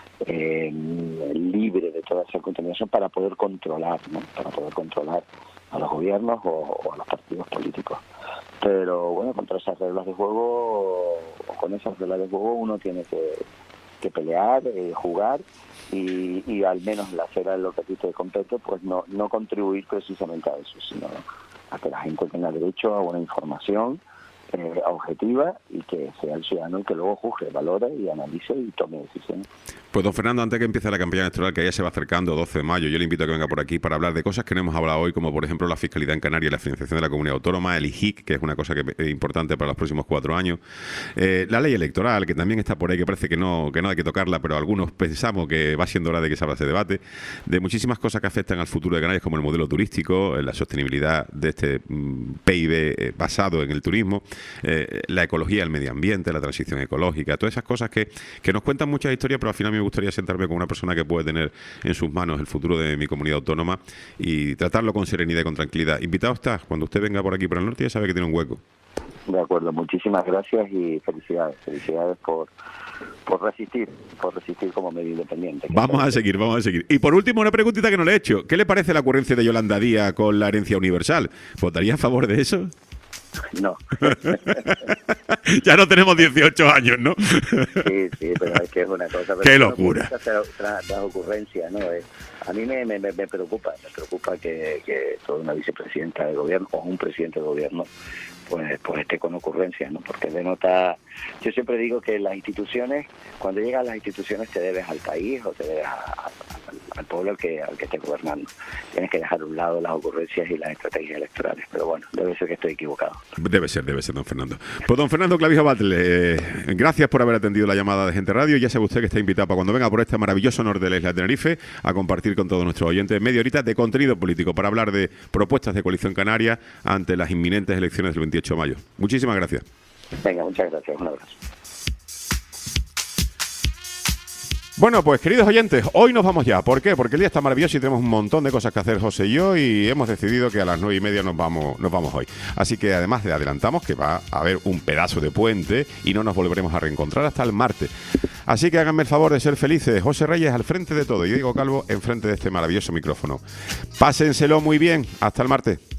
libre de toda esa contaminación para poder controlar, ¿no? Para poder controlar a los gobiernos o a los partidos políticos. Pero bueno, contra esas reglas de juego, o con esas reglas de juego, uno tiene que pelear, jugar y al menos la esfera de lo que a ti te compete, pues no contribuir precisamente a eso, sino a que la gente tenga derecho a una información objetiva y que sea el ciudadano el que luego juzgue, valore y analice y tome decisiones. Pues don Fernando, antes que empiece la campaña electoral, que ya se va acercando, 12 de mayo, yo le invito a que venga por aquí para hablar de cosas que no hemos hablado hoy, como por ejemplo la fiscalidad en Canarias, la financiación de la comunidad autónoma, el IJIC, que es una cosa que es importante para los próximos 4 años, la ley electoral, que también está por ahí, que parece que no hay que tocarla, pero algunos pensamos que va siendo hora de que se abra ese debate, de muchísimas cosas que afectan al futuro de Canarias, como el modelo turístico, la sostenibilidad de este PIB basado en el turismo, la ecología, el medio ambiente, la transición ecológica, todas esas cosas que nos cuentan muchas historias, pero al final me gustaría sentarme con una persona que puede tener en sus manos el futuro de mi comunidad autónoma y tratarlo con serenidad y con tranquilidad. Invitado está, cuando usted venga por aquí por el norte ya sabe que tiene un hueco. De acuerdo, muchísimas gracias y felicidades por resistir como medio independiente. Vamos a seguir. Y por último, una preguntita que no le he hecho. ¿Qué le parece la ocurrencia de Yolanda Díaz con la herencia universal? ¿Votaría a favor de eso? No. Ya no tenemos 18 años, ¿no? Sí, pero es que es una cosa... ¡Qué locura! Tras ocurrencia, ¿no? A mí me preocupa que toda una vicepresidenta de gobierno o un presidente de gobierno pues esté con ocurrencias, ¿no? Porque denota, yo siempre digo que las instituciones, cuando llegas a las instituciones te debes al país o te debes al pueblo al que estés gobernando. Tienes que dejar a un lado las ocurrencias y las estrategias electorales, pero bueno, debe ser que estoy equivocado. Debe ser, don Fernando. Pues don Fernando Clavijo Batlle, gracias por haber atendido la llamada de Gente Radio. Ya sabe usted que está invitado para cuando venga por este maravilloso norte de la isla de Tenerife a compartir con todos nuestros oyentes media horita de contenido político para hablar de propuestas de Coalición Canaria ante las inminentes elecciones del 28 de mayo. Muchísimas gracias. Venga, muchas gracias. Un abrazo. Bueno, pues queridos oyentes, hoy nos vamos ya. ¿Por qué? Porque el día está maravilloso y tenemos un montón de cosas que hacer José y yo, y hemos decidido que a las 9:30 nos vamos hoy. Así que además le adelantamos que va a haber un pedazo de puente y no nos volveremos a reencontrar hasta el martes. Así que háganme el favor de ser felices. José Reyes al frente de todo y Diego Calvo enfrente de este maravilloso micrófono. Pásenselo muy bien. Hasta el martes.